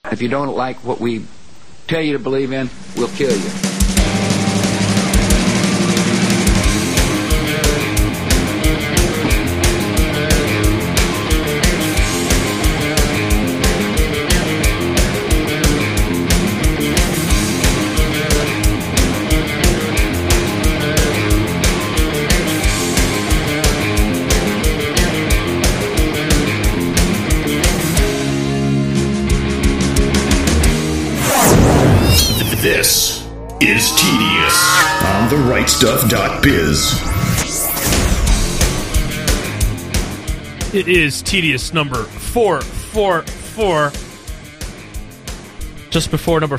If you don't like what we tell you to believe in, we'll kill you. This is Tedious on therightstuff.biz. It is Tedious number 444. Just before number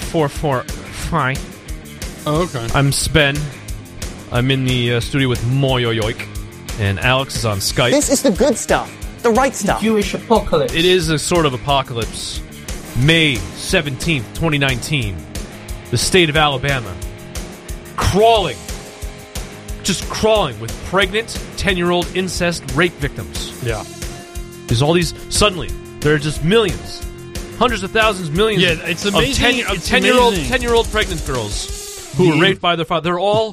445. Oh, okay. I'm Sven. I'm in the studio with Moyoyoik, and Alex is on Skype. This is the good stuff. The right stuff. Jewish apocalypse. It is a sort of apocalypse. May 17th, 2019. The state of Alabama. Crawling. Just crawling with pregnant 10-year-old incest rape victims. Yeah. There's all these... Suddenly, there are just millions. Hundreds of thousands, millions it's amazing, of 10-year-old pregnant girls who were raped by their father.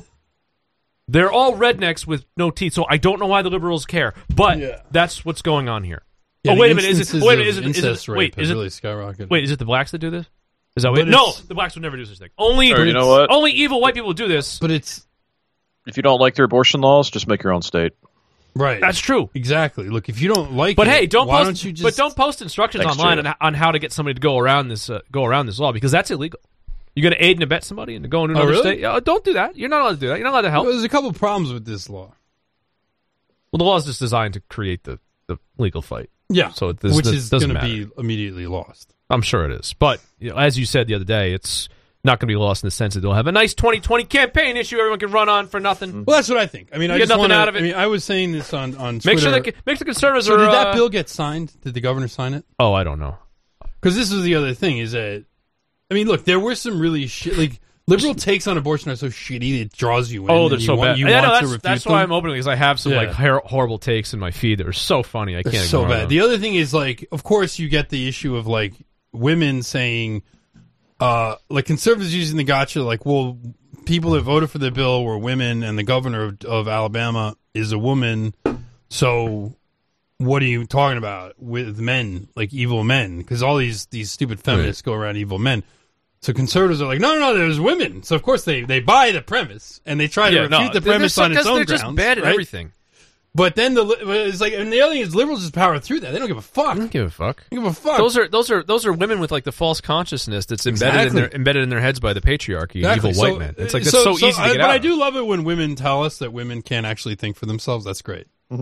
They're all rednecks with no teeth, so I don't know why the liberals care. But that's what's going on here. Yeah, wait a minute. Is it really skyrocketed. Wait, is it the blacks that do this? Is that what? No, the blacks would never do such a thing. Only, you know what? Only evil white people do this. But it's... If you don't like their abortion laws, just make your own state. Right. That's true. Exactly. Look, if you don't like but it, hey, don't why post, don't you just... But don't post instructions online on how to get somebody to go around this law, because that's illegal. You're going to aid and abet somebody into going to another state? Don't do that. You're not allowed to do that. You're not allowed to help. Well, there's a couple problems with this law. Well, the law is just designed to create the legal fight. Yeah, so which is going to be immediately lost. I'm sure it is. But as you said the other day, it's not going to be lost in the sense that they'll have a nice 2020 campaign issue everyone can run on for nothing. Well, that's what I think. I mean, I get just nothing out of it. I mean, I was saying this on Twitter. Make the conservatives So did that bill get signed? Did the governor sign it? Oh, I don't know. Because this is the other thing is that, I mean, look, there were some really shit, liberal takes on abortion are so shitty it draws you in. Oh, they're so bad. That's why I'm opening, because I have some horrible takes in my feed that are so funny. I can't so ignore bad. them. The other thing is, of course, you get the issue of women saying, conservatives using the gotcha, well, people that voted for the bill were women, and the governor of Alabama is a woman. So, what are you talking about with men, evil men? Because all these stupid feminists go around evil men. So conservatives are no, there's women. So of course they buy the premise and they try to refute the premise on its own grounds. They're just bad at everything. But then it's and the other thing is liberals just power through that. They don't give a fuck. They don't give a fuck. They don't give a fuck. Those are women with the false consciousness that's embedded in their heads by the patriarchy and evil white men. It's that's so easy to get out. But I do love it when women tell us that women can't actually think for themselves. That's great.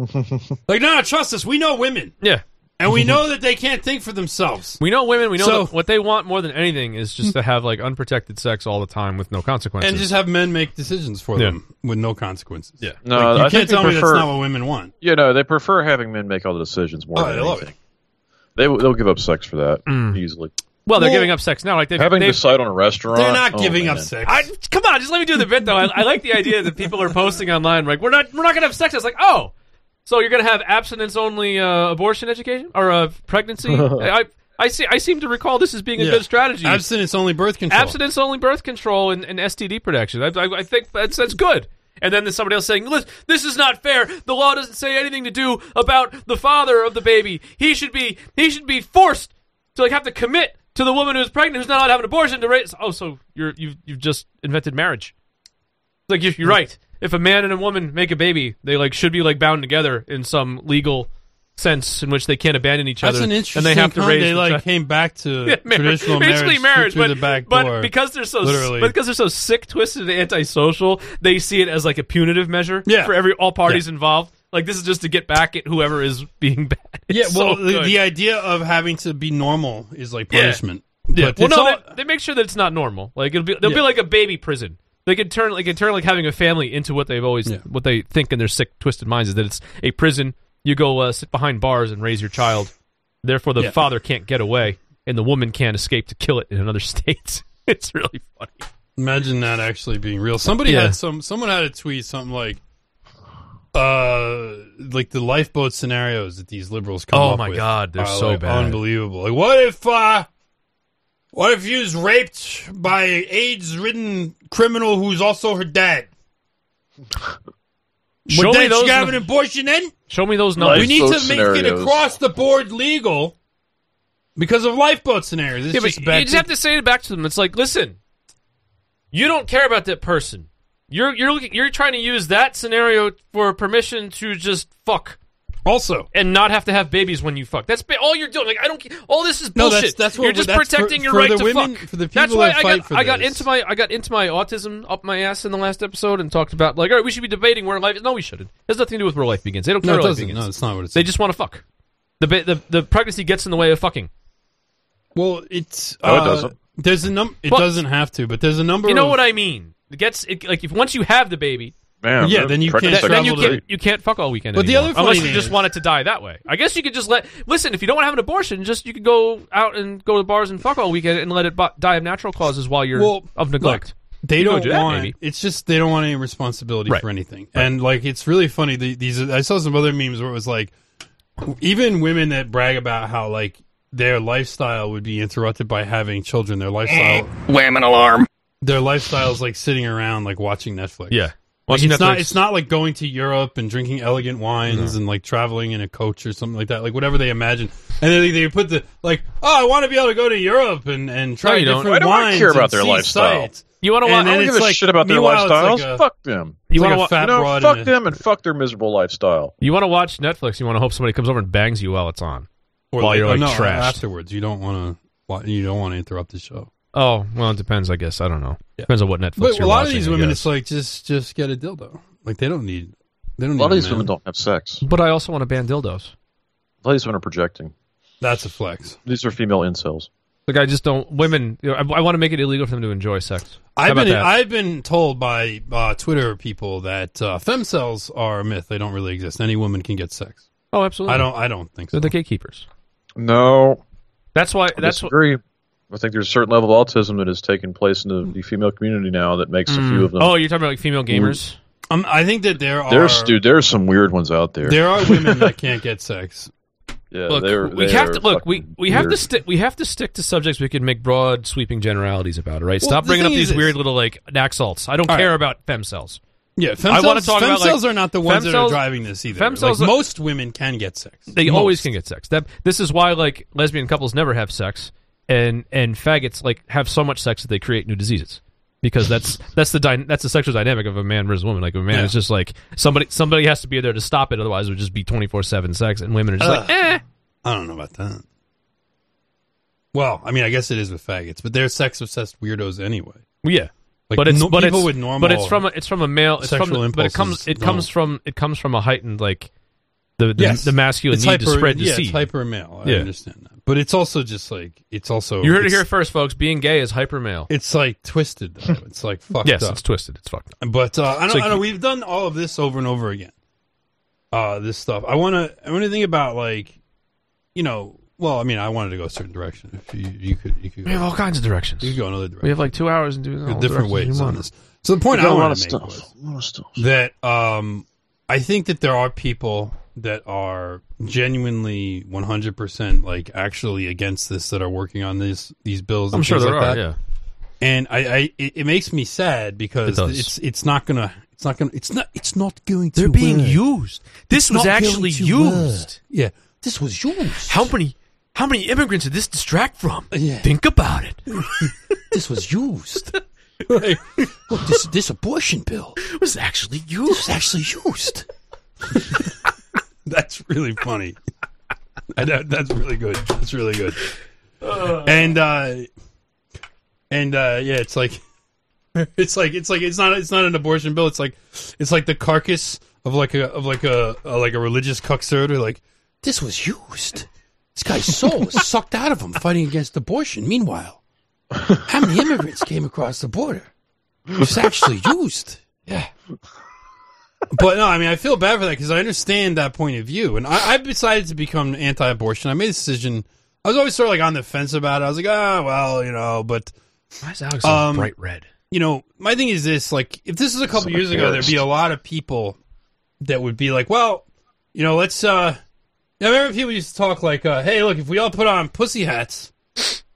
No, trust us. We know women. Yeah. And we know that they can't think for themselves. We know women. We know that what they want more than anything is just to have unprotected sex all the time with no consequences, and just have men make decisions for them with no consequences. Yeah, no, you can't tell me that's not what women want. They prefer having men make all the decisions more than anything. They'll give up sex for that easily. Well, they're giving up sex now. They've decide on a restaurant. They're not giving up sex. Come on, just let me do the bit though. I like the idea that people are posting online we're not going to have sex. It's so you're going to have abstinence-only abortion education or pregnancy? I seem to recall this as being a good strategy. Abstinence-only birth control. Abstinence-only birth control and STD protection. I think that's good. And then there's somebody else saying, this is not fair. The law doesn't say anything to do about the father of the baby. He should be forced to have to commit to the woman who's pregnant, who's not allowed to have an abortion to raise. Oh, so you've just invented marriage. You're right. If a man and a woman make a baby, they should be bound together in some legal sense in which they can't abandon each other. That's an interesting. And they have to raise. They came back to traditional basically marriage through the back door. But because they're so sick, twisted, and antisocial, they see it as a punitive measure for all parties involved. This is just to get back at whoever is being bad. It's the idea of having to be normal is punishment. Yeah. They make sure that it's not normal. They'll be like a baby prison. They can turn having a family into what they've always what they think in their sick, twisted minds is that it's a prison. You go sit behind bars and raise your child. Therefore, the father can't get away, and the woman can't escape to kill it in another state. It's really funny. Imagine that actually being real. Someone had a tweet something like the lifeboat scenarios that these liberals come up with. Oh my God, they're so bad, unbelievable. What What if he was raped by an AIDS-ridden criminal who's also her dad? Show Would me then those she have an abortion then? Show me those numbers. We need to Lifeboat make it scenarios. across the board legal because of lifeboat scenarios. It's Yeah, but just bad you just have to say it back to them. It's like, listen, you don't care about that person. You're trying to use that scenario for permission to just fuck. Also, And not have to have babies when you fuck. That's all you're doing. Like, I don't. All this is No, bullshit. that's what you're just that's protecting for your right the to women, fuck. for the people That's why that fight for I got this. into my autism up my ass in the last episode and talked about like, all right, we should be debating where life is. No, we shouldn't. It has nothing to do with where life begins. They don't care No, it where life doesn't. begins. No, it's not what it's. They just want to fuck. The pregnancy gets in the way of fucking. Well, it's. No, it doesn't. There's a number. It But- doesn't have to, but there's a number. You know of, what I mean? Like if once you have the baby, Man, Yeah, then you pregnant can't then you sex- can't you can't fuck all weekend. But the anymore, other funny unless you thing just is- want it to die that way. I guess you could just listen. If you don't want to have an abortion, you could go out and go to bars and fuck all weekend and let it die of natural causes while you're of neglect. They You go don't do that, want. maybe. It's just they don't want any responsibility Right. for anything. And like, it's really funny. These I saw some other memes where it was like, even women that brag about how like their lifestyle would be interrupted by having children. Their lifestyle, Wham, an alarm. their lifestyle is like sitting around like watching Netflix. Yeah. Like, Watching it's not. Netflix. It's not like going to Europe and drinking elegant wines and like traveling in a coach or something like that. Like whatever they imagine, and then they put the like, oh, I want to be able to go to Europe and try No, you don't. different Why do I wines. care about and their see lifestyle? sights. You want to And watch? then I don't it's give a like- shit about their meanwhile, it's lifestyles. like a- Fuck them. You It's want like to a fat broad Fuck in a- them and fuck their miserable lifestyle. You want to watch Netflix? You want to hope somebody comes over and bangs you while it's on. Or While you're, like, no, trashed. afterwards. You don't want to. You don't want to interrupt the show. Oh well, it depends. I guess I don't know. Yeah. Depends on what Netflix. But you're a lot of watching, these I women, guess. it's like just get a dildo. Like they don't need. They don't. A lot of need these a man. women don't have sex. But I also want to ban dildos. A lot of these women are projecting. That's a flex. These are female incels. Like I just don't. Women. You know, I want to make it illegal for them to enjoy sex. How about that? I've been told by Twitter people that femcells are a myth. They don't really exist. Any woman can get sex. Oh, absolutely. I don't think so. They're the gatekeepers. No. That's why. I That's what. disagree. I think there's a certain level of autism that has taken place in the female community now that makes a few of them. Oh, you're talking about like female gamers. I think that there There's some weird ones out there. there are women that can't get sex. Yeah, Look, we they have are to look. We fucking have to weird. stick. We have to stick to subjects we can make broad, sweeping generalities about. Right? Well, Stop the bringing up thing is these this. weird little like naxalts. I don't All care right. about femcells. Yeah, I wanna femcells, talk about, femcells like, are not the ones that are femcells- driving this either. femcells Like, are- most women can get sex. They Most. always can get sex. This is why like lesbian couples never have sex, and faggots like have so much sex that they create new diseases. Because that's the sexual dynamic of a man versus a woman. Like a man, Yeah. it's just like somebody has to be there to stop it. Otherwise, it would just be 24/7 sex. And women are just like, eh. I don't know about that. Well, I mean, I guess it is with faggots, but they're sex obsessed weirdos anyway. Well, yeah. Like, but it's no- but people it's, with normal but it's from a male. It's sexual from, but it impulses comes from a heightened like the Yes. the masculine It's need to spread yeah, the seed. it's hyper male. I Yeah. understand that, but it's also just like it's also You heard it it's- here first, folks. Being gay is hyper male. It's like twisted though. It's like fucked Yes, up. it's twisted. It's fucked up. But I like- know we've done all of this over and over again. This stuff. I want to think about like, you know. Well, I mean, I wanted to go a certain direction. If you could We have all kinds of directions. you could go another direction. We have like 2 hours and do all different directions ways you on want. this. So the point Got I a lot want of to make stuff. was A lot of stuff. that I think that there are people that are genuinely 100% like actually against this that are working on these bills. And I'm sure things there like are. that. Yeah. And it makes me sad because It does. it's not going to. They're being work. used. This was Not actually going to used. work. Yeah, this was used. How many immigrants did this distract from? Yeah. Think about it. This was used. Like, look, this abortion bill It was actually used. was actually used. That's really funny. That's really good. That's really good. And yeah, it's like it's not an abortion bill. It's like the carcass of like a religious cuckster. Like, this was used. This guy's soul was sucked out of him fighting against abortion. Meanwhile, how many immigrants came across the border? It was actually used. Yeah. But no, I mean, I feel bad for that because I understand that point of view. And I've decided to become anti-abortion. I made a decision. I was always sort of like on the fence about it. I was like, well, you know, but, Why is Alex so bright red? you know, my thing is this, like, if this was a couple years ago, there'd be a lot of people that would be like, well, you know, let's, I remember people used to talk like, hey, look, if we all put on pussy hats,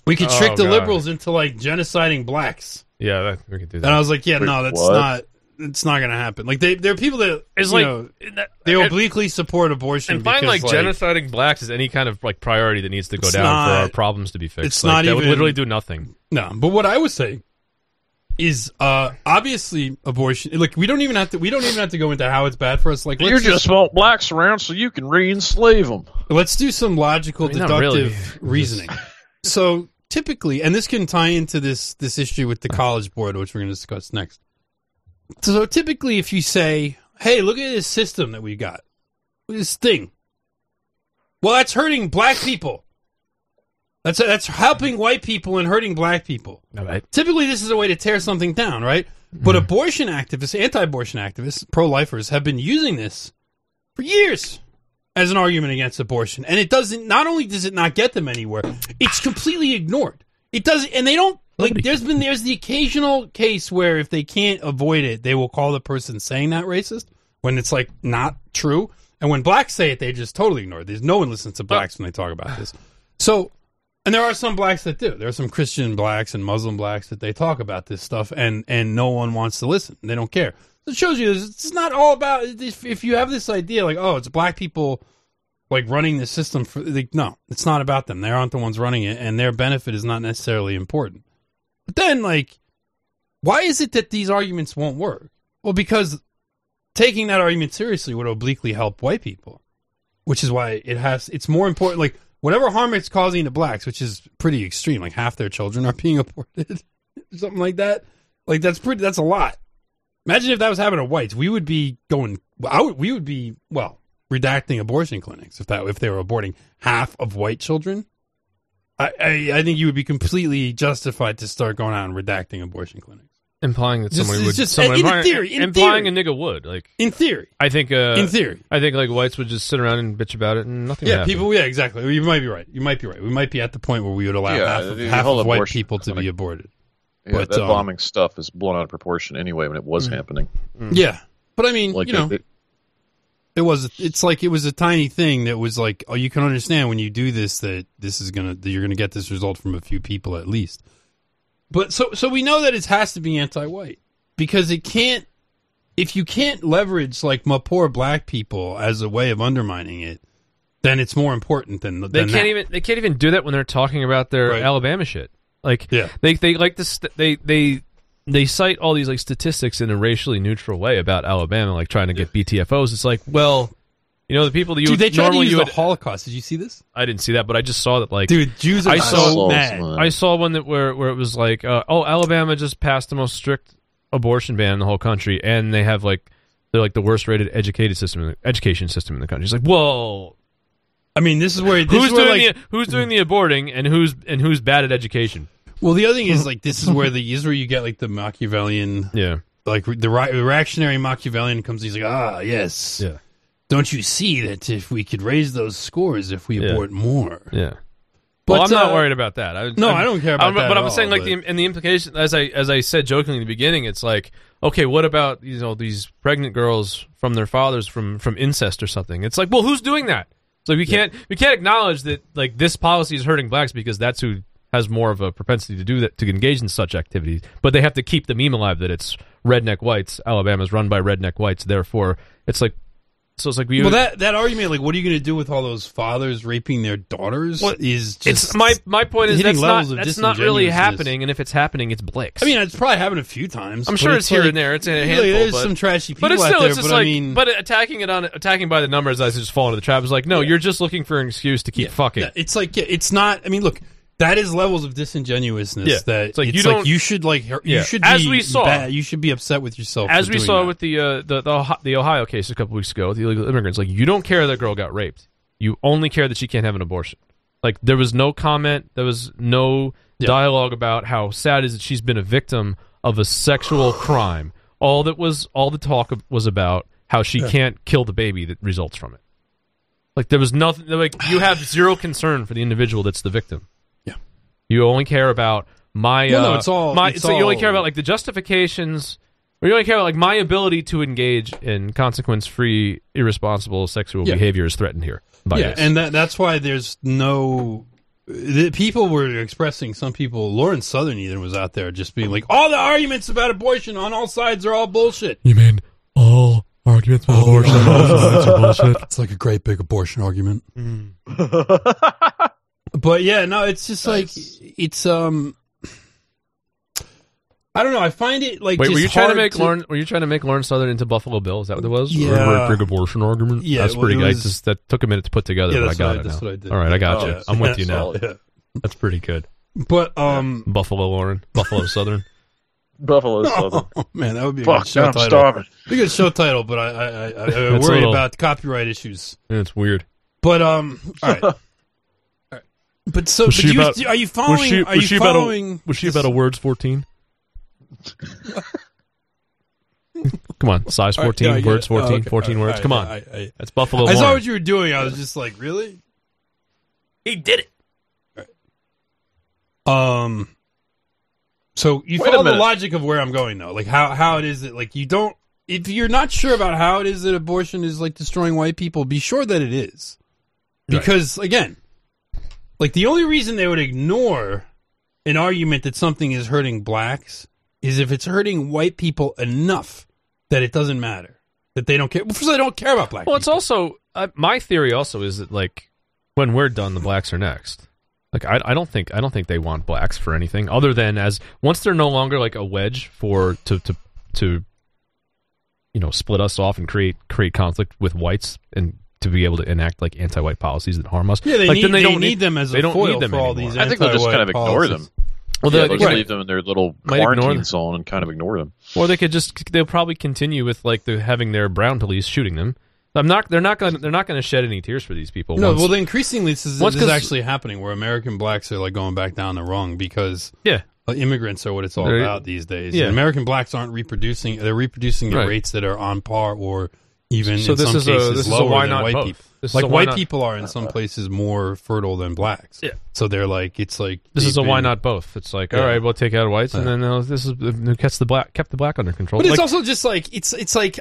We could trick the God. liberals into like genociding blacks. Yeah, we could do that. And I was like, yeah, Wait, no, that's what? not. It's not going to happen. Like there are people that It's you like know, that- they and- obliquely support abortion. And find because, like genociding blacks is any kind of like priority that needs to go It's down not- for our problems to be fixed. it's Like, not that would even- literally do nothing. No, but what I was saying is obviously abortion. Like we don't even have to go into how it's bad for us. Like You let's just want blacks around so you can re-enslave them. let's do some logical, I mean, not deductive really. reasoning. So typically, and this can tie into this issue with the College Board, which we're going to discuss next. So typically, if you say, "Hey, look at this system that we got, look at this thing," well, that's hurting black people. That's helping white people and hurting black people. All right. Typically, this is a way to tear something down, right? But abortion activists, anti-abortion activists, pro-lifers have been using this for years as an argument against abortion. And it doesn't, not only does it not get them anywhere, it's completely ignored. It doesn't, and they don't, like, there's the occasional case where if they can't avoid it, they will call the person saying that racist when it's, like, not true. And when blacks say it, they just totally ignore it. There's no one listens to blacks when they talk about this. So, and there are some blacks that do. There are some Christian blacks and Muslim blacks that they talk about this stuff, and no one wants to listen. They don't care. It shows you it's not all about, if you have this idea, like, oh, it's black people, like, running the system. Like, no, it's not about them. They aren't the ones running it, and their benefit is not necessarily important. But then, like, why is it that these arguments won't work? Well, because taking that argument seriously would obliquely help white people, which is why it's more important. Like, whatever harm it's causing to blacks, which is pretty extreme, like half their children are being aborted, something like that. Like, that's a lot. Imagine if that was happening to whites. We would be redacting abortion clinics if they were aborting half of white children. I think you would be completely justified to start going out and redacting abortion clinics. Implying that Just- somebody would, just- someone, in implying, theory, implying a nigga would. Like, In theory. I think, In theory. I think like whites would just sit around and bitch about it and nothing. would Yeah, happen. people. Yeah, exactly. You might be right. We might be at the point where we would allow Yeah, half the of whole white abortion people to be clinic. aborted. Yeah, But, that bombing stuff is blown out of proportion anyway when it was happening. Yeah, but I mean, Like, you know, it's like it was a tiny thing that was like, oh, you can understand when you do this that you're gonna get this result from a few people at least. But so we know that it has to be anti-white because it can't. If you can't leverage like my poor black people as a way of undermining it, then it's more important than They can't even do that when they're talking about their Right. Alabama shit. Like, Yeah. they like this. They cite all these like statistics in a racially neutral way about Alabama, like trying to get BTFOs. It's like, well, you know, the people that you Dude, they tried to normally use you the would. Holocaust. Did you see this? I didn't see that, but I just saw that. Like, Dude, Jews are I so saw- mad. I saw one that where it was like, oh, Alabama just passed the most strict abortion ban in the whole country, and they're like the worst rated education system in the country. It's like, whoa, I mean, this is where who's doing the aborting and who's bad at education? Well, the other thing is like this is where you get like the Machiavellian, Yeah, like the reactionary Machiavellian comes. He's like, ah, yes, yeah, don't you see that if we could raise those scores if we Yeah. abort more? yeah. But, Well, I'm not uh, worried about that. I don't care about that But at I'm saying all, like but- the implication, as I said jokingly in the beginning, it's like, okay, what about these pregnant girls from their fathers from incest or something? It's like, well, who's doing that? It's like we can't acknowledge that like this policy is hurting blacks because that's who has more of a propensity to do that, to engage in such activities. But they have to keep the meme alive that it's redneck whites. Alabama's run by redneck whites. Therefore, it's like. So it's like that argument, like, what are you going to do with all those fathers raping their daughters? Well, is just it's my point is hitting that's levels not of that's not really disingenuousness. happening, and if it's happening, it's Blake's. I mean, it's probably happened a few times. I'm but sure it's here like- and there. It's in a like, handful. There's but, some trashy people but it's out still, there. it's just but like, I mean, but attacking by the numbers, I just fall into the trap. Is like, no, you're just looking for an excuse to keep fucking. yeah, it's like it's not. I mean, look. That is levels of disingenuousess. Yeah. That It's like, it's you like don't- you should like you Yeah. should As be we saw. bad. You should be upset with yourself. As for we doing saw that. with the Ohio case a couple weeks ago with the illegal immigrants, like you don't care that girl got raped. You only care that she can't have an abortion. Like there was no comment, there was no dialogue about how sad it is that she's been a victim of a sexual crime. All the talk was about how she can't kill the baby that results from it. Like there was nothing. Like you have zero concern for the individual that's the victim. Yeah. You only care about my. Well, no, it's all- it's so you only all- care about like the justifications. Or you only care about like my ability to engage in consequence-free, irresponsible sexual behavior is threatened here. By Yeah, this. and that's why there's no the people were expressing, some people, Lawrence Southern even was out there just being like, all the arguments about abortion on all sides are all bullshit. You mean all arguments about abortion on all sides are bullshit? It's like a great big abortion argument. But yeah, no, it's just like, it's, I don't know. I find it like. Wait, just were you trying to hard make Lawrence? Were you trying to make Lawrence Southern into Buffalo Bill? Is that what it was? Yeah. Or a big abortion argument. Yeah, that's well, pretty it good. was- That took a minute to put together, Yeah, but I that's got what it I- that's now. what I did. All right, I got Oh, you. yeah. I'm with you now. Solid. Yeah. That's pretty good. But Buffalo Lauren, Buffalo Southern. Buffalo Southern. oh man, that would be a Fuck, good show I'm title. starving. Be a good show title, but I That's worry a little- about copyright issues. Yeah, it's weird. But all right. But so, Was but she you, about- are you following? Are you following? Was she about a words 14? Come on, size 14, Yeah, I get words it. 14, Oh, okay. 14 words. All right, Come on. I That's Buffalo saw Lauren. what you were doing. I was just like, really? He did it. So you Wait a follow the minute. logic of where I'm going, though. Like how it is that, like, you don't, if you're not sure about how it is that abortion is like destroying white people, be sure that it is. Because again, like, the only reason they would ignore an argument that something is hurting blacks is if it's hurting white people enough that it doesn't matter, that they don't care. Well, first, they don't care about black Well, people. it's also my theory. Also, is that like when we're done, the blacks are next. Like I don't think they want blacks for anything other than as once they're no longer like a wedge for to split us off and create conflict with whites and to be able to enact like anti-white policies that harm us. Yeah, they like, need, then they don't need them as they a don't foil need them for all anymore. these I think they'll just kind of anti-white ignore policies. them. Well, Yeah, they they'll just leave them in their little Might ignore quarantine them. zone and kind of ignore them. Or they'll probably continue with like having their brown police shooting them. They're not going to shed any tears for these people. No, once- well, increasingly this is 'cause- actually happening where American blacks are like going back down the rung because yeah. Immigrants are what it's all They're- about these days. yeah. And American blacks aren't reproducing; they're reproducing at Right. rates that are on par or even So in this some is a- cases this is a lower why than not white both. people. This is Like a why white not- people are in some places more fertile than blacks. Yeah. So they're like it's like This they've is a why been- not both. It's like, Yeah. all right, we'll take out whites, and then this is who kept the black under control. But it's Like, also just like it's like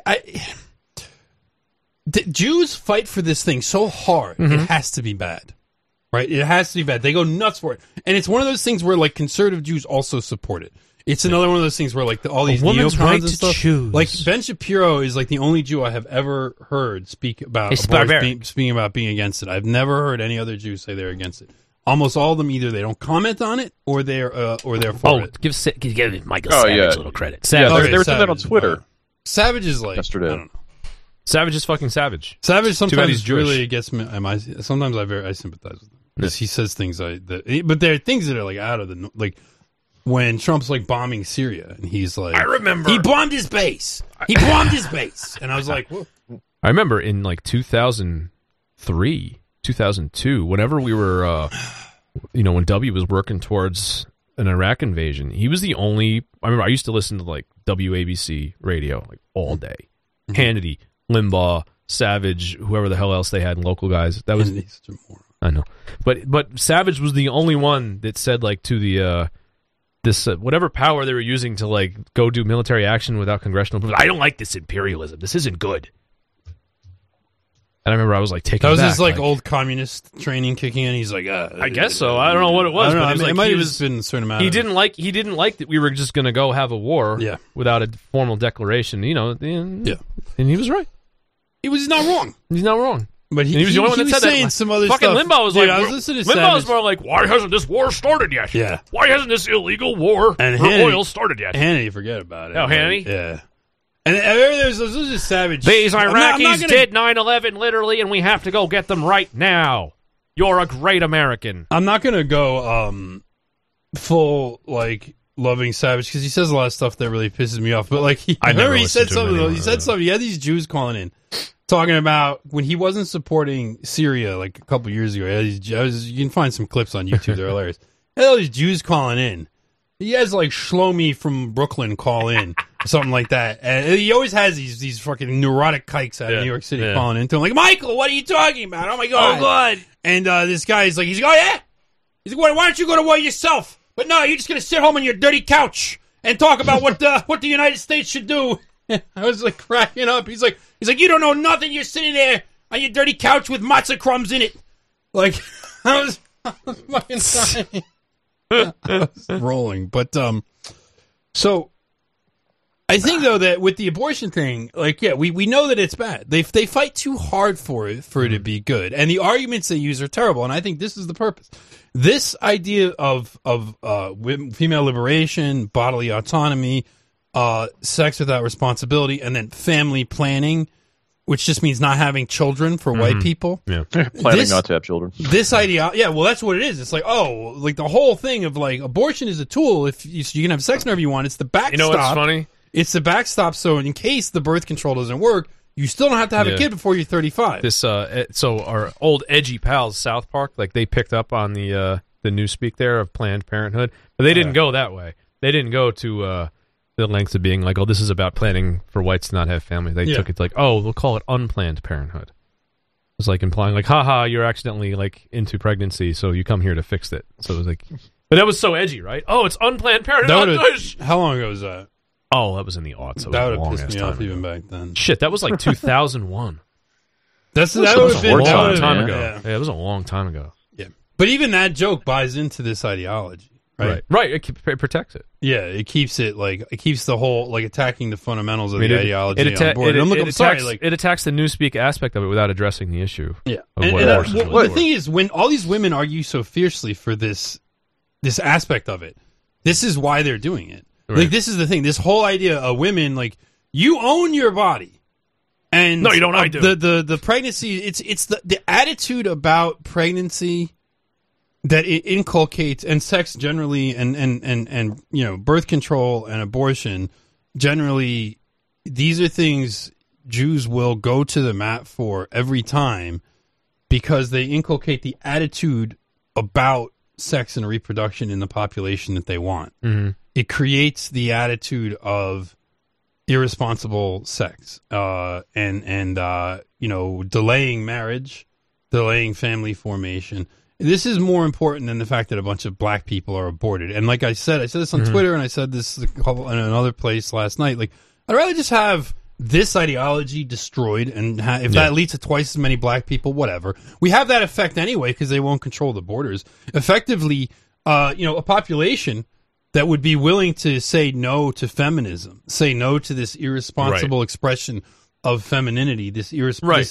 the Jews fight for this thing so hard, Mm-hmm. it has to be bad, right? It has to be bad. They go nuts for it, and it's one of those things where like conservative Jews also support it. It's another one of those things where like all these woman's neocons right and to stuff. choose. Like Ben Shapiro is like the only Jew I have ever heard speak about He's abortion, barbaric. speaking about being against it. I've never heard any other Jew say they're against it. Almost all of them either they don't comment on it or they're for it. give Michael Oh, Savage yeah. a little credit. Yeah, Savage, Okay, they were saying that on Savage, Twitter. Savage is like Yesterday. I don't know. Savage is fucking savage. Savage Too bad sometimes he's Jewish. really gets me. Sometimes I sympathize with him because he says things but there are things that are like out of the like when Trump's like bombing Syria and he's like, I remember. he bombed his base. He bombed his base, and I was like, whoa. I remember in like 2003, 2002, whenever we were, when W was working towards an Iraq invasion, he was the only. I remember I used to listen to like WABC radio like all day. Hannity, Limbaugh, Savage, whoever the hell else they had, and local guys. That was He's such a moron. I know, but Savage was the only one that said like to the this whatever power they were using to like go do military action without congressional approval. I don't like this imperialism. This isn't good. And I remember I was like taken That was back, his like old communist training kicking in. He's like, I guess so. I don't know what it was, I don't know. but it was It like might he have was. just been a certain amount. He of- didn't like that we were just going to go have a war Yeah. without a formal declaration. And he was right. He's not wrong. He's not wrong. But And he was the only one that said saying that. some other Fucking stuff. Limbaugh was Dude, like, I was listening to Limbaugh was Savage. more like, why hasn't this war started yet? Yeah. Why hasn't this illegal war And for Hannity- oil started yet? Hannity, forget about it. Oh, Hannity? Yeah. And there's just Savage. These I'm not Iraqis gonna- did 9/11 literally, and we have to go get them right now. You're a great American. I'm not gonna go full like loving Savage because he says a lot of stuff that really pisses me off. But like I never remember he said listened to him something. anymore. He said something. He had these Jews calling in, talking about when he wasn't supporting Syria like a couple years ago. He had these, you can find some clips on YouTube. They're hilarious. He had all these Jews calling in. He has like Shlomi from Brooklyn call in, something like that. And he always has these fucking neurotic kikes out of New York City calling into him like, Michael, what are you talking about? Oh my god! Oh, God. And this guy's like, oh yeah. He's like, why don't you go to war yourself? But no, you're just gonna sit home on your dirty couch and talk about what the United States should do. I was like cracking up. He's like, you don't know nothing. You're sitting there on your dirty couch with matzah crumbs in it. Like, I was fucking dying. Rolling, but so I think though that with the abortion thing, like, yeah, we know that it's bad. They fight too hard for it to be good, and the arguments they use are terrible. And I think this is the purpose. This idea of female liberation, bodily autonomy, sex without responsibility, and then family planning, which just means not having children for white people. Yeah. Planning not to have children. This idea, yeah, well, that's what it is. It's like, oh, like the whole thing of like abortion is a tool. If you can have sex whenever you want, it's the backstop. You know what's funny? It's the backstop. So in case the birth control doesn't work, you still don't have to have a kid before you're 35. This so our old edgy pals, South Park, like they picked up on the newspeak there of Planned Parenthood, but they didn't go that way. They didn't go to the lengths of being like, oh, this is about planning for whites to not have families. They took it to like, oh, we'll call it unplanned parenthood. It's like implying like, haha, you're accidentally like into pregnancy, so you come here to fix it. So it was like, but that was so edgy, right? Oh, it's unplanned parenthood. How long ago was that? Oh, that was in the aughts. So that would have pissed me off even back then. Shit, that was like 2001. That would have been a long time ago. Yeah, it was a long time ago. Yeah, but even that joke buys into this ideology, right? Right. It protects it. Yeah, it keeps the whole like attacking the fundamentals of the ideology on board. It attacks the newspeak aspect of it without addressing the issue. Yeah, the thing is, when all these women argue so fiercely for this aspect of it, this is why they're doing it. Right. Like, this is the thing. This whole idea of women, like, you own your body. And no, you don't. I do. The pregnancy, it's the attitude about pregnancy that it inculcates, and sex generally, and you know, birth control and abortion generally. These are things Jews will go to the mat for every time because they inculcate the attitude about sex and reproduction in the population that they want. Mm-hmm. It creates the attitude of irresponsible sex, and you know, delaying marriage, delaying family formation. This is more important than the fact that a bunch of black people are aborted. And like I said this on Twitter, and I said this in another place last night. Like, I'd rather just have this ideology destroyed, and if that leads to twice as many black people, whatever. We have that effect anyway because they won't control the borders. Effectively, you know, a population that would be willing to say no to feminism, say no to this irresponsible expression of femininity. This is like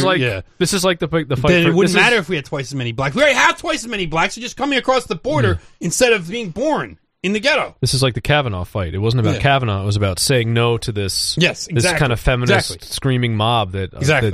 the fight. Then it wouldn't matter if we had twice as many blacks. We already have twice as many blacks. They're just coming across the border instead of being born in the ghetto. This is like the Kavanaugh fight. It wasn't about Kavanaugh. It was about saying no to this. Yes, exactly. This kind of feminist screaming mob that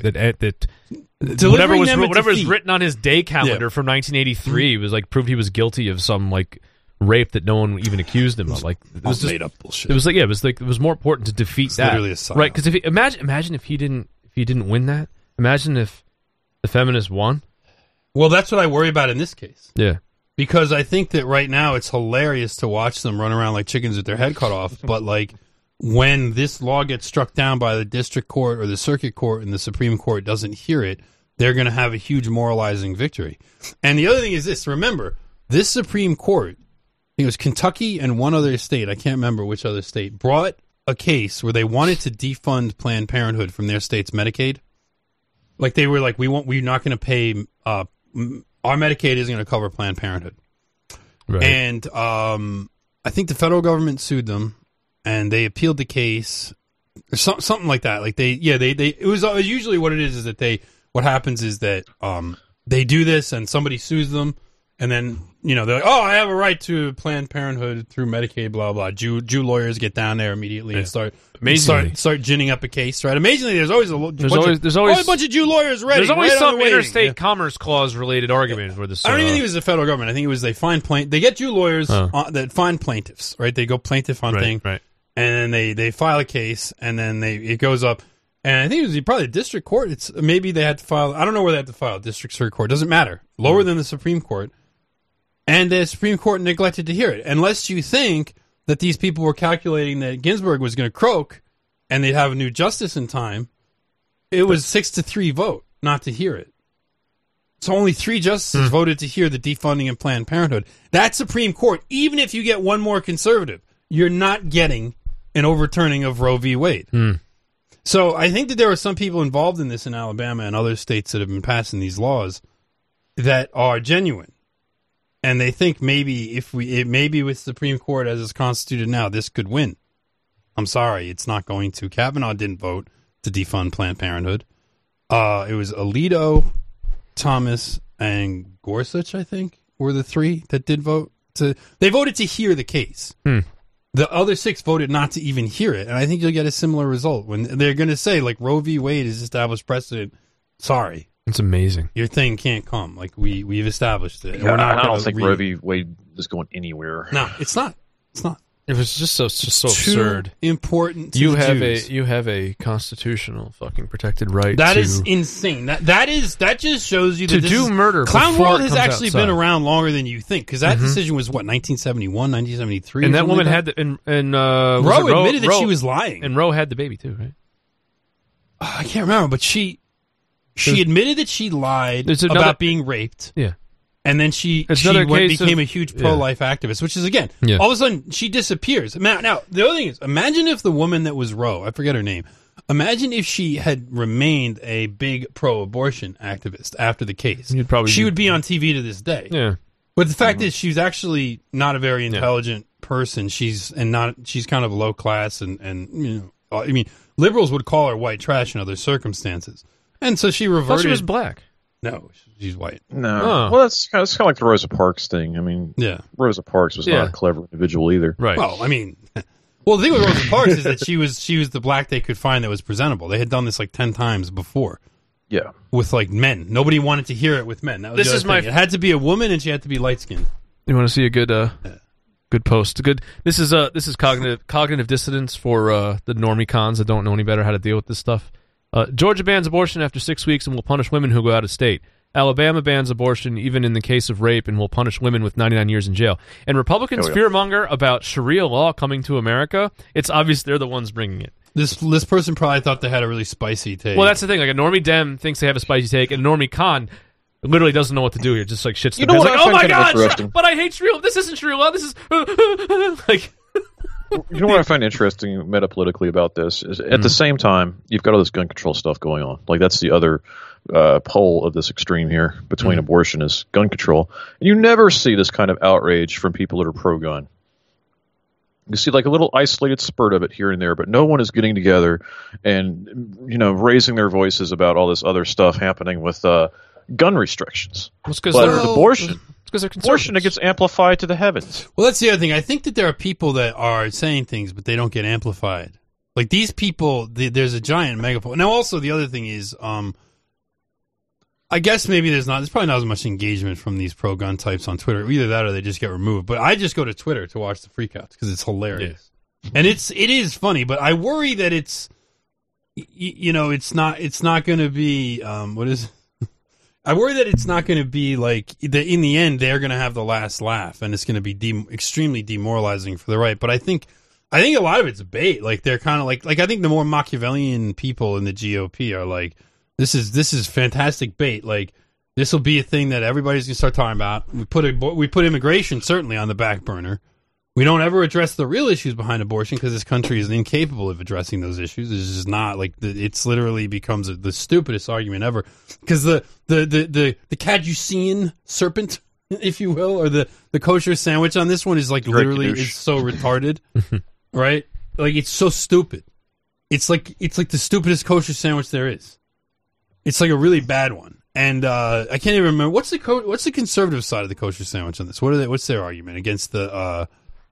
whatever was written on his day calendar from 1983 was like proved he was guilty of some like rape that no one even accused him of. Like, it was just made up bullshit. It was like it was more important to defeat that. Literally a right? Because imagine if he didn't win that. Imagine if the feminists won. Well, that's what I worry about in this case. Yeah, because I think that right now it's hilarious to watch them run around like chickens with their head cut off. But like, when this law gets struck down by the district court or the circuit court and the Supreme Court doesn't hear it, they're going to have a huge moralizing victory. And the other thing is this: remember, this Supreme Court, I think it was Kentucky and one other state, I can't remember which other state, brought a case where they wanted to defund Planned Parenthood from their state's Medicaid. Like, they were like, we're not going to pay, our Medicaid isn't going to cover Planned Parenthood. Right. And I think the federal government sued them, and they appealed the case, or something like that. Like, it was usually what it is that what happens is that they do this and somebody sues them. And then, you know, they're like, oh, I have a right to Planned Parenthood through Medicaid, blah, blah. Jew lawyers get down there immediately and start ginning up a case, right? Amazingly, there's always a bunch of Jew lawyers ready. There's always some interstate commerce clause related argument where this. I don't even think it was the federal government. I think it was they get Jew lawyers that find plaintiffs, right? They go plaintiff on thing, right? And then they file a case, and then it goes up. And I think it was probably the district court. Maybe they had to file. I don't know where they had to file. District circuit court, doesn't matter. Lower than the Supreme Court. And the Supreme Court neglected to hear it. Unless you think that these people were calculating that Ginsburg was going to croak and they'd have a new justice in time, it was 6-3 vote not to hear it. So only 3 justices voted to hear the defunding of Planned Parenthood. That Supreme Court, even if you get one more conservative, you're not getting an overturning of Roe v. Wade. So I think that there are some people involved in this in Alabama and other states that have been passing these laws that are genuine. and they think maybe maybe with Supreme Court as it's constituted now, this could win. I'm sorry, it's not going to. Kavanaugh didn't vote to defund Planned Parenthood. It was Alito, Thomas, and Gorsuch, I think, were the three that did vote. They voted to hear the case. The other 6 voted not to even hear it, and I think you'll get a similar result when they're going to say, like, Roe v. Wade has established precedent. Sorry. It's amazing. Your thing can't come. Like, we've established it. And Yeah, we're not I don't gonna think Roe v. Wade is going anywhere. No, it's not. It's not. It was just so Too absurd. important to You the have Jews. you have a constitutional fucking protected right. That to, is insane. That just shows you that to this do is, murder. Clown before World it has comes actually outside. been around longer than you think, because that decision was what 1971, 1973, And or that something woman like had the and was Roe it admitted that Roe- she was lying. and Roe had the baby too, right? I can't remember, but she admitted that she lied There's another- about being raped. Yeah. And then she another case became of- a huge pro-life activist, which is, again, Yeah. all of a sudden, she disappears. Now, the other thing is, imagine if the woman that was Roe, I forget her name, imagine if she had remained a big pro-abortion activist after the case. She would be on TV to this day. Yeah. But the fact is, she's actually not a very intelligent person. She's kind of low class, and you know, I mean, liberals would call her white trash in other circumstances. And so she reverted. Thought she was black. No, she's white. No. Oh. Well, that's kind of like the Rosa Parks thing. I mean, Yeah. Rosa Parks was not a clever individual either. Right. Well, I mean, well, the thing with Rosa Parks is that she was the black they could find that was presentable. They had done this like 10 times before. Yeah. With like men. Nobody wanted to hear it with men. That was This the other is my- thing. It had to be a woman, and she had to be light skinned. You want to see a good post? This is cognitive dissonance for the normie cons that don't know any better how to deal with this stuff. Georgia bans abortion after 6 weeks and will punish women who go out of state. Alabama bans abortion even in the case of rape and will punish women with 99 years in jail. And Republicans fearmonger about Sharia law coming to America. It's obvious they're the ones bringing it. This person probably thought they had a really spicy take. Well, that's the thing. Like a normie Dem thinks they have a spicy take, and a normie con literally doesn't know what to do here. Just like shits the know bed. what Like, I oh find my kind of god, interesting? but I hate Sharia law. This isn't Sharia law. This is like. You know what I find interesting metapolitically about this is at the same time, you've got all this gun control stuff going on. Like that's the other pole of this extreme here between abortion is gun control. And you never see this kind of outrage from people that are pro-gun. You see like a little isolated spurt of it here and there, but no one is getting together and, you know, raising their voices about all this other stuff happening with gun restrictions. It's because But abortion, they're it gets amplified to the heavens. Well, that's the other thing. I think that there are people that are saying things, but they don't get amplified. Like these people, there's a giant megaphone. Now, also the other thing is, I guess maybe there's probably not as much engagement from these pro-gun types on Twitter. Either that or they just get removed. But I just go to Twitter to watch the freakouts because it's hilarious. Yeah. And it is funny, but I worry that it's, you know, it's not going to be, what is it? I worry that it's not going to be like, in the end, they're going to have the last laugh, and it's going to be extremely demoralizing for the right. But I think a lot of it's bait. Like, they're kind of like I think the more Machiavellian people in the GOP are like, this is fantastic bait. Like, this will be a thing that everybody's going to start talking about. We put immigration certainly on the back burner. We don't ever address the real issues behind abortion because this country is incapable of addressing those issues. It's just not like it's literally becomes the stupidest argument ever. Because the Caducean serpent, if you will, or the kosher sandwich on this one is like literally it's so retarded, right? Like it's so stupid. It's like the stupidest kosher sandwich there is. It's like a really bad one. And I can't even remember what's the conservative side of the kosher sandwich on this. What's their argument against the?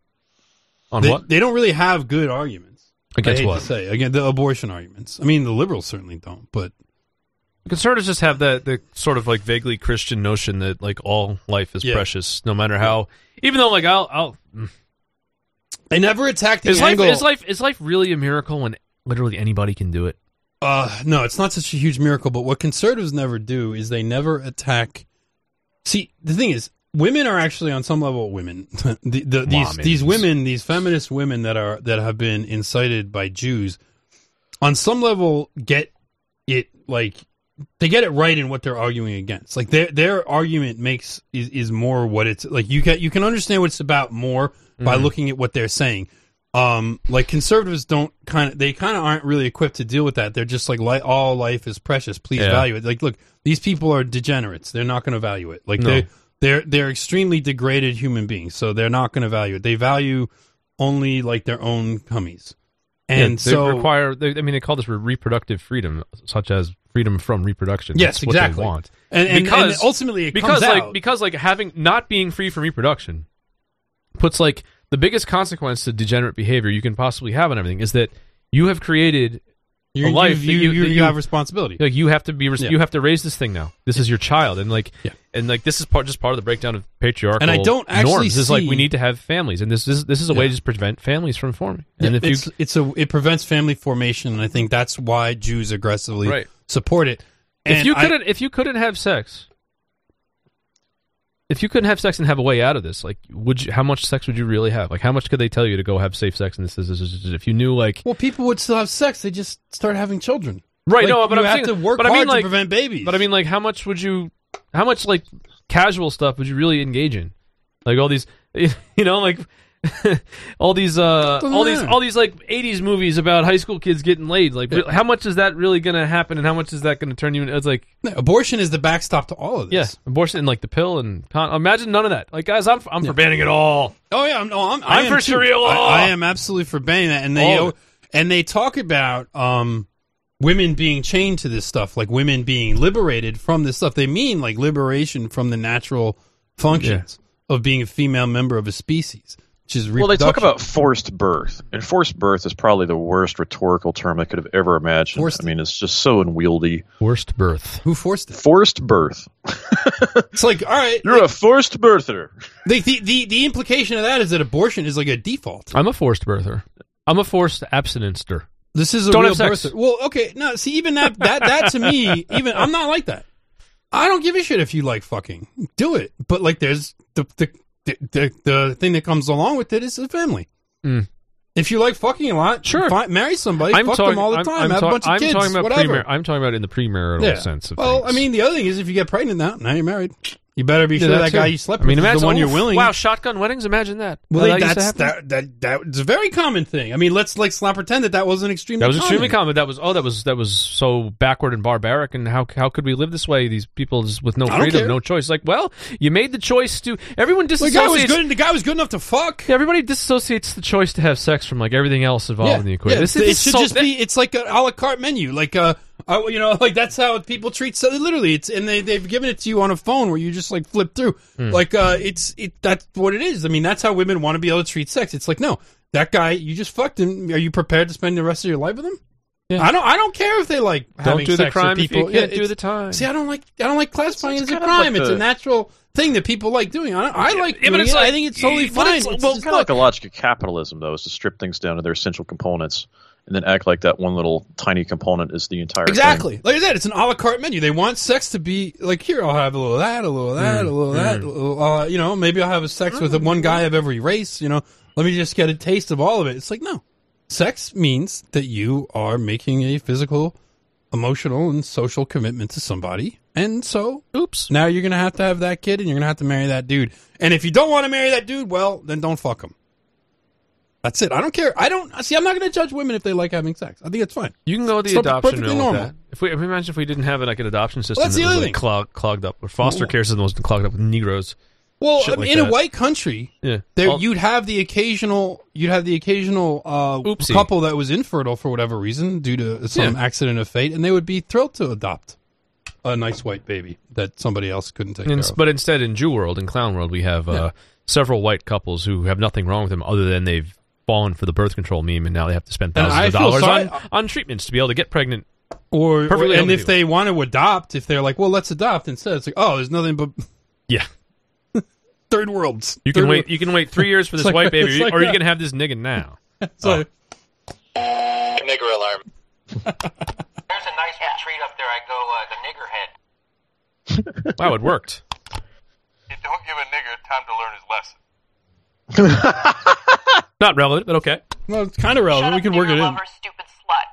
What? They don't really have good arguments. Against what? To say. Against the abortion arguments. I mean, the liberals certainly don't, but the conservatives just have the sort of like vaguely Christian notion that like all life is precious, no matter how. Even though like I'll they never attack the angle. Is life really a miracle when literally anybody can do it? No, it's not such a huge miracle. But what conservatives never do is they never attack. See, the thing is, women are actually on some level women. These women, these feminist women that have been incited by Jews, on some level get it like they get it right in what they're arguing against. Like their argument is more what it's like. You can understand what it's about more by looking at what they're saying. Like conservatives they kind of aren't really equipped to deal with that. They're just like all life is precious. Please value it. Like, look, these people are degenerates. They're not going to value it. Like they're extremely degraded human beings, so they're not going to value it. They value only like their own cummies, and they require. They call this reproductive freedom, such as freedom from reproduction. Yes, That's exactly. What they want, and ultimately it comes out because having not being free from reproduction puts like the biggest consequence to degenerate behavior you can possibly have on everything is that you have created a life. You have responsibility. Like you have to be. You have to raise this thing now. This is your child, and this is part of the breakdown of patriarchal. And I don't actually norms. Is like we need to have families, and this is a way to prevent families from forming. And it prevents family formation, and I think that's why Jews aggressively support it. And if you couldn't have sex. If you couldn't have sex and have a way out of this, like, how much sex would you really have? Like, how much could they tell you to go have safe sex? And this if you knew, like, well, people would still have sex. They just start having children, right? Like, No, but you I'm have saying, to work hard to prevent babies. But I mean, like, how much like casual stuff would you really engage in? Like all these, like all these like 80s movies about high school kids getting laid. Like, how much is that really going to happen, and how much is that going to turn you into? It's like abortion is the backstop to all of this. Yeah, abortion and like the pill and imagine none of that. Like, guys, I'm for banning it all. Oh yeah, I'm for Sharia law. I am absolutely for banning that, and they talk about women being chained to this stuff, like women being liberated from this stuff. They mean like liberation from the natural functions of being a female member of a species. Well, they talk about forced birth, and forced birth is probably the worst rhetorical term I could have ever imagined. It's just so unwieldy. Forced birth. Who forced it? Forced birth. It's like, all right, you're a forced birther. The implication of that is that abortion is like a default. I'm a forced birther. I'm a forced abstinencer. This is a Don't real have sex. birther. Well, okay, no, see, even that to me, even I'm not like that. I don't give a shit if you like fucking. Do it, but like, there's the thing that comes along with it is the family. If you like fucking a lot, sure, marry somebody, fuck them all the time, have a bunch of kids, whatever. I'm talking about in the premarital sense of things. I mean, the other thing is if you get pregnant now you're married. You better be sure that guy you slept with is the one you're willing. Wow, shotgun weddings, imagine that. Well, that's a very common thing. I mean, let's not pretend that wasn't extremely common. That was extremely common. That was so backward and barbaric, and how could we live this way? These people with no freedom, no choice. Like, well, you made the choice to. Everyone disassociates. The guy was good enough to fuck. Everybody disassociates the choice to have sex from like everything else involved in the equation. It should just be. It's like an a la carte menu, like like that's how people treat. So literally, they've given it to you on a phone where you just like flip through. That's what it is. I mean, that's how women want to be able to treat sex. It's like, no, that guy you just fucked him. Are you prepared to spend the rest of your life with him? Yeah. I don't care if they like having do sex the crime with people. If you can't do the time. See, I don't like classifying it as a crime. It's a natural thing that people like doing. I like doing it. I think it's totally fine. It's kind of like the logic of capitalism, though, is to strip things down to their essential components and then act like that one little tiny component is the entire thing. Like I said, Mm. it's an a la carte menu. They want sex to be like, here, I'll have a little of that, a little of that, a little of that. Maybe I'll have a sex with one guy of every race. Let me just get a taste of all of it. It's like, no. Sex means that you are making a physical, emotional, and social commitment to somebody. And so, now you're going to have that kid, and you're going to have to marry that dude. And if you don't want to marry that dude, well, then don't fuck him. That's it. I don't care. I'm not going to judge women if they like having sex. I think it's fine. You can go the adoption route with that. If we imagine if we didn't have an adoption system that was clogged up, or foster care system was clogged up with Negroes. Well, in a white country, you'd have the occasional couple that was infertile for whatever reason due to some accident of fate, and they would be thrilled to adopt a nice white baby that somebody else couldn't take care of. But instead, in Jew world, in clown world, we have several white couples who have nothing wrong with them other than they've fallen for the birth control meme, and now they have to spend thousands of dollars on treatments to be able to get pregnant. And if they want to adopt, if they're like, well, let's adopt instead, it's like, oh, there's nothing but third worlds. You can wait 3 years for this white baby, or you can have this nigga now. Nigger alarm. There's a nice retreat up there. I go the nigger head. Wow, it worked. You don't give a nigger time to learn his lesson. Not relevant, but okay. Well, it's kind of relevant. We can work it in. Lover, stupid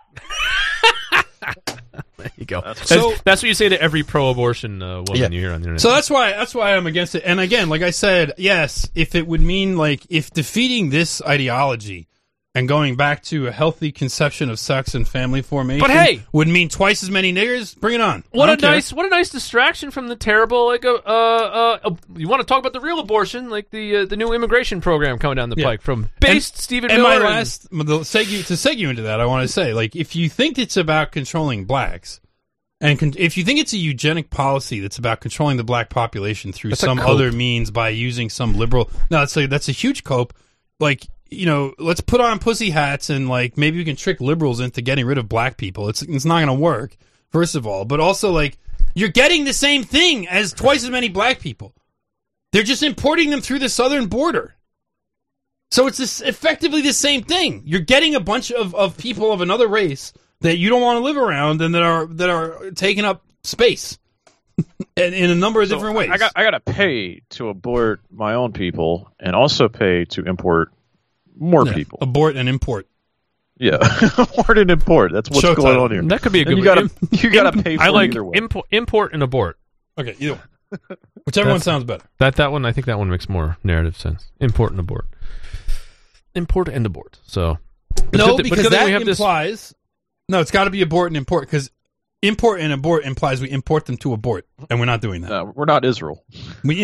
slut. There you go. That's what you say to every pro-abortion woman you hear on the internet. So that's why I'm against it. And again, like I said, yes, if it would mean if defeating this ideology and going back to a healthy conception of sex and family formation, But hey! would mean twice as many niggers. Bring it on. What I a don't care. nice distraction from the terrible you want to talk about the real abortion, like the new immigration program coming down the Yeah. pike from based Stephen And Miller. my last to segue into that, I want to say, like, if you think it's about controlling blacks, and if you think it's a eugenic policy that's about controlling the black population through That's a some cope. other means by using some liberal, no, that's a huge cope. Like, you know, let's put on pussy hats and like maybe we can trick liberals into getting rid of black people. It's not going to work, first of all, but also like you're getting the same thing as twice as many black people. They're just importing them through the southern border. So it's effectively the same thing. You're getting a bunch of people of another race that you don't want to live around and that are taking up space in a number of different ways. I got to pay to abort my own people and also pay to import more people. Abort and import. Yeah, abort and import. That's what's Show going title. on here. That could be a good And one. you gotta pay for I like either way. import and abort. Okay, either one. Whichever one sounds better. That one, I think that one makes more narrative sense. Import and abort. Import and abort. So No, but because good thing that we have this. implies... No, it's got to be abort and import, because import and abort implies we import them to abort, and we're not doing that. No, we're not Israel. We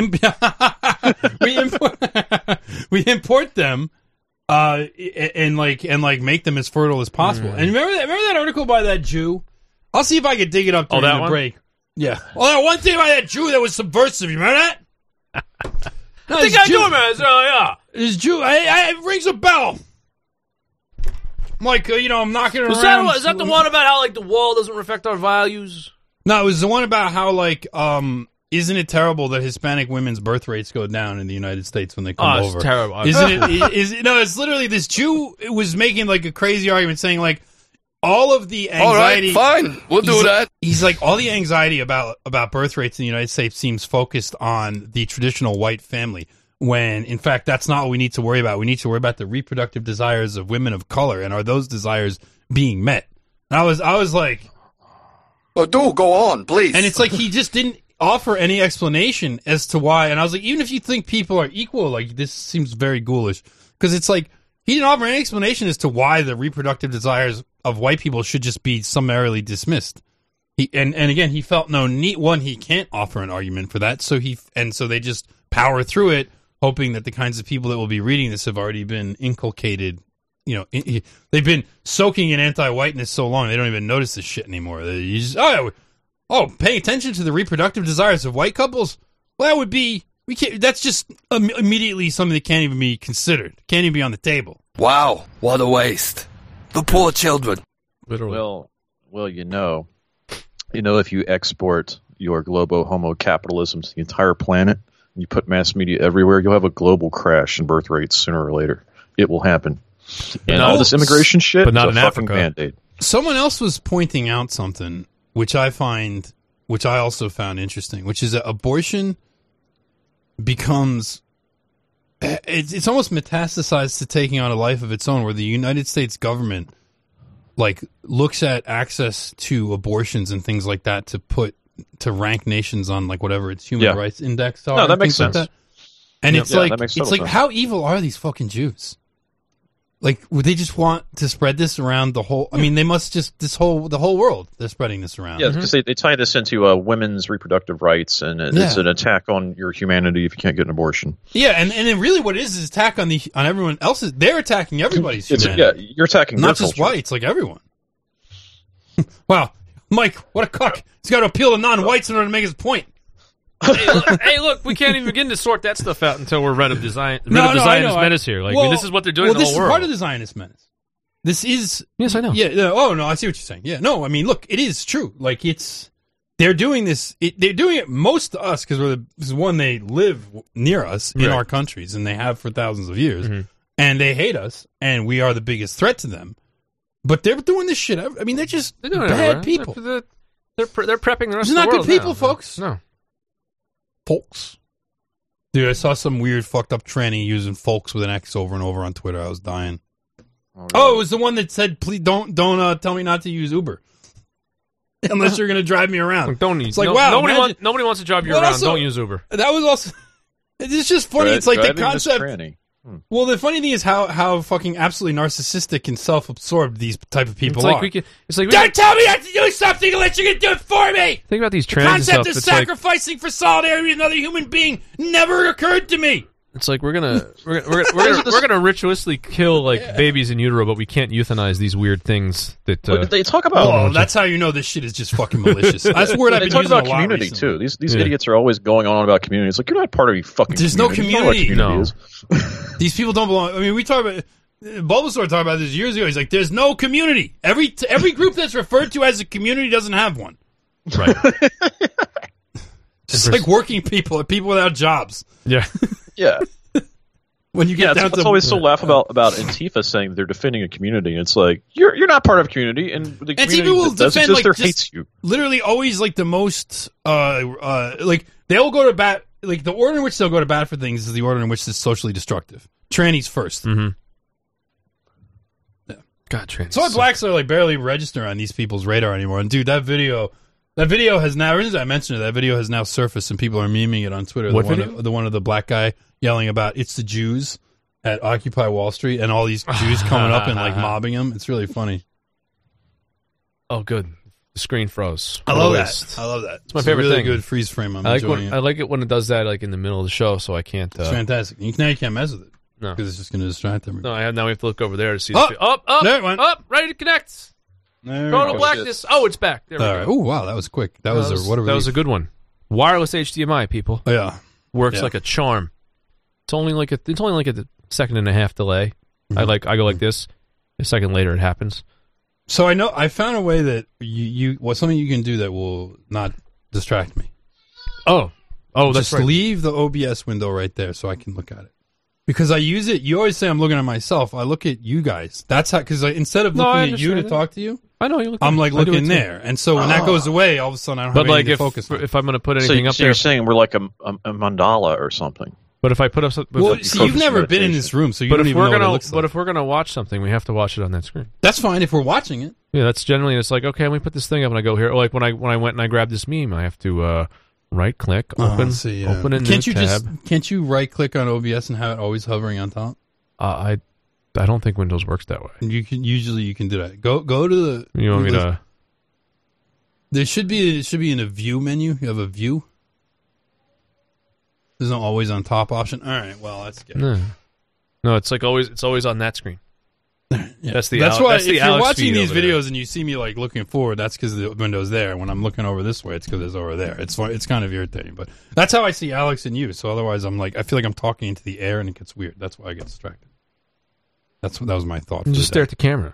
we import them and make them as fertile as possible. And remember that article by that Jew? I'll see if I can dig it up during that the one? break. Yeah. Oh, that one thing about that Jew that was subversive. You remember that? No, I think I do, man. So, yeah. This Jew, it rings a bell. I'm like, I'm knocking it around. Is that the one about how like the wall doesn't reflect our values? No, it was the one about how, like, isn't it terrible that Hispanic women's birth rates go down in the United States when they come over? It's terrible. No, it's literally this Jew was making, like, a crazy argument saying, like, all of the anxiety... All right, fine. We'll do that. He's like, all the anxiety about birth rates in the United States seems focused on the traditional white family, when, in fact, that's not what we need to worry about. We need to worry about the reproductive desires of women of color, and are those desires being met? And I was like... Oh, do go on, please. And it's like he just didn't offer any explanation as to why. And I was like, even if you think people are equal, like, this seems very ghoulish. Because it's like, he didn't offer any explanation as to why the reproductive desires of white people should just be summarily dismissed. And again, he felt no need. One, he can't offer an argument for that. So they just power through it, hoping that the kinds of people that will be reading this have already been inculcated. They've been soaking in anti-whiteness so long they don't even notice this shit anymore. You just, paying attention to the reproductive desires of white couples. Well, that would be that's just immediately something that can't even be considered. Can't even be on the table. Wow, what a waste. The poor children. Literally. Well, if you export your globo homo capitalism to the entire planet, and you put mass media everywhere, you'll have a global crash in birth rates sooner or later. It will happen. And all this immigration shit, but not is in a fucking Africa. Band-Aid. Someone else was pointing out something which I also found interesting, which is that abortion becomes it's almost metastasized to taking on a life of its own, where the United States government like looks at access to abortions and things like that to rank nations on like whatever its human rights index are. No, that makes things like sense. that. And it's like that makes total sense. How evil are these fucking Jews? Like, would they just want to spread this around the whole? I mean, they must just the whole world. They're spreading this around. Yeah, because they tie this into women's reproductive rights, and it's an attack on your humanity if you can't get an abortion. Yeah, and then really what it is attack on everyone else's. They're attacking everybody's humanity. You're attacking not their just culture. whites, like everyone. Wow, Mike, what a cuck! He's got to appeal to non-whites in order to make his point. hey, look, we can't even begin to sort that stuff out until we're rid of the Zionist menace here. Like, this is what they're doing in the whole world. This is part of the Zionist menace. This is... Yes, I know. Yeah. Oh, no, I see what you're saying. Yeah, no, I mean, look, it is true. Like, they're doing this... they're doing it most to us, because they live near us in our countries, and they have for thousands of years, and they hate us, and we are the biggest threat to them. But they're doing this shit. I mean, they're just bad people. They're prepping the rest They're of the world. not good people, now. folks. No. Folks. Dude, I saw some weird fucked up tranny using folks with an X over and over on Twitter. I was dying. Oh, it was the one that said, "Please don't tell me not to use Uber unless you're going to drive me around." Like, don't use. It's like, wow, nobody wants to drive you But around. Also, don't use Uber. That was also. It's just funny. It's like the concept. Well, the funny thing is how fucking absolutely narcissistic and self-absorbed these type of people are. Don't tell me I have to do something unless you're going to do it for me! Think about these The trans concept stuff. of It's like, sacrificing for solidarity with another human being never occurred to me! it's like we're gonna ritualistically kill like babies in utero, but we can't euthanize these weird things that. But they talk about. Oh, that's how you know this shit is just fucking malicious. That's the word I've They been talk using about a lot community recently. too. These idiots are always going on about community. It's like you're not part of a fucking. There's no community. You know what community. community is. These people don't belong. I mean, we talk about Bulbasaur talked about this years ago. He's like, "There's no community. Every group that's referred to as a community doesn't have one." Right. Just like working people, people without jobs. Yeah. Yeah. When you get down it's to always so laugh about Antifa saying they're defending a community. It's like you're not part of a community, and the community Antifa will that does defend exist there like hates you. literally always like the most like they'll go to bat. Like the order in which they'll go to bat for things is the order in which it's socially destructive. Trannies first. Mm-hmm. Yeah. God, trannies. So blacks are like barely register on these people's radar anymore. And dude, that video has now. Ever since I mentioned it, that video has now surfaced, and people are memeing it on Twitter. What video? The one of the black guy yelling about "It's the Jews" at Occupy Wall Street, and all these Jews coming up and like mobbing him. It's really funny. Oh, good. The screen froze. I love that. I love that. It's my favorite really thing. Good freeze frame. I'm I like enjoying it. I like it when it does that, like in the middle of the show, so I can't. It's fantastic. Now you can't mess with it. No, because it's just going to distract everybody. No, now we have to look over there to see. Oh, up, there it went. up, ready to connect. Total blackness. Oh, it's back. There we All go. right. Oh, wow, that was quick. That was a good one. Wireless HDMI, people. Oh, yeah, works like a charm. It's only like a second and a half delay. Mm-hmm. I go like this. A second later, it happens. So I found a way that something you can do that will not distract me. Oh, that's just right. leave the OBS window right there so I can look at it. Because I use it. You always say I'm looking at myself. I look at you guys. That's how. Because instead of looking at you to talk to you, I know you look. I'm like looking there, and so when that goes away, all of a sudden I don't have anything to focus on. If I'm going to put anything up so there, you're saying we're like a mandala or something. But if I put up something, well, see, you've never been in this room, so you don't even know what it looks like. But if we're gonna watch something, we have to watch it on that screen. That's fine if we're watching it. Yeah, that's generally it's like okay, let me put this thing up, and I go here. Like when I went and I grabbed this meme, I have to right click, open a new tab. Can't you right click on OBS and have it always hovering on top? I don't think Windows works that way. You can do that. Go to the. You want me to? There should be in a view menu. You have a view. There's no always on top option. All right, well that's good. No, it's like always. It's always on that screen. Yeah. That's why that's if you're Alex watching these feed over videos there. and you see me like looking forward, that's because the window's there. When I'm looking over this way, it's because it's over there. It's kind of irritating, but that's how I see Alex and you. So otherwise, I'm like I feel like I'm talking into the air and it gets weird. That's why I get distracted. That was my thought. Just stare at the camera.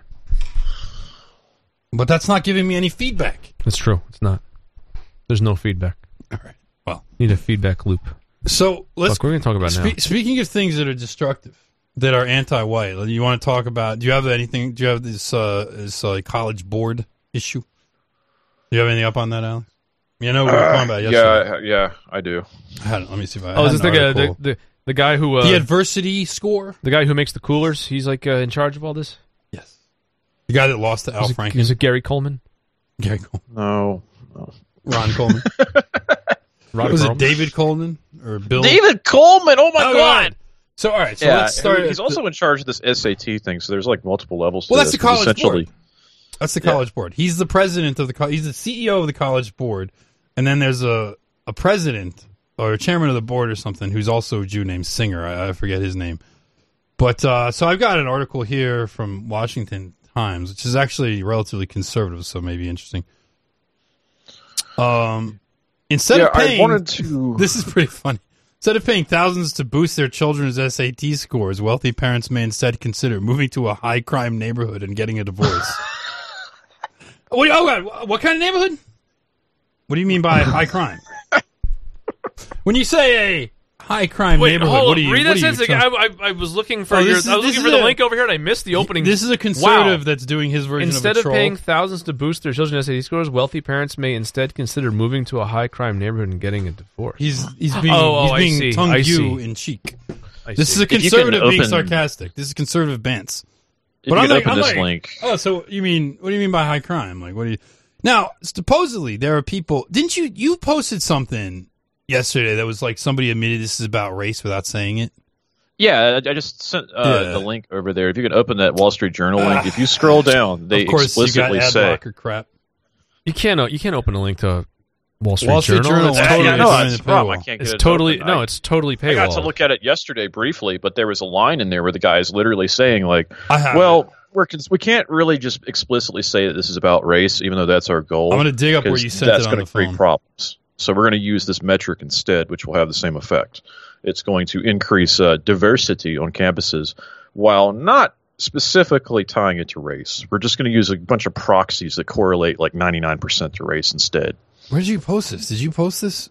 But that's not giving me any feedback. That's true. It's not. There's no feedback. All right. Well, need a feedback loop. So we're going to talk about now. Speaking of things that are destructive, that are anti-white, you want to talk about? Do you have anything? Do you have this college board issue? Do you have anything up on that, Alex? You know what we were talking about yesterday. Yeah, I do. Let me see if I. Oh, is this the guy who the adversity score? The guy who makes the coolers? He's like in charge of all this. Yes. The guy that lost to Al Franken. Is it Gary Coleman? Gary Coleman. No. Ron Coleman. Was it David Coleman or Bill? David Coleman. Oh my God. So all right. So let's start. He's also in charge of this SAT thing. So there's like multiple levels. Well, to that's this, the college essentially. board. That's the college board. He's the president of the. He's the CEO of the college board, and then there's a president or a chairman of the board or something who's also a Jew named Singer. I forget his name. But so I've got an article here from Washington Times, which is actually relatively conservative, so maybe interesting. Instead of paying, this is pretty funny. Instead of paying thousands to boost their children's SAT scores, wealthy parents may instead consider moving to a high crime neighborhood and getting a divorce. Oh God! What kind of neighborhood? What do you mean by high crime? When you say a high crime neighborhood, what do you? Read that sentence again. I was looking for the link over here, and I missed the opening. This is a conservative that's doing his version Instead of a troll. Paying thousands to boost their children's SAT scores, wealthy parents may instead consider moving to a high crime neighborhood and getting a divorce. He's being tongue in cheek. This is a conservative being sarcastic. This is conservative bants. But I'm like, link. Oh, so what do you mean by high crime? Like, what do you? Now, supposedly there are people. Didn't you posted something yesterday that was like somebody admitted this is about race without saying it? Yeah, I just sent the link over there. If you could open that Wall Street Journal link, if you scroll down, they of course, explicitly you got ad say blocker crap. You can't open a link to Wall Street Wall Street Journal. It's Yeah, totally, yeah, no, it's that's the problem. I can't get it's it totally open. it's totally paywall. I got to look at it yesterday briefly, but there was a line in there where the guy is literally saying, like, I have well, we can't really just explicitly say that this is about race, even though that's our goal. I'm going to dig up where 'cause you sent that's it on gonna the create phone. problems. So we're going to use this metric instead, which will have the same effect. It's going to increase diversity on campuses while not specifically tying it to race. We're just going to use a bunch of proxies that correlate like 99% to race instead. Where did you post this? Did you post this?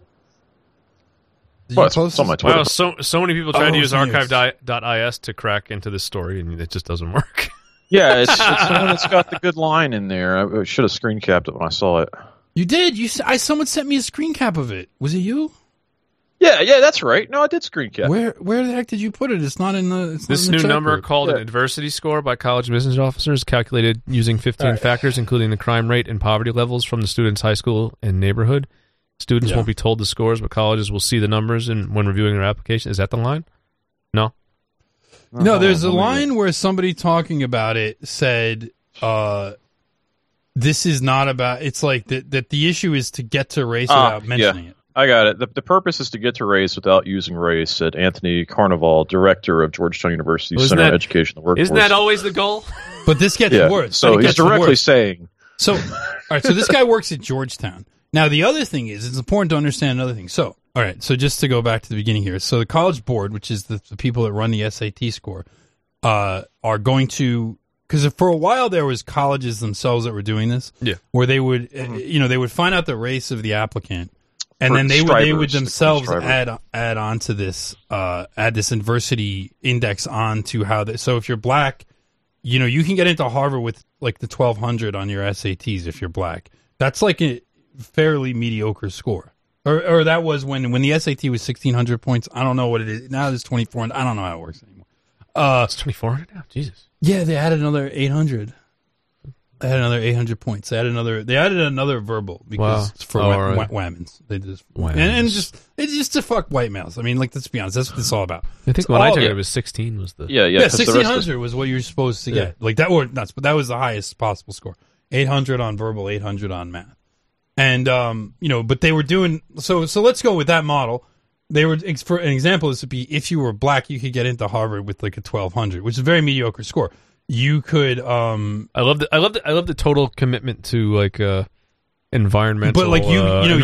Did Well, you it's post on my this? Twitter. Wow, so many people tried to use it's news. archive.is to crack into this story, and it just doesn't work. Yeah, it's the one that's got the good line in there. I should have screen capped it when I saw it. You did. Someone sent me a screen cap of it. Was it you? Yeah, that's right. No, I did screen cap. Where the heck did you put it? It's not in the. It's This not in new the number checkbook. called an adversity score by college business officers calculated using 15 factors, including the crime rate and poverty levels from the student's high school and neighborhood. Students Yeah. won't be told the scores, but colleges will see the numbers when reviewing their application. Is that the line? No. No, there's a line where somebody talking about it said, "This is not about." It's like that the issue is to get to race without mentioning it. I got it. The purpose is to get to race without using race, said Anthony Carnival, director of Georgetown University Well, Center on Education and the Workforce. Isn't that always the goal? But this gets yeah. worse. So It he's gets directly worse. saying, So, all right. So this guy works at Georgetown. Now, the other thing is, it's important to understand another thing. So, all right. So just to go back to the beginning here. So the College Board, which is the people that run the SAT score, are going to, because for a while there was colleges themselves that were doing this, where they would, they would find out the race of the applicant, and For then they strivers, would themselves strivers. add on to this, add this adversity index on to how. So if you're black, you can get into Harvard with like the 1200 on your SATs if you're black. That's like a fairly mediocre score. Or that was when the SAT was 1600 points. I don't know what it is. Now it's 2400. I don't know how it works anymore. It's 2,400 now. Jesus. Yeah, they added another 800. They had another 800 points. They added another verbal because it's for women's. They just and just it's just to fuck white males. I mean, like, let's be honest. That's what it's all about. I think when I took it was 16 was the... yeah, 1600 was what you were supposed to get. Like that were nuts, but that was the highest possible score. 800 on verbal, 800 on math. And but they were doing so let's go with that model. They were, for an example, this would be if you were black, you could get into Harvard with like a 1200, which is a very mediocre score. You could I love the total commitment to like environmental, but like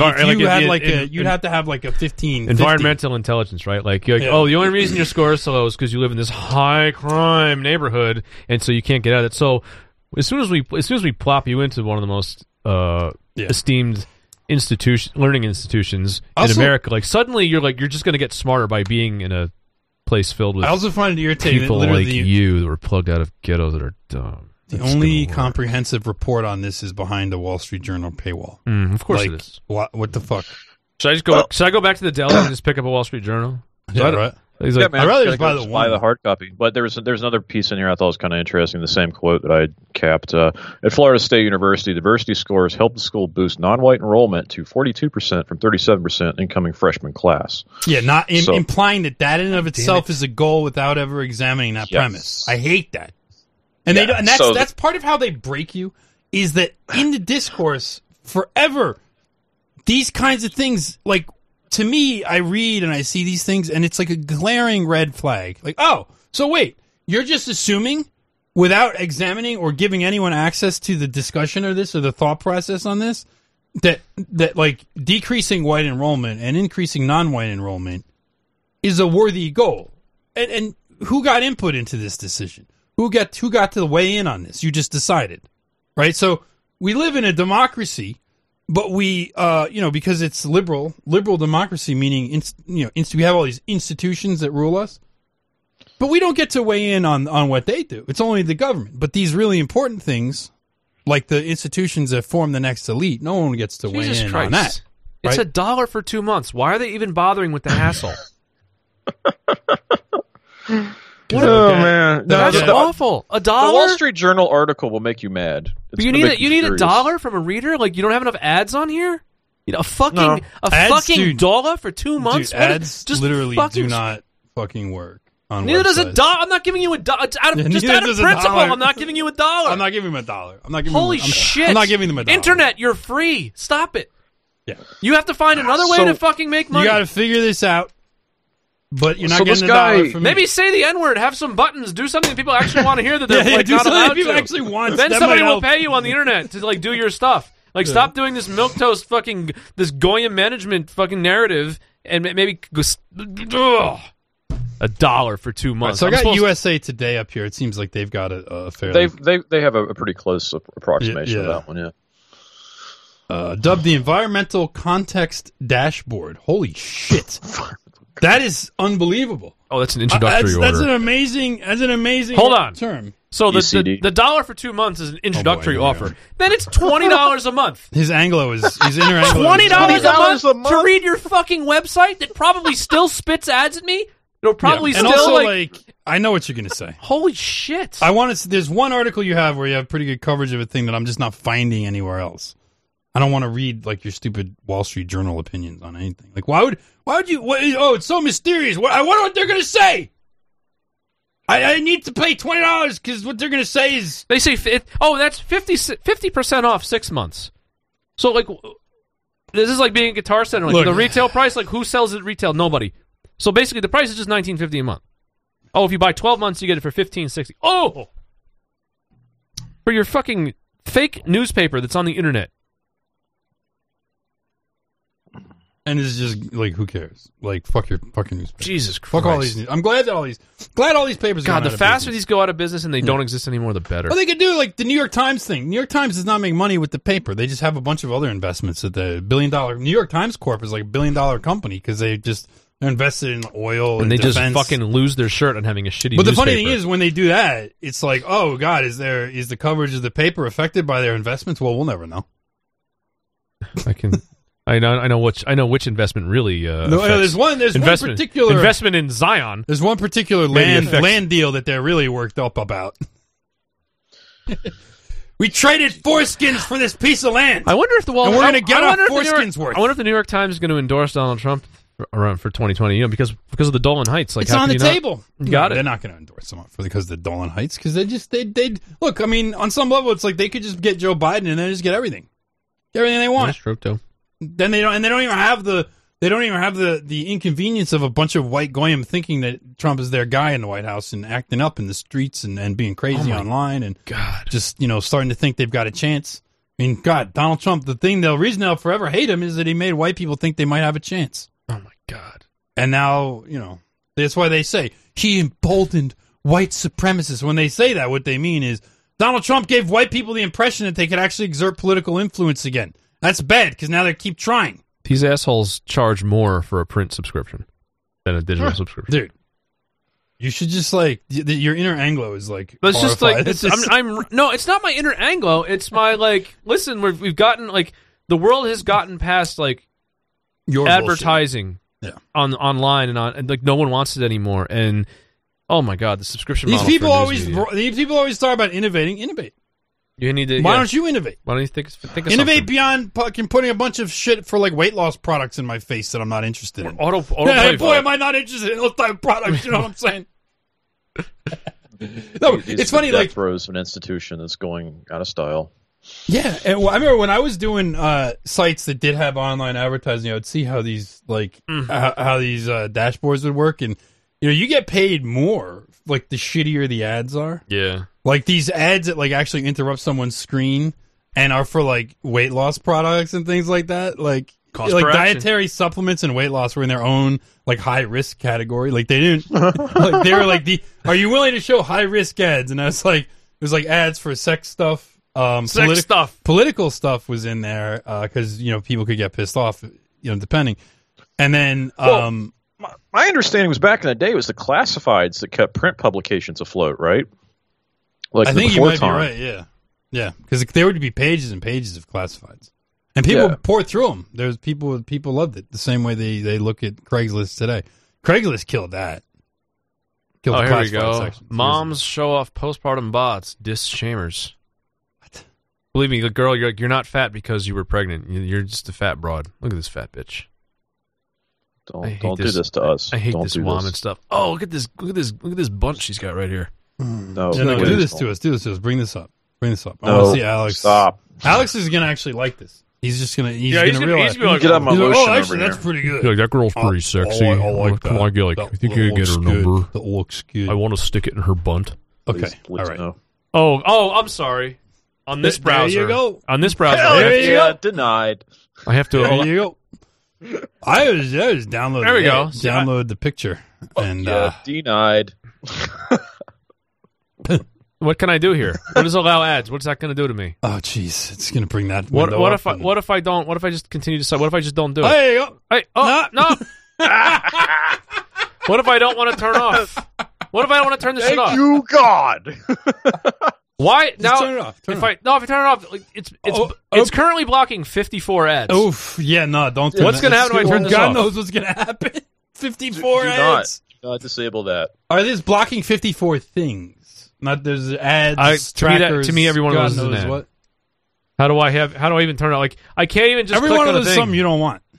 you'd have to have like a 15 environmental intelligence, right? Like the only reason your score is so low is because you live in this high crime neighborhood, and so you can't get out of it. So as soon as we plop you into one of the most esteemed learning institutions in America, like suddenly you're just going to get smarter by being in a place filled with. I also find it irritating people that like literally you that were plugged out of ghettos that are dumb. The only comprehensive report on this is behind the Wall Street Journal paywall. Of course like, it is. What the fuck? Should I just go? Should I go back to the deli and just pick up a Wall Street Journal? Yeah, right. He's like, man, I'd rather just just buy the one. the hard copy. But there's another piece in here I thought was kind of interesting. The same quote that I had capped at Florida State University. Diversity scores helped the school boost non-white enrollment to 42% from 37% incoming freshman class. Yeah, not implying that in and of itself is a goal without ever examining that premise. I hate that. And that's part of how they break you is that in the discourse forever, these kinds of things, like, to me, I read and I see these things, and it's like a glaring red flag. Like, oh, so wait, you're just assuming without examining or giving anyone access to the discussion or the thought process on this, that like decreasing white enrollment and increasing non-white enrollment is a worthy goal. And who got input into this decision? Who got to weigh in on this? You just decided, right? So we live in a democracy. But we, because it's liberal democracy, meaning, we have all these institutions that rule us. But we don't get to weigh in on what they do. It's only the government. But these really important things, like the institutions that form the next elite, no one gets to weigh in on that. It's right? $1 for 2 months. Why are they even bothering with the hassle? Man, that's awful. $1. The Wall Street Journal article will make you mad. But you need $1 from a reader? Like, you don't have enough ads on here? A fucking $1 for 2 months? Dude, ads literally do not fucking work. on Neither does a websites. dollar. I'm not giving you a dollar. It's out of Yeah, just neither out of does a principle. dollar. I'm not giving you a dollar. I'm not giving him a dollar. I'm not giving Holy him, I'm, shit! I'm not giving them a dollar. Internet, you're free. Stop it. Yeah. You have to find another way So- to fucking make money. You got to figure this out. But you're not So this getting a dollar guy- from me. Maybe say the N-word. Have some buttons. Do something that people actually want to hear that they're Yeah, like do not something allowed people to. actually want. Then That somebody might will help. pay you on the internet to like do your stuff. Like stop doing this milquetoast fucking this Goya management fucking narrative and maybe ugh, $1 for 2 months. So I I'm got supposed- USA Today up here. It seems like they've got a fairly They have a pretty close approximation Yeah. of that one. Yeah. dubbed the Environmental Context Dashboard. Holy shit. That is unbelievable. Oh, that's an introductory That's order. an amazing Hold on. term. So the UCD. $1 for 2 months is an introductory here we offer. go. Then it's $20 a month. His Anglo is his inner Anglo. $20 is- a month to read your fucking website that probably still spits ads at me. It'll probably and still also like I know what you're gonna say. holy shit. I want to. There's one article you have where you have pretty good coverage of a thing that I'm just not finding anywhere else. I don't want to read like your stupid Wall Street Journal opinions on anything. Like why would you? Oh, it's so mysterious. I wonder what they're gonna say. I need to pay $20 because what they're gonna say is They say that's 50% off 6 months. So like this is like being a Guitar Center. Like Look. the retail price, like who sells it at retail? Nobody. So basically the price is just $19.50 a month. Oh, if you buy 12 months, you get it for $15.60. Oh, for your fucking fake newspaper that's on the internet. and it's just like who cares? Like fuck your fucking newspaper. Jesus Christ. Fuck all these. I'm glad that all these papers. are God, going the out of faster business. these go out of business and they don't exist anymore, the better. Well, they could do like the New York Times thing. New York Times does not make money with the paper. They just have a bunch of other investments. That the $1 billion New York Times Corp is like $1 billion company because they're invested in oil and they defense. just fucking lose their shirt on having a shitty But the newspaper. funny thing is, when they do that, it's like, oh God, is the coverage of the paper affected by their investments? Well, we'll never know. I know which investment really No, there's one particular investment in Zion. There's one particular land deal that they're really worked up about. We traded foreskins for this piece of land. I wonder if the Wall And we're gonna get I our wonder if the New York- foreskins worth. I wonder if the New York Times is going to endorse Donald Trump for 2020. You know, because of the Dolan Heights. Like, It's how on can the you not- table. You got it. They're not going to endorse them because of the Dolan Heights because they look. I mean, on some level, it's like they could just get Joe Biden and then just get everything they want. That's true too. Then they don't even have the inconvenience of a bunch of white goyim thinking that Trump is their guy in the White House and acting up in the streets and being crazy online and God, just starting to think they've got a chance. I mean, God, Donald Trump. The reason they'll forever hate him is that he made white people think they might have a chance. oh my God. And now, that's why they say he emboldened white supremacists. When they say that, what they mean is Donald Trump gave white people the impression that they could actually exert political influence again. That's bad because now they keep trying. These assholes charge more for a print subscription than a digital subscription. Dude, you should just your inner Anglo is like. But it's just like horrified. no, it's not my inner Anglo. It's my listen, we've gotten the world has gotten past your advertising Yeah. online and no one wants it anymore. And oh my God, the subscription These model people for news media. these people always talk about innovating. Innovate. You need to. Why don't you innovate? Why don't you think of Innovate something? beyond fucking putting a bunch of shit for weight loss products in my face that I'm not interested in. Auto Hey, boy, am I not interested in those type of products? You know what I'm saying? No, it's funny. Death throes of an institution that's going out of style. Yeah, and I remember when I was doing sites that did have online advertising, I would see how these how these dashboards would work, and you get paid more the shittier the ads are. Yeah. Like these ads that actually interrupt someone's screen and are for weight loss products and things like that. Cost per action. Dietary supplements and weight loss were in their own high risk category. They didn't they were are you willing to show high risk ads? And I was it was ads for sex stuff. Stuff. Political stuff was in there because people could get pissed off, depending. And then My understanding was back in the day it was the classifieds that kept print publications afloat, right? I think you before might time. be right. Yeah, because there would be pages and pages of classifieds, and people pour through them. There's people loved it the same way they look at Craigslist today. Craigslist killed that. Killed the Here we classified go. section. Moms show off postpartum bots. Shamers. What? Believe me, girl, you're not fat because you were pregnant. You're just a fat broad. Look at this fat bitch. Don't do this to us. I hate Don't this do woman stuff. Oh, look at this bunch she's got right here. No, No, please do this don't. to us. Do this to us. Bring this up. I No, want to see Alex. Stop. Alex is gonna actually like this. He's just gonna. He's Yeah, he's gonna gonna- realize. he's gonna be like, Get out my He's like, lotion oh, actually, over that's here. pretty good. You're like, that girl's pretty sexy. I like Come that. on, like, That I think you can get her looks good. number. That looks good. I want to stick it in her bunt. Okay. Please, All right. no. Oh, I'm sorry. On this There browser, you go. on this browser, Hell I have you yeah, go. denied. I have to. There you go. I was downloading. There we go. Download the picture and Yeah, denied. What can I do here? What does allow ads? What's that going to do to me? oh jeez, it's gonna bring that. What window what up if I and- what if I don't? What if I just continue to say? What if I just don't do it? There you go. Hey, oh no! What if I don't want to turn off? What if I don't want to turn this shit off? You God. Why now? turn it off. Turn if it I no, if I turn it off, like, it's Oh, it's currently blocking 54 ads. Oof. Yeah. No. Don't. turn What's that. gonna happen when I turn this God off? knows what's gonna happen. 54 Do ads. not disable that. Are this blocking 54 things? Not there's ads. to me, trackers. to me, every one of God those is an knows ad. what. How do I even turn it? Like I can't even just Every click one of on those a is thing. something you don't want.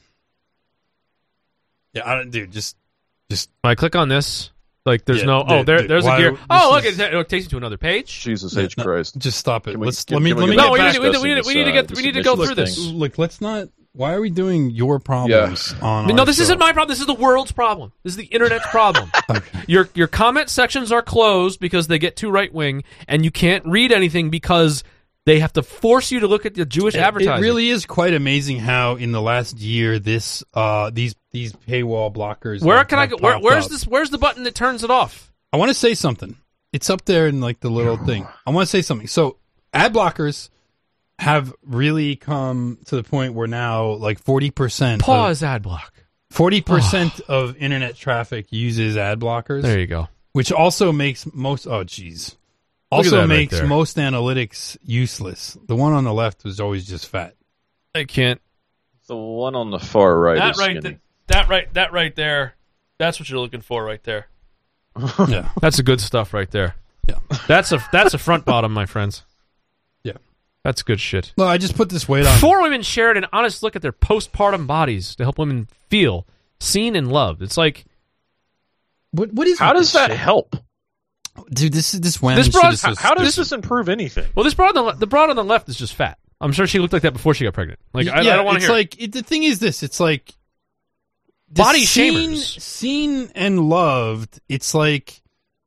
Yeah, I don't, dude. Just When I click on this, like there's Yeah, no. Oh, dude, there's why- a gear. this Oh, look, is- it takes you to another page. Jesus H no, Christ. just stop it. Can we- Let's can- let me can we let me get No, get we back. need to we need to get this we need to go admissions through this. thing. Look, let's not. Why are we doing your problems on? No, our this show? isn't my problem. This is the world's problem. This is the internet's problem. Your comment sections are closed because they get too right wing, and you can't read anything because they have to force you to look at the Jewish advertising. It really is quite amazing how in the last year these paywall blockers. Where have- can I have go? popped Where's up. this? Where's the button that turns it off? I want to say something. It's up there in like the little thing. I want to say something. So ad blockers have really come to the point where now like 40%. Pause ad block. 40% of internet traffic uses ad blockers. There you go. Which also makes most. Oh, jeez. Look at that Also right makes there. most analytics useless. The one on the left was always just fat. I can't. The one on the far right That is right, skinny. that right there. That's what you're looking for right there. Yeah. That's the good stuff right there. Yeah. That's a front bottom, my friends. Yeah. That's good shit. No, I just put this weight on. 4 women shared an honest look at their postpartum bodies to help women feel seen and loved. It's like What is How with does this that shit? help? Dude, this whammy This shit broad- is so How does stupid. this improve anything? well, this broad the broad on the left is just fat. I'm sure she looked like that before she got pregnant. Like I don't want to it's hear. like the thing is this. It's like this Body seen, shamers. seen and loved. It's like,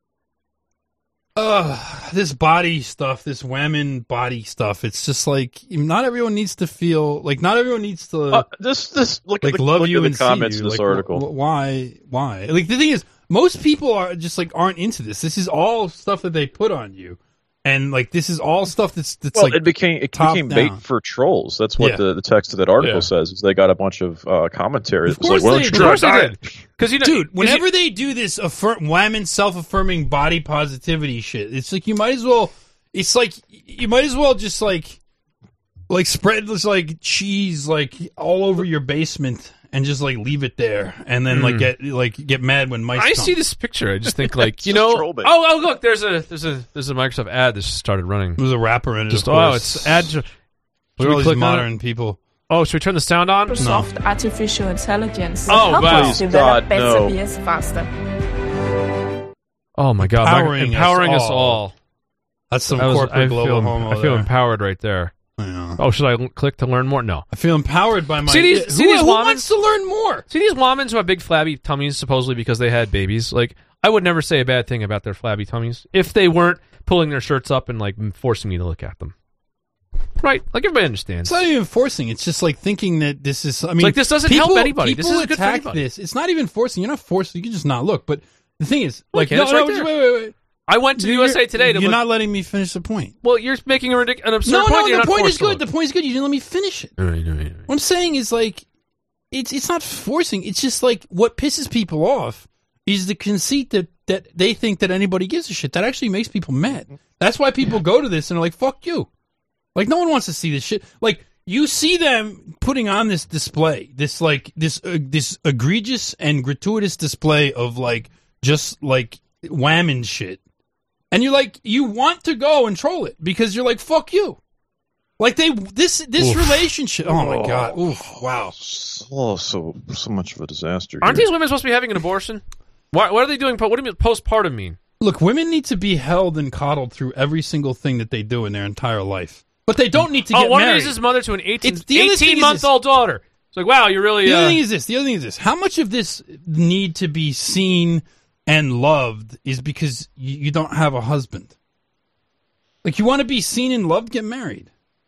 this body stuff, this women body stuff. It's just like not everyone needs to feel like not everyone needs to This look like at the, love look you at and the comments see in you. this Like, article. why? Like the thing is, most people are just like aren't into this. This is all stuff that they put on you, and like this is all stuff that's Well, like it became top bait down. for trolls. That's what Yeah. the text of that article Yeah. says. Is they got a bunch of commentary. Of It was course like, why they don't you do. try Of course they diet? did. Because you know, Dude, 'cause whenever they do this women self-affirming body positivity shit, it's like you might as well. It's like you might as well just like spread this like cheese like all over your basement and just like leave it there, and then get mad when mice. I come. see this picture, I just think like you just know. troll bait. Oh look, there's a Microsoft ad that just started running. There's a rapper in it. Just of course. it's ad. Should Look at we all these click on modern people. Oh, should we turn the sound on? Microsoft Artificial Intelligence Oh, help wow. us develop God, better no. beers faster. Oh my God, empowering us all. That's some That was- corporate global homo. I feel there. empowered right there. Yeah. Oh, should I click to learn more? No. I feel empowered by my. See these who women- wants to learn more? See these women who have big flabby tummies supposedly because they had babies. Like I would never say a bad thing about their flabby tummies if they weren't pulling their shirts up and like forcing me to look at them. Right? Like everybody understands. It's not even forcing. It's just like thinking that this is. I mean, like this doesn't help anybody. This People isn't good for attack anybody. this. It's not even forcing. You're not forcing. You can just not look. But the thing is, like, Okay, it's right there. wait. I went to USA Today to You're look. not letting me finish the point. Well, you're making an absurd No, point. You're the not point is forced to good. look. The point is good. You didn't let me finish it. All right. What I'm saying is like, it's not forcing. It's just like what pisses people off is the conceit that they think that anybody gives a shit. That actually makes people mad. That's why people go to this and are like, "Fuck you." Like no one wants to see this shit. Like you see them putting on this display, this egregious and gratuitous display of like just like whammon shit, and you're like, you want to go and troll it because you're like, "Fuck you." Like this relationship. Oh my god! Oof! Wow! So much of a disaster. Aren't here. these women supposed to be having an abortion? What are they doing? What do you mean postpartum mean? Look, women need to be held and coddled through every single thing that they do in their entire life, but they don't need to get one married. of these is mother to an The other thing is 18-month-old daughter. It's like, wow, you're really. The other thing is this. The other thing is this. How much of this need to be seen and loved is because you don't have a husband? Like, you want to be seen and loved, get married.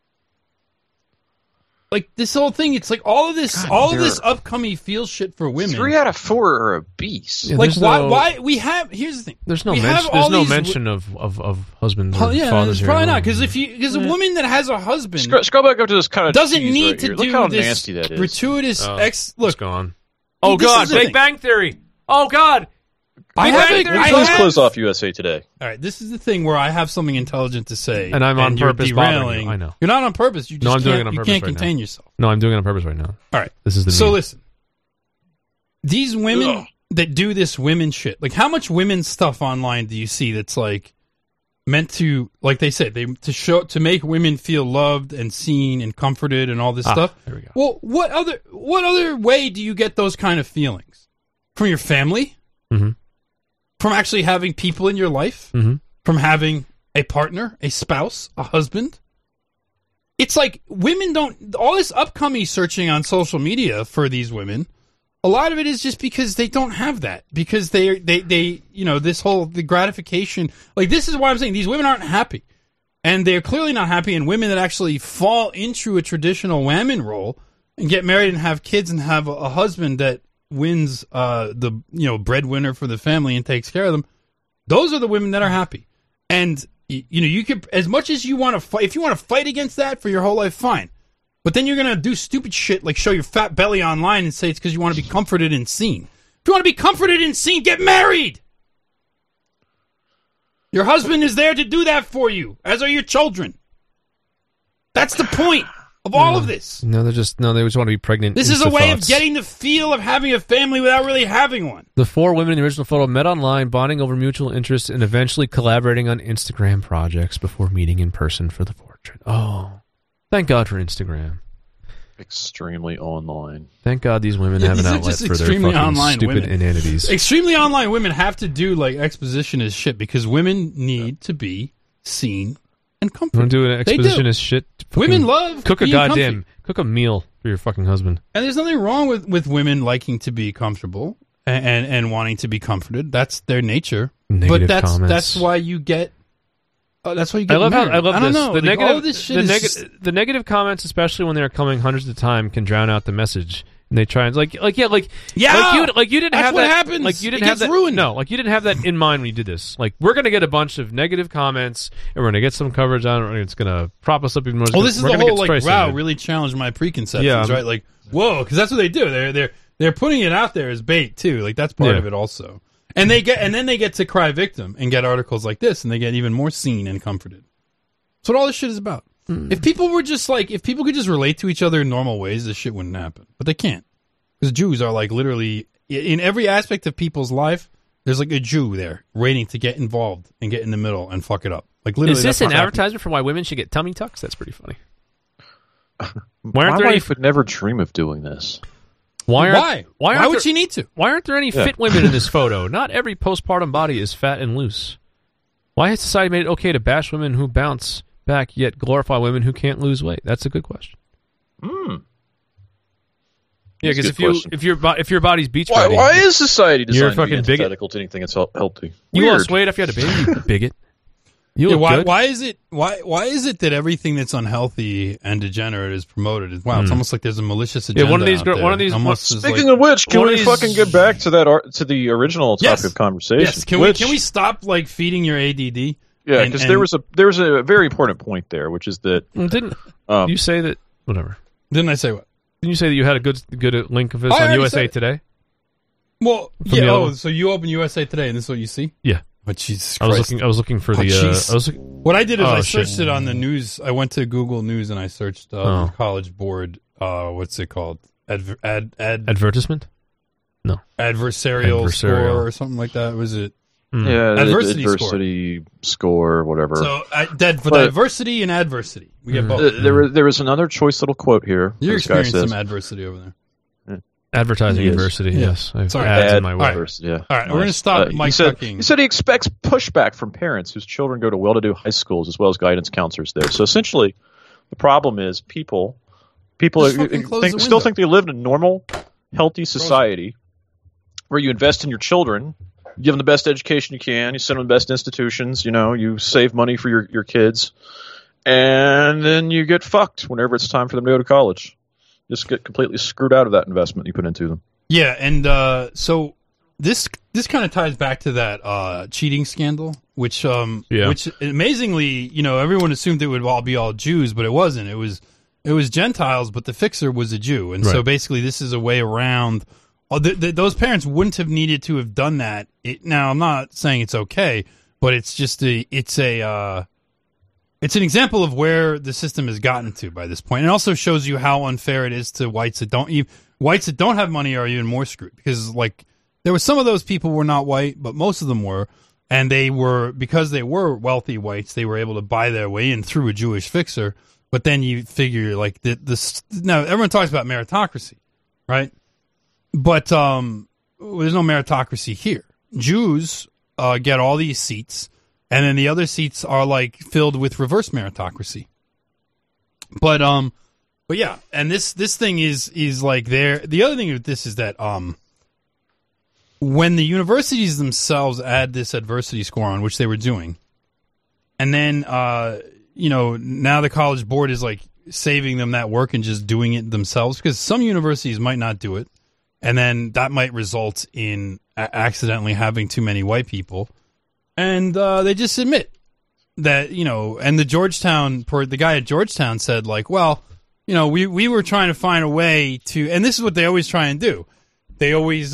Like, this whole thing, it's like all of this upcoming feel shit for women. 3 out of 4 are obese. Yeah, like, why we have, here's the thing. There's no mention of husbands or fathers here. Probably not, because a woman that has a husband Scroll back up to this kind of doesn't cheese need right to here. do Look how this nasty that is. gratuitous It's gone. This God, is the Big thing. Bang Theory. Oh, God. Please close off USA Today. All right, this is the thing where I have something intelligent to say, And I'm on you're purpose bothering derailing. you. I know. You're not on purpose. You just I'm doing it on you purpose can't right contain now. yourself. No, I'm doing it on purpose right now. All right. This is the So meme. listen, these women that do this women shit, like how much women stuff online do you see that's like meant to, like they said, to make women feel loved and seen and comforted and all this stuff? There we go. Well, what other way do you get those kind of feelings? From your family? Mm-hmm. From actually having people in your life? Mm-hmm. From having a partner, a spouse, a husband? It's like women don't, all this upcoming searching on social media for these women, a lot of it is just because they don't have that. Because they this whole, the gratification, like this is why I'm saying these women aren't happy. And they're clearly not happy, and women that actually fall into a traditional woman role and get married and have kids and have a husband that wins the breadwinner for the family and takes care of them, those are the women that are happy. And you could, as much as you want to fight, if you want to fight against that for your whole life, fine. But then you're going to do stupid shit like show your fat belly online and say it's because you want to be comforted and seen. If you want to be comforted and seen, get married! Your husband is there to do that for you, as are your children. That's the point of all of this. No, they just want to be pregnant. This is a way of Insta-thoughts. getting the feel of having a family without really having one. The 4 women in the original photo met online, bonding over mutual interests, and eventually collaborating on Instagram projects before meeting in person for the portrait. Oh, thank God for Instagram. Extremely online. Thank God these women have an These are outlet just for their extremely fucking online stupid women. inanities. Extremely online women have to do like exposition as shit because women need to be seen and You comforted. want to do an They exposition do. as shit? Women Fucking love cook a being goddamn comfy. meal for your fucking husband. And there's nothing wrong with women liking to be comfortable and wanting to be comforted. That's their nature. Negative but comments. that's why you get. That's why you get. I love married. how I love I don't this. know. The like, negative, all of this shit the, is just- the negative comments, especially when they're coming hundreds of times, can drown out the message. And they try and like you didn't That's have what that. happens. Like you didn't It have gets that. ruined. No, like you didn't have that in mind when you did this. Like we're gonna get a bunch of negative comments, and we're gonna get some coverage on it. And it's gonna prop us up even more. Well, this is we're the gonna whole get like Streisand. wow, really challenged my preconceptions, Yeah. right? Like whoa, because that's what they do. They're putting it out there as bait too. Like that's part Yeah. of it also. And then they get to cry victim and get articles like this, and they get even more seen and comforted. That's what all this shit is about. If people were just like, if people could just relate to each other in normal ways, this shit wouldn't happen. But they can't. Because Jews are like literally, in every aspect of people's life, there's like a Jew there waiting to get involved and get in the middle and fuck it up. Like literally, Is that's this an what's happening. advertisement for why women should get tummy tucks? That's pretty funny. My aren't there any- wife would never dream of doing this. Why Why would she need to? Why aren't there any fit women in this photo? Not every postpartum body is fat and loose. Why has society made it okay to bash women who bounce back, yet glorify women who can't lose weight? That's a good question. Yeah, That's a because good question. if your body's beach Why, ready, why is society You're a designed to be fucking bigot. antithetical to anything that's healthy? you Weird. lost weight after you had a baby, you bigot. You Yeah, look why? good. Why is it? Why is it that everything that's unhealthy and degenerate is promoted? Wow, it's almost like there's a malicious agenda. one of these out girl- there. one of these- Almost is Speaking like, of which, can one of we these- fucking get back to that to the original topic Yes. of conversation? yes, can which, we stop like feeding your ADD? Yeah, And- because and- there was a very important point there, which is that Didn't you say that? Whatever. Didn't I say what? Didn't you say that you had a good link of this I on already USA said it. Today? Well, From yeah. the other Oh, one. so you open USA Today, and this is what you see? Yeah. But Jesus I Christ! was looking for Oh, the. jeez. I was look- What I did is Oh, I shit. searched it on the news. I went to Google News and I searched Oh. the College Board. What's it called? advertisement. Adversarial Adversarial. score or something like that. Was it? Yeah, Adversity score, whatever. So diversity and adversity, we get both. There was another choice little quote here. You're This guy experiencing says, some adversity over there. Advertising He is. adversity, Yeah. yes. I have Sorry. ads in my way. Yeah. All right, we're going to stop Mike talking. He said he expects pushback from parents whose children go to well-to-do high schools as well as guidance counselors there. So essentially, the problem is people Just fucking close the still window. think they live in a normal, healthy society where you invest in your children, you give them the best education you can, you send them to the best institutions, you save money for your kids, and then you get fucked whenever it's time for them to go to college. Just get completely screwed out of that investment you put into them. Yeah, and so this kind of ties back to that cheating scandal, which amazingly, everyone assumed it would all be all Jews, but it wasn't. It was Gentiles, but the fixer was a Jew, and so basically this is a way around. Those parents wouldn't have needed to have done that. Now, I'm not saying it's okay, but it's just it's an example of where the system has gotten to by this point. It also shows you how unfair it is to whites that don't have money are even more screwed, because there were some of those people were not white, but most of them were, and because they were wealthy whites, they were able to buy their way in through a Jewish fixer. But then you figure now everyone talks about meritocracy, right? But there's no meritocracy here. Jews get all these seats, and then the other seats are filled with reverse meritocracy. But yeah, and this thing is there. The other thing with this is that when the universities themselves add this adversity score on, which they were doing, and then now the College Board is saving them that work and just doing it themselves, because some universities might not do it, and then that might result in accidentally having too many white people. And they just admit that, and the guy at Georgetown said, we were trying to find a way to, and this is what they always try and do. They always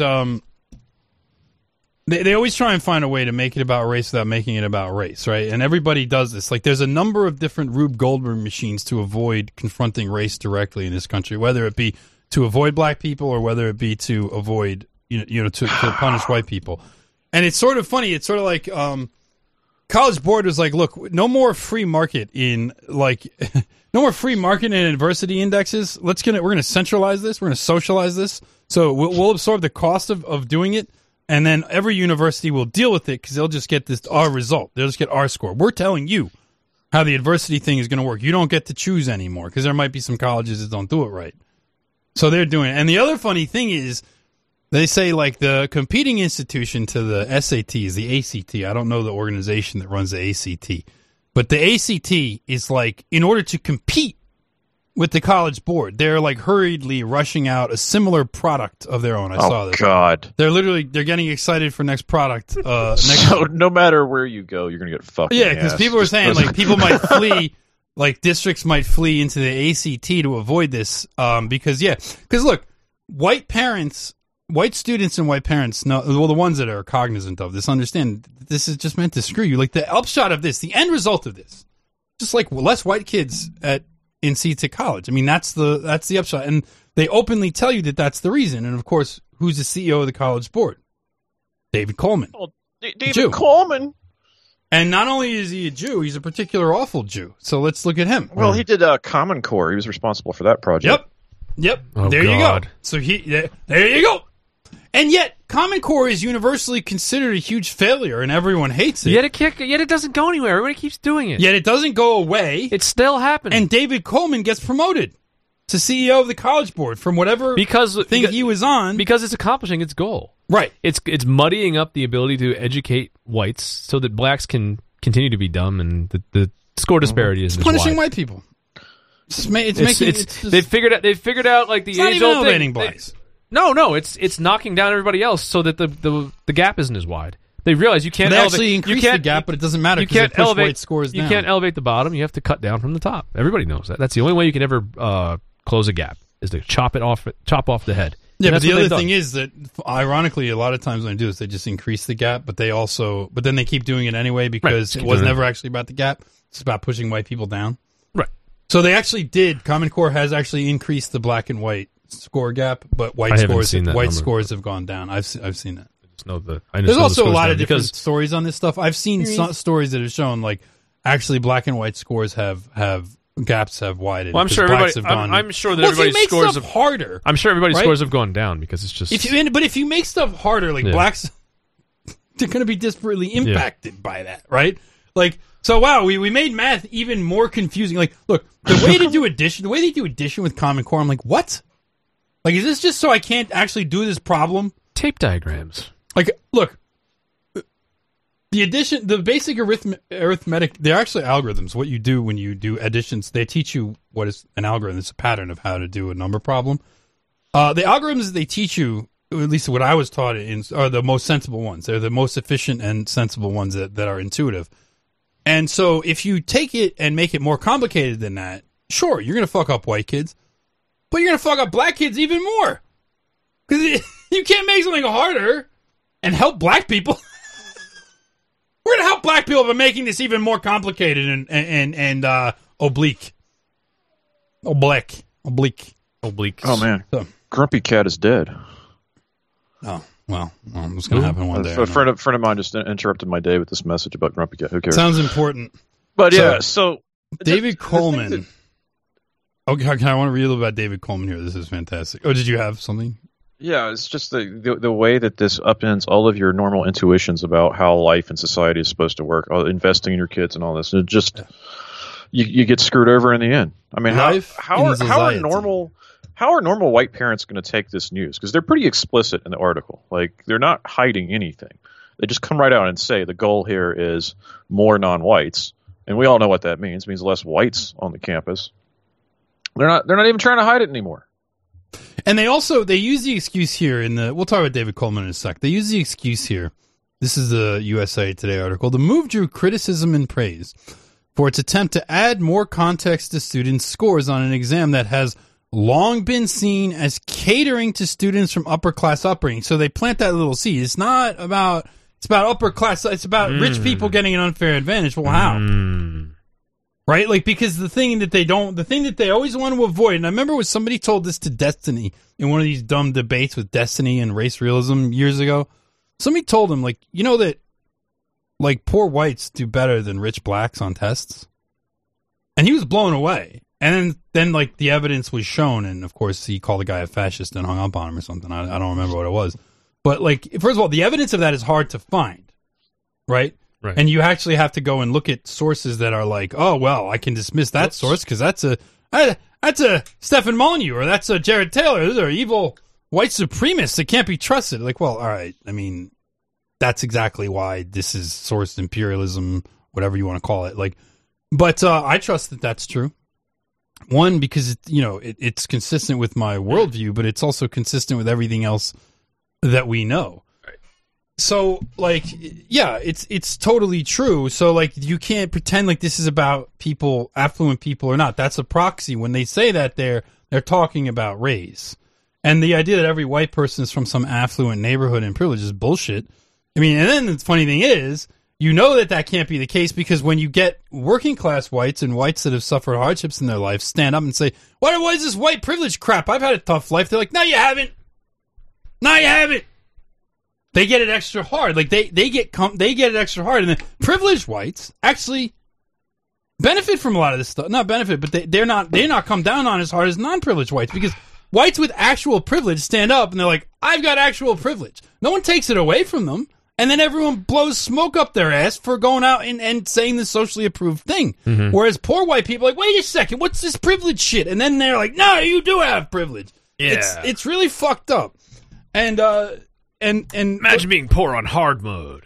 they always try and find a way to make it about race without making it about race, right? And everybody does this. There's a number of different Rube Goldberg machines to avoid confronting race directly in this country, whether it be to avoid black people or whether it be to avoid, to punish white people. And it's sort of funny. It's sort of like College Board was look, no more free market in no more free market in adversity indexes. We're going to centralize this. We're going to socialize this. So we'll absorb the cost of doing it, and then every university will deal with it because they'll just get our result. They'll just get our score. We're telling you how the adversity thing is going to work. You don't get to choose anymore because there might be some colleges that don't do it right. So they're doing it. And the other funny thing is, they say the competing institution to the SAT is the ACT. I don't know the organization that runs the ACT. But the ACT is in order to compete with the College Board, they're hurriedly rushing out a similar product of their own. I saw this. Oh, God. They're getting excited for next product. So no matter where you go, you're going to get fucked. Yeah, because people are saying people might flee. Districts might flee into the ACT to avoid this. Because look, white students and white parents know, well, the ones that are cognizant of this understand this is just meant to screw you. The upshot of this, the end result of this, just less white kids in seats at college. I mean, that's the upshot, and they openly tell you that that's the reason. And of course, who's the CEO of the College Board? David Coleman. Oh, David Coleman. And not only is he a Jew, he's a particular awful Jew. So let's look at him. Well, he did Common Core. He was responsible for that project. Yep. Oh, there God. You go. So there you go. And yet, Common Core is universally considered a huge failure, and everyone hates it. Yet it doesn't go anywhere. Everybody keeps doing it. Yet it doesn't go away. It's still happening. And David Coleman gets promoted to CEO of the College Board from whatever thing he was on. Because it's accomplishing its goal. Right. It's muddying up the ability to educate whites so that blacks can continue to be dumb, and the score disparity is punishing wide. white people. They've figured out the it's not even age-old elevating thing. blacks. No, it's knocking down everybody else so that the gap isn't as wide. They realize you can't actually increase the gap, but it doesn't matter because they push white scores down. You can't elevate the bottom. You have to cut down from the top. Everybody knows that. That's the only way you can ever close a gap is to chop off the head. Yeah, but the other thing is that, ironically, a lot of times when they do this, they just increase the gap, but then they keep doing it anyway because it was never actually about the gap. It's about pushing white people down. Right. So they actually did. Common Core has actually increased the black and white score gap, but white scores have gone down. I've seen that. just know the. There's also a lot of different because stories on this stuff. I've seen stories that have shown like actually black and white scores have gaps have widened. Well, I'm sure blacks everybody. have gone. I'm sure that everybody's scores have harder. I'm sure everybody's right? scores have gone down because it's just. If you make stuff harder, like blacks, they're going to be disparately impacted by that, right? Like, so wow, we made math even more confusing. Like, look, the way to do addition, the way they do addition with Common Core, I'm like, what? Like, is this just so I can't actually do this problem? Tape diagrams. Like, look, the addition, the basic arithmetic, they're actually algorithms. What you do when you do additions, they teach you what is an algorithm. It's a pattern of how to do a number problem. The algorithms that they teach you, at least what I was taught, are the most sensible ones. They're the most efficient and sensible ones that are intuitive. And so if you take it and make it more complicated than that, sure, you're going to fuck up white kids, but you're going to fuck up black kids even more. Because you can't make something harder and help black people. We're going to help black people by making this even more complicated and oblique. Oblique. Oh, man. So. Grumpy Cat is dead. Oh, well, it's going to happen one day. A friend of mine just interrupted my day with this message about Grumpy Cat. Who cares? Sounds important. But yeah, so David Coleman. Okay, I want to read a little about David Coleman here. This is fantastic. Oh, did you have something? Yeah, it's just the way that this upends all of your normal intuitions about how life and society is supposed to work, investing in your kids and all this. And it just you get screwed over in the end. I mean, how are normal white parents going to take this news? Because they're pretty explicit in the article. Like, they're not hiding anything. They just come right out and say the goal here is more non-whites, and we all know what that means. It means less whites on the campus. They're not even trying to hide it anymore. And they use the excuse here we'll talk about David Coleman in a sec. They use the excuse here. This is the USA Today article. The move drew criticism and praise for its attempt to add more context to students' scores on an exam that has long been seen as catering to students from upper class upbringing. So they plant that little seed. It's about upper class. It's about rich people getting an unfair advantage. Well, how? Right? Like, because the thing that they always want to avoid, and I remember when somebody told this to Destiny in one of these dumb debates with Destiny and race realism years ago. Somebody told him, like, you know that, like, poor whites do better than rich blacks on tests? And he was blown away. And then like, the evidence was shown, and of course he called the guy a fascist and hung up on him or something. I don't remember what it was. But, like, first of all, the evidence of that is hard to find, right? Right. And you actually have to go and look at sources that are like, oh, well, I can dismiss that source because that's a Stefan Molyneux or that's a Jared Taylor. Those are evil white supremacists that can't be trusted. Like, well, all right. I mean, that's exactly why this is sourced imperialism, whatever you want to call it. Like, but I trust that that's true. One, because it's consistent with my worldview, but it's also consistent with everything else that we know. So, like, yeah, it's totally true. So, like, you can't pretend like this is about people, affluent people or not. That's a proxy. When they say that, they're talking about race. And the idea that every white person is from some affluent neighborhood and privilege is bullshit. I mean, and then the funny thing is, you know that can't be the case because when you get working class whites and whites that have suffered hardships in their life stand up and say, what is this white privilege crap? I've had a tough life. They're like, no, you haven't. No, you haven't. They get it extra hard. Like they get it extra hard, and then privileged whites actually benefit from a lot of this stuff. Not benefit, but they're not come down on as hard as non-privileged whites because whites with actual privilege stand up and they're like, I've got actual privilege. No one takes it away from them, and then everyone blows smoke up their ass for going out and saying the socially approved thing. Mm-hmm. Whereas poor white people are like, wait a second, what's this privilege shit? And then they're like, no, you do have privilege. Yeah, it's really fucked up. And imagine being poor on hard mode.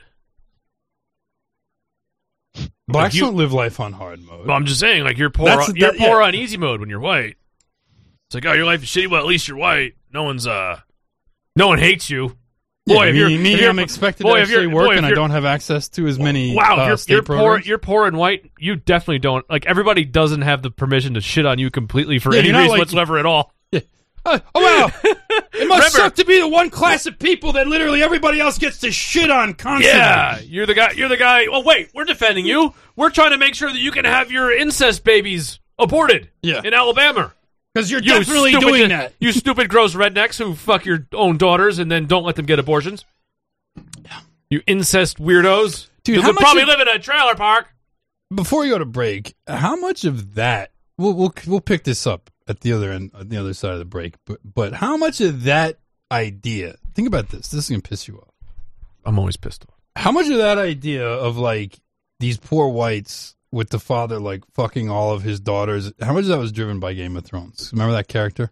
Blacks don't live life on hard mode. Well, I'm just saying, like, you're poor on easy mode when you're white. It's like, oh, your life is shitty. Well, at least you're white. No one hates you. Boy, yeah, I'm expected to actually work, and I don't have access to as many. Wow, you're poor. You're poor and white. You definitely don't. Like, everybody doesn't have the permission to shit on you completely for any reason whatsoever at all. Yeah. Oh wow! It must suck to be the one class of people that literally everybody else gets to shit on constantly. Yeah, you're the guy. Oh wait, we're defending you. We're trying to make sure that you can have your incest babies aborted. in Alabama. Because you're definitely doing that. You stupid, gross rednecks who fuck your own daughters and then don't let them get abortions. You incest weirdos. Dude, you how could much probably of- live in a trailer park. Before we go to break, how much of that we'll pick this up at the other end, on the other side of the break. But how much of that idea? Think about this. This is gonna piss you off. I'm always pissed off. How much of that idea of like these poor whites with the father like fucking all of his daughters? How much of that was driven by Game of Thrones? Remember that character?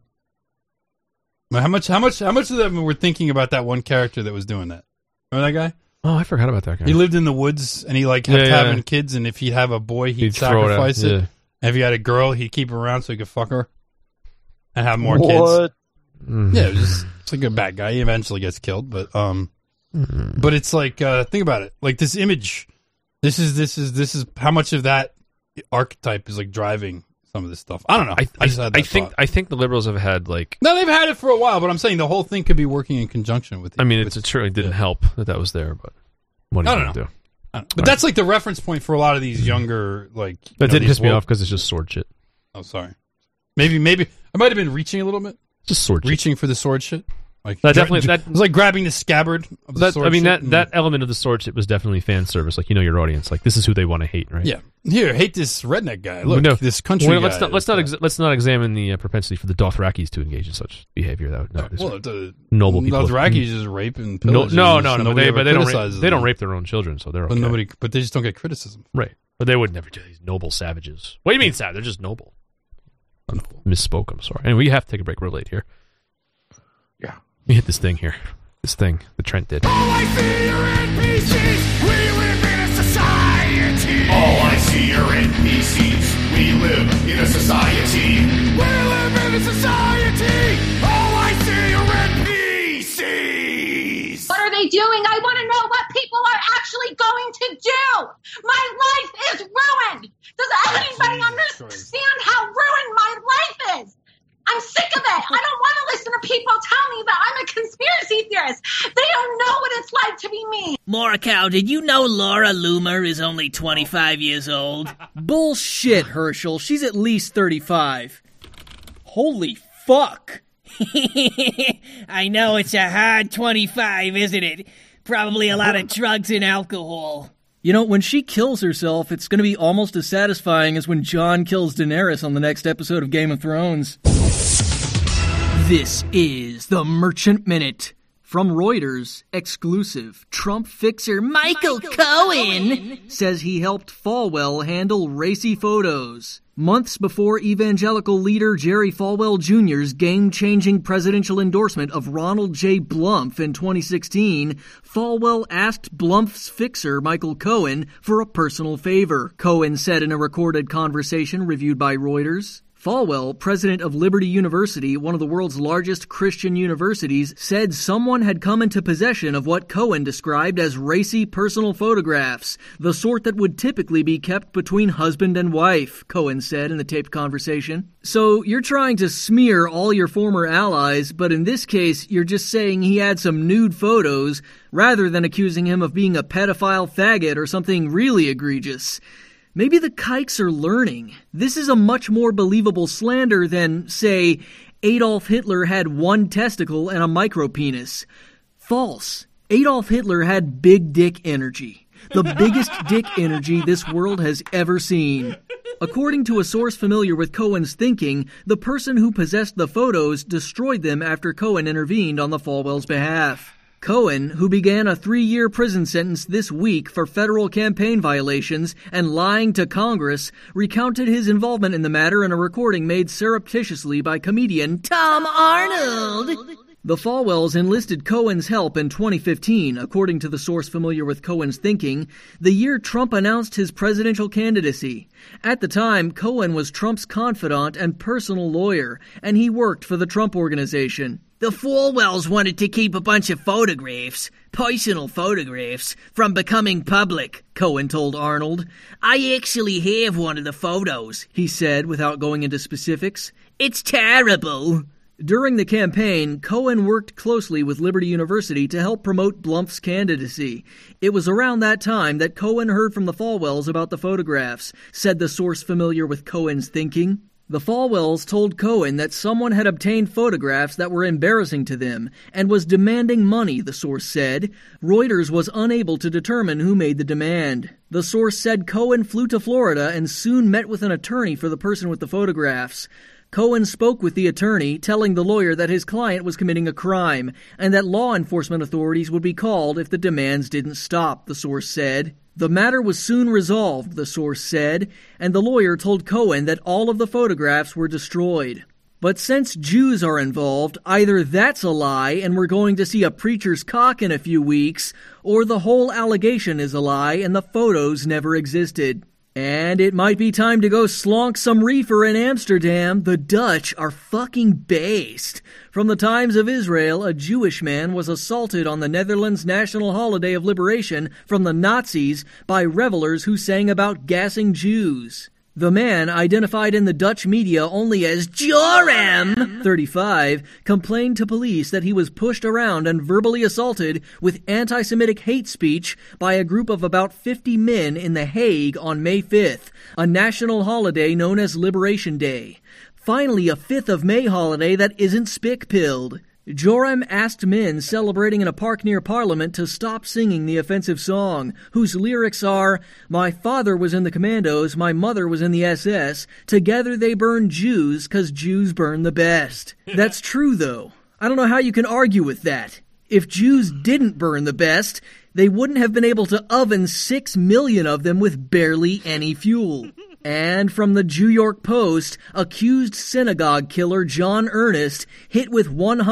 How much of that we're thinking about that one character that was doing that? Remember that guy? Oh, I forgot about that guy. He lived in the woods and he like kept having kids, and if he'd have a boy, he'd sacrifice it. Yeah. And if he had a girl, he'd keep her around so he could fuck her and have more kids. Mm-hmm. Yeah, it's like a bad guy. He eventually gets killed, but it's like think about it. Like this image, this is how much of that archetype is like driving some of this stuff. I don't know. I just had that thought. I think the liberals have had like. No, they've had it for a while, but I'm saying the whole thing could be working in conjunction with it. I mean, it certainly didn't help that was there, but what are you going to do? But that's like the reference point for a lot of these younger, like... That didn't piss me off because it's just sword shit. Oh, sorry. Maybe I might have been reaching a little bit. Just sword shit. Reaching for the sword shit. Like that it was like grabbing the scabbard of the sword shit. That element of the sword shit was definitely fan service. Like, you know your audience. Like, this is who they want to hate, right? Yeah. Here, hate this redneck guy. Look, this country guy. Let's not examine the propensity for the Dothrakis to engage in such behavior. The noble people. Dothrakis just rape and pillage. No. But they don't rape their own children, so they're okay. But they just don't get criticism. Right. But they would never do these noble savages. What do you mean savage? They're just noble. Misspoke. I'm sorry. Anyway, we have to take a break. We're late here. Yeah. Let me hit this thing here. This thing that Trent did. All I see are NPCs. We live in a society. All I see are NPCs. We live in a society. We live in a society. All I see are NPCs. What are they doing? I want to know what people are actually going to do. My life is ruined. Does anybody understand how ruined my life is? I'm sick of it. I don't want to listen to people tell me that I'm a conspiracy theorist. They don't know what it's like to be me. Morikawa, did you know Laura Loomer is only 25 years old? Bullshit, Herschel. She's at least 35. Holy fuck. I know it's a hard 25, isn't it? Probably a lot of drugs and alcohol. You know, when she kills herself, it's going to be almost as satisfying as when Jon kills Daenerys on the next episode of Game of Thrones. This is the Merchant Minute. From Reuters, exclusive. Trump fixer Michael Cohen says he helped Falwell handle racy photos. Months before evangelical leader Jerry Falwell Jr.'s game-changing presidential endorsement of Ronald J. Blumpf in 2016, Falwell asked Blumpf's fixer, Michael Cohen, for a personal favor, Cohen said in a recorded conversation reviewed by Reuters. Falwell, president of Liberty University, one of the world's largest Christian universities, said someone had come into possession of what Cohen described as racy personal photographs, the sort that would typically be kept between husband and wife, Cohen said in the taped conversation. So you're trying to smear all your former allies, but in this case, you're just saying he had some nude photos, rather than accusing him of being a pedophile faggot or something really egregious. Maybe the kikes are learning. This is a much more believable slander than, say, Adolf Hitler had one testicle and a micropenis. False. Adolf Hitler had big dick energy. The biggest dick energy this world has ever seen. According to a source familiar with Cohen's thinking, the person who possessed the photos destroyed them after Cohen intervened on the Falwells' behalf. Cohen, who began a 3-year prison sentence this week for federal campaign violations and lying to Congress, recounted his involvement in the matter in a recording made surreptitiously by comedian Tom Arnold. The Falwells enlisted Cohen's help in 2015, according to the source familiar with Cohen's thinking, the year Trump announced his presidential candidacy. At the time, Cohen was Trump's confidant and personal lawyer, and he worked for the Trump Organization. The Falwells wanted to keep a bunch of photographs, personal photographs, from becoming public, Cohen told Arnold. I actually have one of the photos, he said without going into specifics. It's terrible. During the campaign, Cohen worked closely with Liberty University to help promote Blumpf's candidacy. It was around that time that Cohen heard from the Falwells about the photographs, said the source familiar with Cohen's thinking. The Falwells told Cohen that someone had obtained photographs that were embarrassing to them and was demanding money, the source said. Reuters was unable to determine who made the demand. The source said Cohen flew to Florida and soon met with an attorney for the person with the photographs. Cohen spoke with the attorney, telling the lawyer that his client was committing a crime and that law enforcement authorities would be called if the demands didn't stop, the source said. The matter was soon resolved, the source said, and the lawyer told Cohen that all of the photographs were destroyed. But since Jews are involved, either that's a lie and we're going to see a preacher's cock in a few weeks, or the whole allegation is a lie and the photos never existed. And it might be time to go slonk some reefer in Amsterdam. The Dutch are fucking based. From the Times of Israel, a Jewish man was assaulted on the Netherlands' national holiday of liberation from the Nazis by revelers who sang about gassing Jews. The man, identified in the Dutch media only as Joram, 35, complained to police that he was pushed around and verbally assaulted with anti-Semitic hate speech by a group of about 50 men in The Hague on May 5th, a national holiday known as Liberation Day. Finally, a 5th of May holiday that isn't spick-pilled. Joram asked men celebrating in a park near Parliament to stop singing the offensive song, whose lyrics are, "My father was in the Commandos, my mother was in the SS, together they burn Jews 'cause Jews burn the best." That's true, though. I don't know how you can argue with that. If Jews didn't burn the best, they wouldn't have been able to oven 6 million of them with barely any fuel. And from the New York Post, accused synagogue killer John Earnest hit with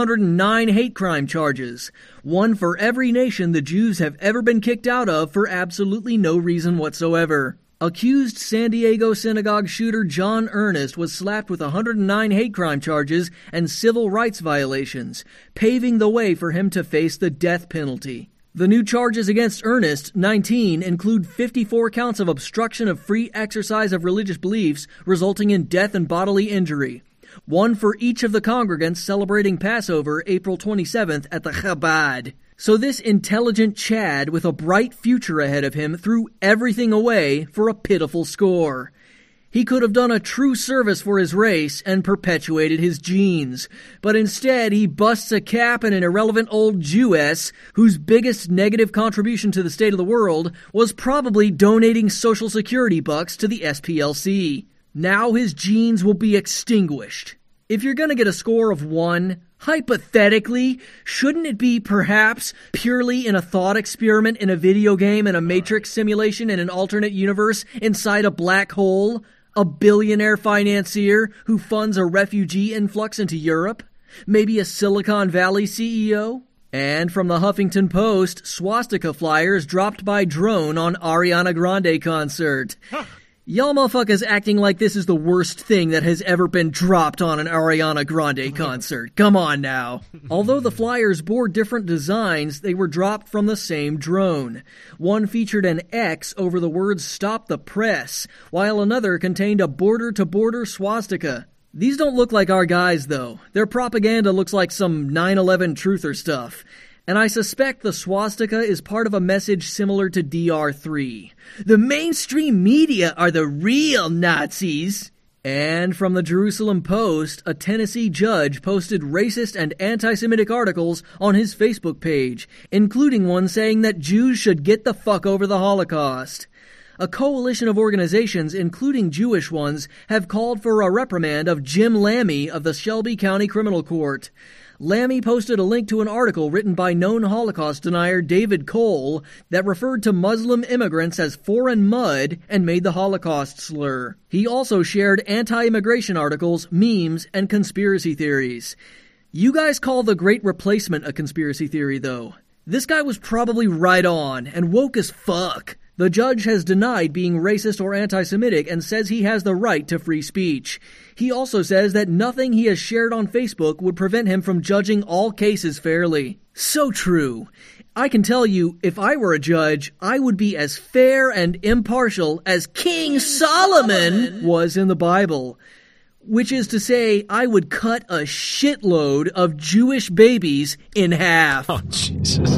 109 hate crime charges, one for every nation the Jews have ever been kicked out of for absolutely no reason whatsoever. Accused San Diego synagogue shooter John Earnest was slapped with 109 hate crime charges and civil rights violations, paving the way for him to face the death penalty. The new charges against Earnest, 19, include 54 counts of obstruction of free exercise of religious beliefs resulting in death and bodily injury, one for each of the congregants celebrating Passover April 27th at the Chabad. So this intelligent Chad with a bright future ahead of him threw everything away for a pitiful score. He could have done a true service for his race and perpetuated his genes, but instead he busts a cap in an irrelevant old Jewess whose biggest negative contribution to the state of the world was probably donating Social Security bucks to the SPLC. Now his genes will be extinguished. If you're gonna get a score of 1, hypothetically, shouldn't it be perhaps purely in a thought experiment in a video game in a Matrix simulation in an alternate universe inside a black hole? A billionaire financier who funds a refugee influx into Europe? Maybe a Silicon Valley CEO? And from the Huffington Post, swastika flyers dropped by drone on Ariana Grande concert. Y'all motherfuckers acting like this is the worst thing that has ever been dropped on an Ariana Grande concert. Come on now. Although the flyers bore different designs, they were dropped from the same drone. One featured an X over the words "Stop the Press," while another contained a border-to-border swastika. These don't look like our guys, though. Their propaganda looks like some 9/11 truther stuff. And I suspect the swastika is part of a message similar to DR3. The mainstream media are the real Nazis. And from the Jerusalem Post, a Tennessee judge posted racist and anti-Semitic articles on his Facebook page, including one saying that Jews should get the fuck over the Holocaust. A coalition of organizations, including Jewish ones, have called for a reprimand of Jim Lammy of the Shelby County Criminal Court. Lammy posted a link to an article written by known Holocaust denier David Cole that referred to Muslim immigrants as foreign mud and made the Holocaust slur. He also shared anti-immigration articles, memes, and conspiracy theories. You guys call the Great Replacement a conspiracy theory, though. This guy was probably right on and woke as fuck. The judge has denied being racist or anti-Semitic and says he has the right to free speech. He also says that nothing he has shared on Facebook would prevent him from judging all cases fairly. So true. I can tell you, if I were a judge, I would be as fair and impartial as King Solomon was in the Bible. Which is to say, I would cut a shitload of Jewish babies in half. Oh, Jesus.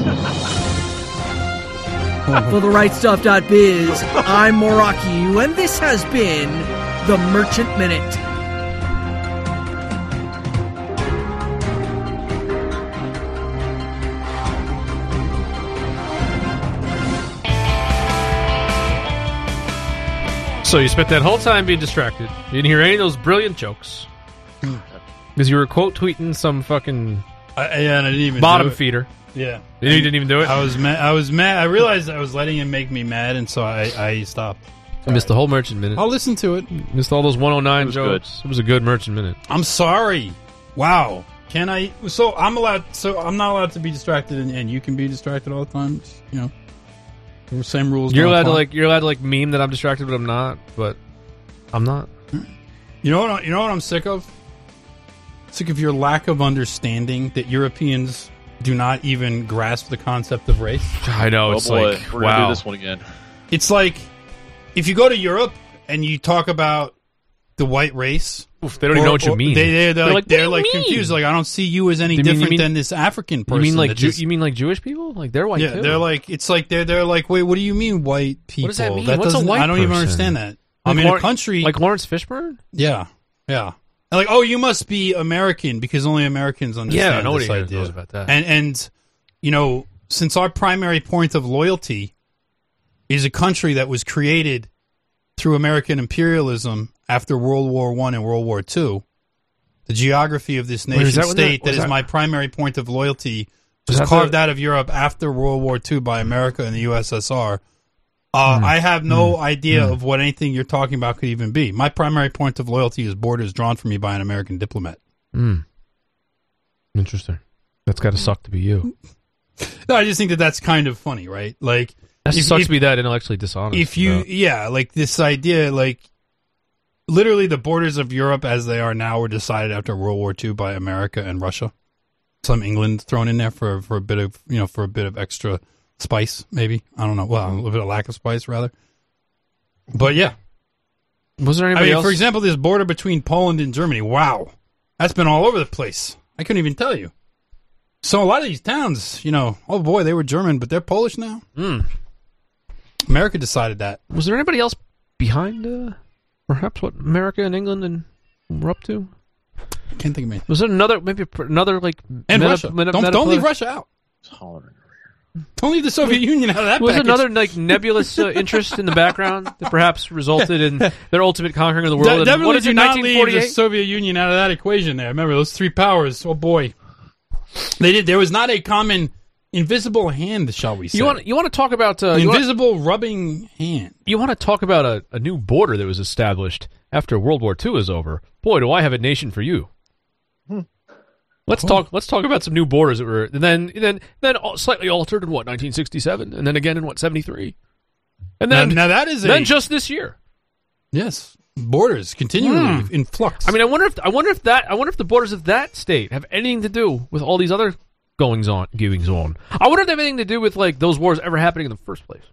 For TheRightStuff.biz, I'm Moraki, and this has been The Merchant Minute. So you spent that whole time being distracted. You didn't hear any of those brilliant jokes. Because you were quote tweeting some fucking and I didn't even bottom do it. feeder. Yeah. You didn't even do it? I was mad. I realized I was letting him make me mad, and so I stopped. I missed the whole Merchant Minute. I'll listen to it. Missed all those 109 jokes. good. It was a good Merchant Minute. I'm sorry. Wow. Can I? So I'm not allowed to be distracted, and you can be distracted all the time. You know, the same rules. You're don't allowed apply. to you're allowed to meme that I'm distracted, but I'm not. But I'm not. You know what I'm sick of? Sick of your lack of understanding that Europeans do not even grasp the concept of race. I know. Oh It's boy, like, we're wow. gonna do this one again. It's like if you go to Europe and you talk about the white race, Oof, they don't even know what you mean. They're They're like what do you mean? confused. Like, I don't see you as any You mean- different than this African person. You mean like that just- you mean like Jewish people? Like they're white yeah, too. they're like it's like they're like, wait, what do you mean white people? What does that mean? What's a doesn't- white I don't even person? understand that. Like I'm in a Lawrence- country like Lawrence Fishburne. Yeah. And like, oh, you must be American because only Americans understand Yeah, nobody this idea. knows about that. And you know, since our primary point of loyalty is a country that was created through American imperialism after World War I and World War II, the geography of this Wait, is nation that when state that- that was is that- my primary point of loyalty Was was that carved the- out of Europe after World War II by America and the USSR. I have no idea of what anything you're talking about could even be. My primary point of loyalty is borders drawn for me by an American diplomat. Interesting. That's got to suck to be you. No, I just think that that's kind of funny, right? Like, That sucks to be that intellectually dishonest. if you, about. yeah, like this idea, like literally the borders of Europe as they are now were decided after World War II by America and Russia. Some England thrown in there for a bit of, for a bit of extra spice, maybe. I don't know. Well, a little bit of lack of spice, rather. But yeah. Was there anybody else? For example, this border between Poland and Germany. Wow. That's been all over the place. I couldn't even tell you. So a lot of these towns, oh boy, they were German, but they're Polish now. America decided that. Was there anybody else behind perhaps what America and England were up to? I can't think of anything. Was there another like And Russia. Don't leave Russia out. Don't leave the Soviet Union out of that Was package. another nebulous interest in the background that perhaps resulted in their ultimate conquering of the world? Definitely What is do it, not leave the 1948? Soviet Union out of that equation there. Remember, those three powers. Oh, boy. They did. There was not a common invisible hand, shall we say. You want to talk about invisible rubbing hand. You want to talk about a new border that was established after World War II is over? Boy, do I have a nation for you. Let's talk about some new borders that were then slightly altered in 1967, and then again in 73, and then now that is then just this year. Yes, borders continually in flux. I mean, I wonder if the borders of that state have anything to do with all these other goings on. I wonder if they have anything to do with like those wars ever happening in the first place.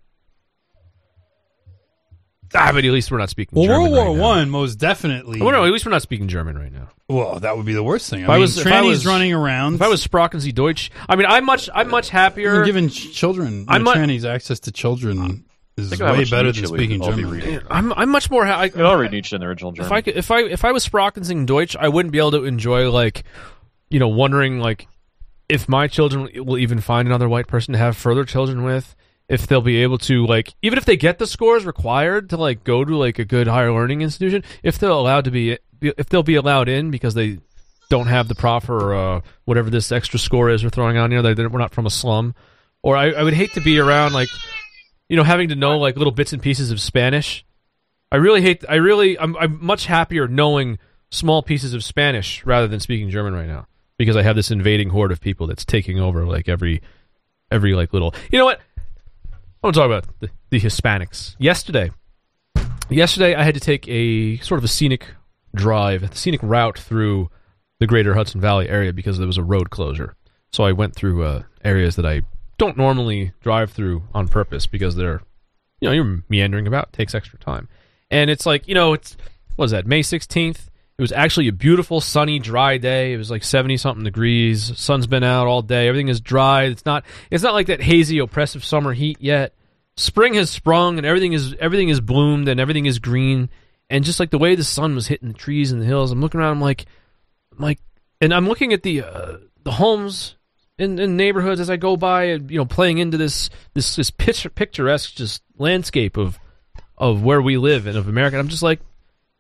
But at least we're not speaking German World War right now. I most definitely. Well, no, at least we're not speaking German right now. Well, that would be the worst thing. If I was running around. If I was Sprachen Sie Deutsch, I mean, I'm much happier. Giving children, trannies access to children is Think of how way much better Nietzsche than we speaking all be German. reading. I'm much more. I could all read Nietzsche in the original German. If I was Sprachen Sie Deutsch, I wouldn't be able to enjoy wondering if my children will even find another white person to have further children with. If they'll be able to even if they get the scores required to go to a good higher learning institution, if they'll be allowed in because they don't have the proper whatever this extra score is we're throwing on here, we're not from a slum, or I would hate to be around having to know little bits and pieces of Spanish. I'm much happier knowing small pieces of Spanish rather than speaking German right now because I have this invading horde of people that's taking over every little. You know what? I want to talk about the Hispanics. Yesterday I had to take a sort of a scenic route through the greater Hudson Valley area because there was a road closure. So I went through areas that I don't normally drive through on purpose because they're, you're meandering about. It takes extra time. And it's what was that, May 16th? It was actually a beautiful, sunny, dry day. It was 70-something degrees. Sun's been out all day. Everything is dry. It's not like that hazy, oppressive summer heat yet. Spring has sprung, and everything is bloomed, and everything is green. And just the way the sun was hitting the trees and the hills, I'm looking around. I'm like, and I'm looking at the homes in neighborhoods as I go by, and playing into this picturesque just landscape of of where we live and of America. And I'm just like,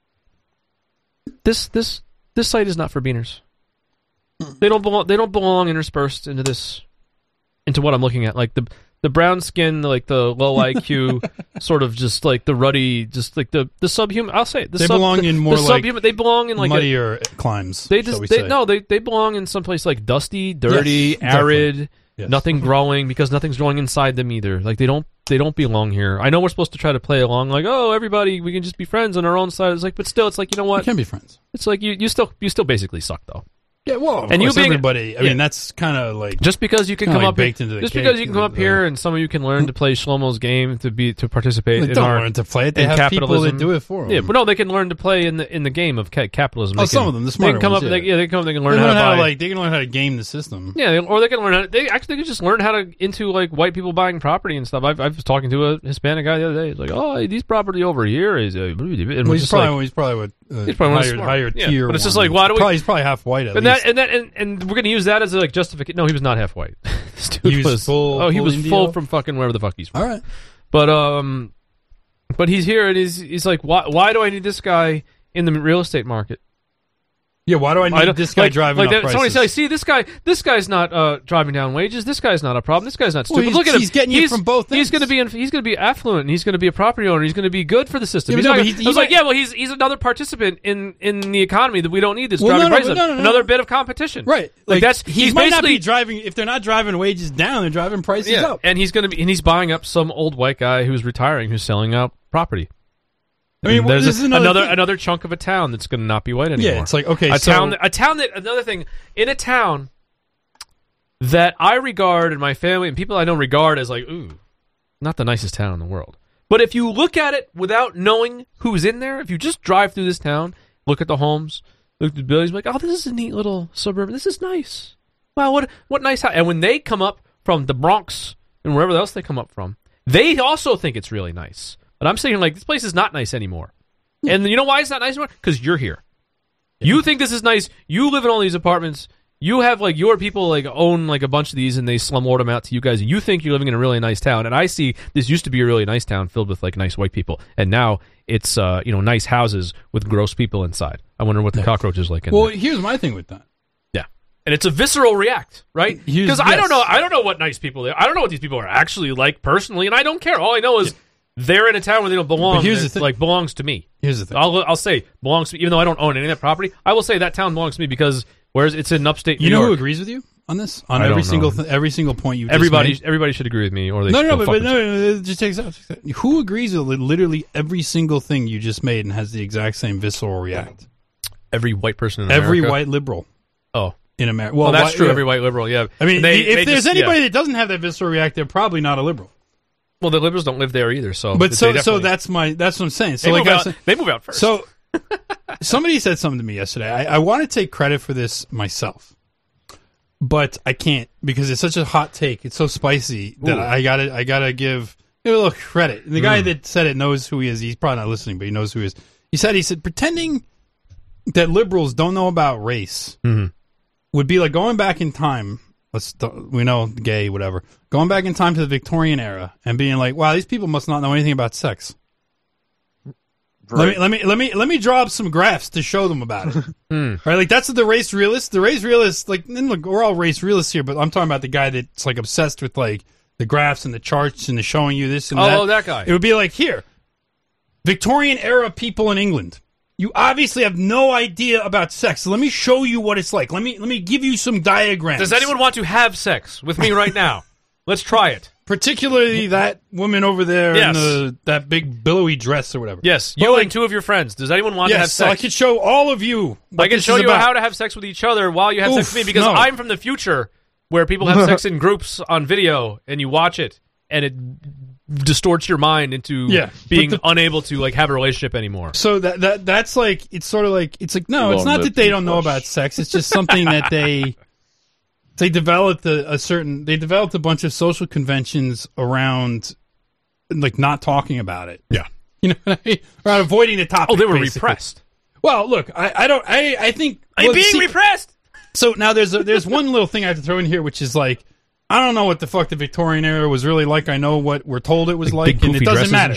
this site is not for beaners. They don't belong interspersed into what I'm looking at. Like the brown skin, like the low IQ, sort of just like the ruddy, just like the subhuman. I'll say it. They belong in like muddier climes. They belong in someplace like dusty, dirty, arid, nothing growing, because nothing's growing inside them either. Like they don't belong here. I know we're supposed to try to play along, like, oh, everybody, we can just be friends on our own side. It's like, but still, it's like, you know what? We can be friends. It's like you still basically suck though. Yeah, well, of course, everybody. I mean, that's kind of like just because you can come up here, and some of you can learn to play Shlomo's game to participate. They don't learn to play it. They have people that do it for them. Yeah, but no, they can learn to play in the game of capitalism. Some of them, the smarter ones. They can learn how to they can learn how to game the system. Yeah, or they can learn how. They can just learn how to into like white people buying property and stuff. I was talking to a Hispanic guy the other day. He's like, oh, these property over here is. He's probably higher tier. But it's just like, why do we? He's probably half white at least. And we're going to use that as a like justification. No, he was not half white. This dude he was full. Oh, he was full from fucking wherever the fuck he's from. All right, but he's here and he's like, why do I need this guy in the real estate market? Yeah, why do I need this guy driving up prices? Somebody say, see, this guy's not driving down wages. This guy's not a problem. This guy's not stupid. Well, look at him. He's getting you from both ends. He's going to be affluent, and he's going to be a property owner. He's going to be good for the system. Yeah, he's another participant in the economy that we don't need. This driving prices up. Another bit of competition. Right. Like that's he might not be driving. If they're not driving wages down, they're driving prices up. And he's buying up some old white guy who's retiring, who's selling out property. I mean, there's another chunk of a town that's going to not be white anymore. Yeah, it's like, okay, another thing in a town that I regard and my family and people I know regard as like, ooh, not the nicest town in the world. But if you look at it without knowing who's in there, if you just drive through this town, look at the homes, look at the buildings, like, oh, this is a neat little suburb. This is nice. Wow, what nice house. And when they come up from the Bronx and wherever else they come up from, they also think it's really nice. But I'm saying, like, this place is not nice anymore. And you know why it's not nice anymore? Because you're here. You think this is nice. You live in all these apartments. You have, like, your people, like, own, like, a bunch of these, and they slumlord them out to you guys. And you think you're living in a really nice town. And I see this used to be a really nice town filled with, like, nice white people. And now it's, nice houses with gross people inside. I wonder what the cockroach is like in there. Well, here's my thing with that. Yeah. And it's a visceral react, right? Because I don't know what nice people they are. I don't know what these people are actually like personally, and I don't care. All I know is... They're in a town where they don't belong. But here's the thing. Like, belongs to me. Here's the thing. I'll say belongs to me, even though I don't own any of that property. I will say that town belongs to me because whereas it's in upstate New York. You know who agrees with you on this? On every single point you just made? Everybody should agree with me, or they no. Just take it. Who agrees with literally every single thing you just made and has the exact same visceral react? Every white person in America. Every white liberal. Oh. In America. Well, that's true. Every white liberal. Yeah. I mean, if there's anybody that doesn't have that visceral react, they're probably not a liberal. Well, the liberals don't live there either, so. But so that's what I'm saying. So they move out first. So somebody said something to me yesterday. I want to take credit for this myself, but I can't because it's such a hot take. It's so spicy that I gotta give a little credit. And the guy that said it knows who he is. He's probably not listening, but he knows who he is. He said pretending that liberals don't know about race would be like going back in time. We know gay, whatever. Going back in time to the Victorian era and being like, "Wow, these people must not know anything about sex." Right. Let me draw up some graphs to show them about it. Right, like that's what the race realist. The race realist, like, and look, we're all race realists here, but I'm talking about the guy that's like obsessed with like the graphs and the charts and the showing you this and that. Oh, that guy. It would be like here, Victorian era people in England. You obviously have no idea about sex. So let me show you what it's like. Let me give you some diagrams. Does anyone want to have sex with me right now? Let's try it. Particularly that woman over there in that big billowy dress or whatever. Yes, you and two of your friends. Does anyone want to have sex? So I could show all of you what I can show you how to have sex with each other while you have sex with me because I'm from the future where people have sex in groups on video and you watch it and it distorts your mind into being unable to like have a relationship anymore. So that's like it's sort of like it's like no, it's not that they don't know about sex. It's just something that they developed a bunch of social conventions around like not talking about it. Yeah. You know what I mean? Around avoiding the topic. Oh, they were basically repressed. Well, look, I think I'm being repressed. So now there's one little thing I have to throw in here, which is like I don't know what the fuck the Victorian era was really like. I know what we're told it was like, and it doesn't matter.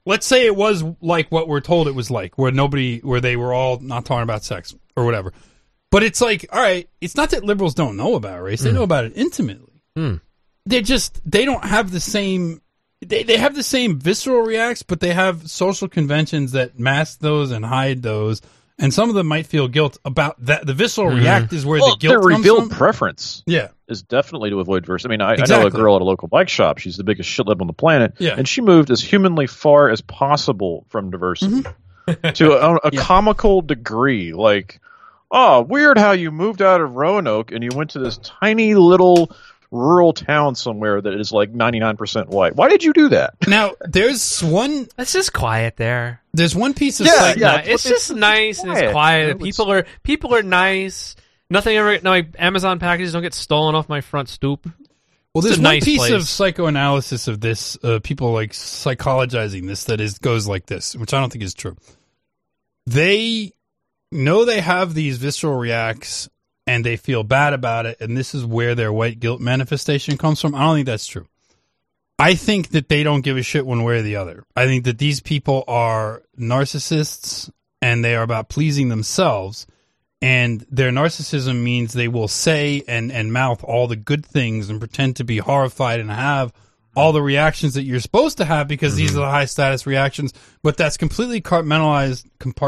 let's say it was like what we're told it was like, where they were all not talking about sex or whatever. But it's like, all right, it's not that liberals don't know about race; they know about it intimately. They don't have the same. They have the same visceral reacts, but they have social conventions that mask those and hide those. And some of them might feel guilt about that. The visceral react is where the guilt comes from. Their revealed preference is definitely to avoid diversity. I mean, I know a girl at a local bike shop. She's the biggest shitlib on the planet. Yeah. And she moved as humanly far as possible from diversity to a comical degree. Like, oh, weird how you moved out of Roanoke and you went to this tiny little rural town somewhere that is like 99% white. Why did you do that? Now, there's one... It's just quiet there. There's one piece of... It's just nice and it's quiet. People are nice. Nothing ever... No, my Amazon packages don't get stolen off my front stoop. Well, there's one nice piece place. of psychoanalysis of this, people like psychologizing this, goes like this, which I don't think is true. They know they have these visceral reacts and they feel bad about it, and this is where their white guilt manifestation comes from. I don't think that's true. I think that they don't give a shit one way or the other. I think that these people are narcissists, and they are about pleasing themselves, and their narcissism means they will say and mouth all the good things and pretend to be horrified and have all the reactions that you're supposed to have because these are the high-status reactions, but that's completely compartmentalized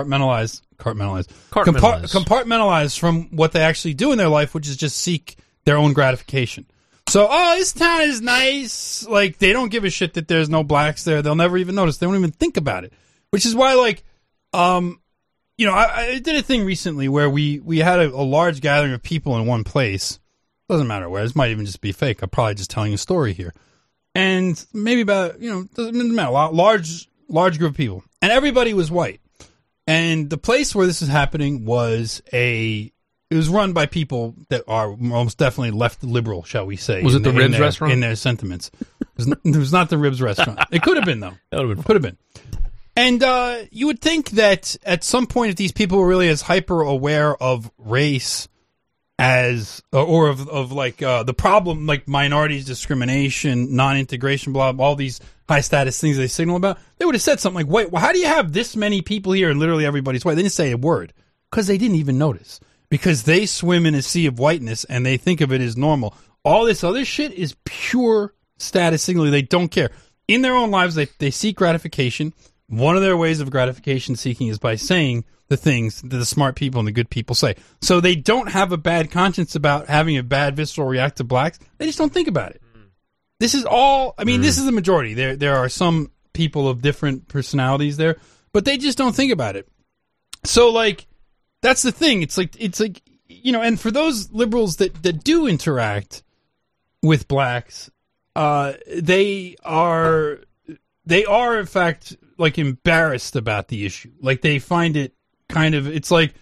from what they actually do in their life, which is just seek their own gratification. So, this town is nice. Like, they don't give a shit that there's no blacks there. They'll never even notice. They don't even think about it. Which is why, like, I did a thing recently where we had a large gathering of people in one place. Doesn't matter where. This might even just be fake. I'm probably just telling a story here. And maybe about, doesn't matter, large group of people. And everybody was white. And the place where this is happening was it was run by people that are most definitely left liberal, shall we say. Was it the Ribs restaurant? In their sentiments. It was not the Ribs restaurant. It could have been, though. That would have been. Could have been. And you would think that at some point, if these people were really as hyper aware of race as or of like the problem, like minorities, discrimination, non-integration, blah, all these high status things they signal about, they would have said something like, wait, well, how do you have this many people here and literally everybody's white? They didn't say a word because they didn't even notice, because they swim in a sea of whiteness and they think of it as normal. All this other shit is pure status signaling. They don't care. In their own lives, they seek gratification. One of their ways of gratification seeking is by saying the things that the smart people and the good people say. So they don't have a bad conscience about having a bad visceral react to blacks. They just don't think about it. This is all, this is the majority. There are some people of different personalities there, but they just don't think about it. So, like, that's the thing. It's like, and for those liberals that do interact with blacks, they are in fact, like, embarrassed about the issue. Like, they find it kind of, it's like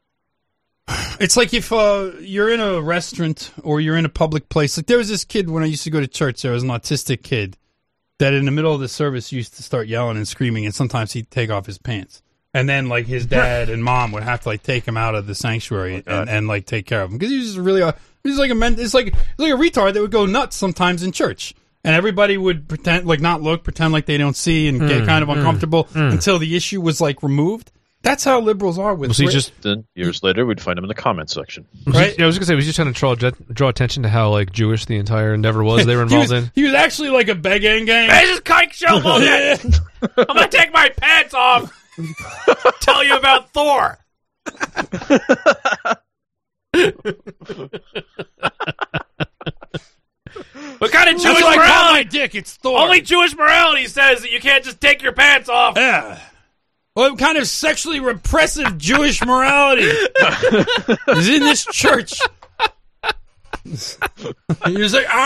if you're in a restaurant or you're in a public place. Like, there was this kid when I used to go to church. There was an autistic kid that in the middle of the service used to start yelling and screaming, and sometimes he'd take off his pants. And then, like, his dad and mom would have to, like, take him out of the sanctuary and like, take care of him. Because he was just really, it's like a retard that would go nuts sometimes in church. And everybody would pretend, like, not look, pretend like they don't see, and get kind of uncomfortable until the issue was, like, removed. That's how liberals are with it. Then years later, we'd find him in the comment section. Right? I was going to say, was he just trying to draw attention to how, like, Jewish the entire endeavor was they were involved in? He was actually like a begging gang. Hey, this is Kike Show bullshit! I'm going to take my pants off! Tell you about Thor! What kind of Jewish morality? My dick, it's Thor. Only Jewish morality says that you can't just take your pants off. Yeah. What kind of sexually repressive Jewish morality is in this church? You're just like,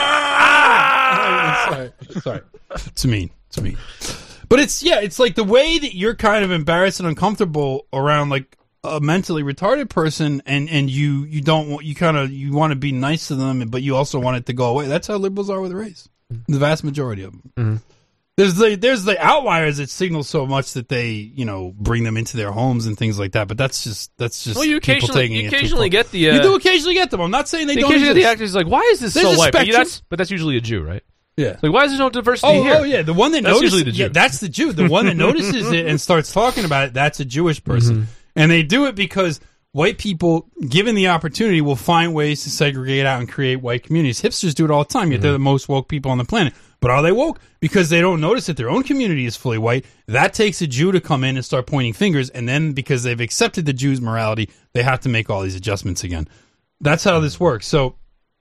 Sorry. It's mean. But it's like the way that you're kind of embarrassed and uncomfortable around, like, a mentally retarded person, and you want to be nice to them, but you also want it to go away. That's how liberals are with race. The vast majority of them. Mm-hmm. There's the outliers that signal so much that they, bring them into their homes and things like that. But that's just well, you occasionally get the you do occasionally get them. I'm not saying they don't. Occasionally the actors like, why is this so white? But that's usually a Jew, right? Yeah. Like, why is there no diversity here? Oh, yeah. The one that That's notices, usually the Jew. yeah, that's the Jew. The one that notices it and starts talking about it, that's a Jewish person. And they do it because white people, given the opportunity, will find ways to segregate out and create white communities. Hipsters do it all the time, yet they're the most woke people on the planet. But are they woke? Because they don't notice that their own community is fully white. That takes a Jew to come in and start pointing fingers, and then because they've accepted the Jew's morality, they have to make all these adjustments again. That's how this works. So,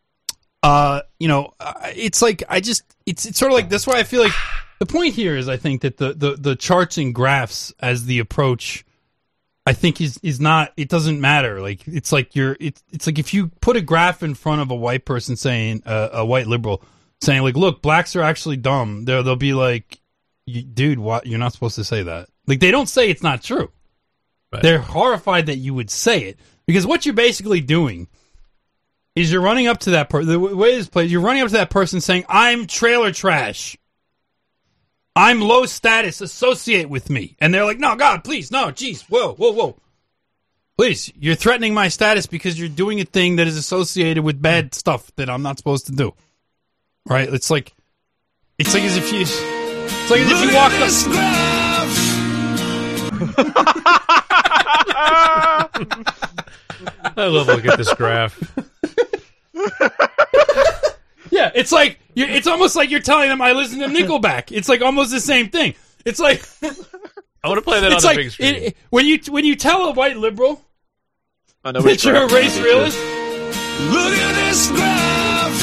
it's like it's sort of like, that's why I feel like the point here is, I think that the charts and graphs as the approach, I think is not, it doesn't matter. Like, it's like it's like if you put a graph in front of a white person saying, a white liberal saying, like, look, blacks are actually dumb, they'll be like, dude, what? You're not supposed to say that. Like, they don't say it's not true. Right. They're horrified that you would say it, because what you're basically doing is you're running up to that person. The way this plays, you're running up to that person saying, I'm trailer trash. I'm low status. Associate with me. And they're like, no, God, please, no, jeez, whoa. Please, you're threatening my status because you're doing a thing that is associated with bad stuff that I'm not supposed to do. Right? It's like as if you walked up. I love looking at this graph. Yeah, it's like it's almost like you're telling them I listen to Nickelback. It's like almost the same thing. It's like I want to play that on the big screen. When you tell a white liberal that you're a race realist, look at this graph.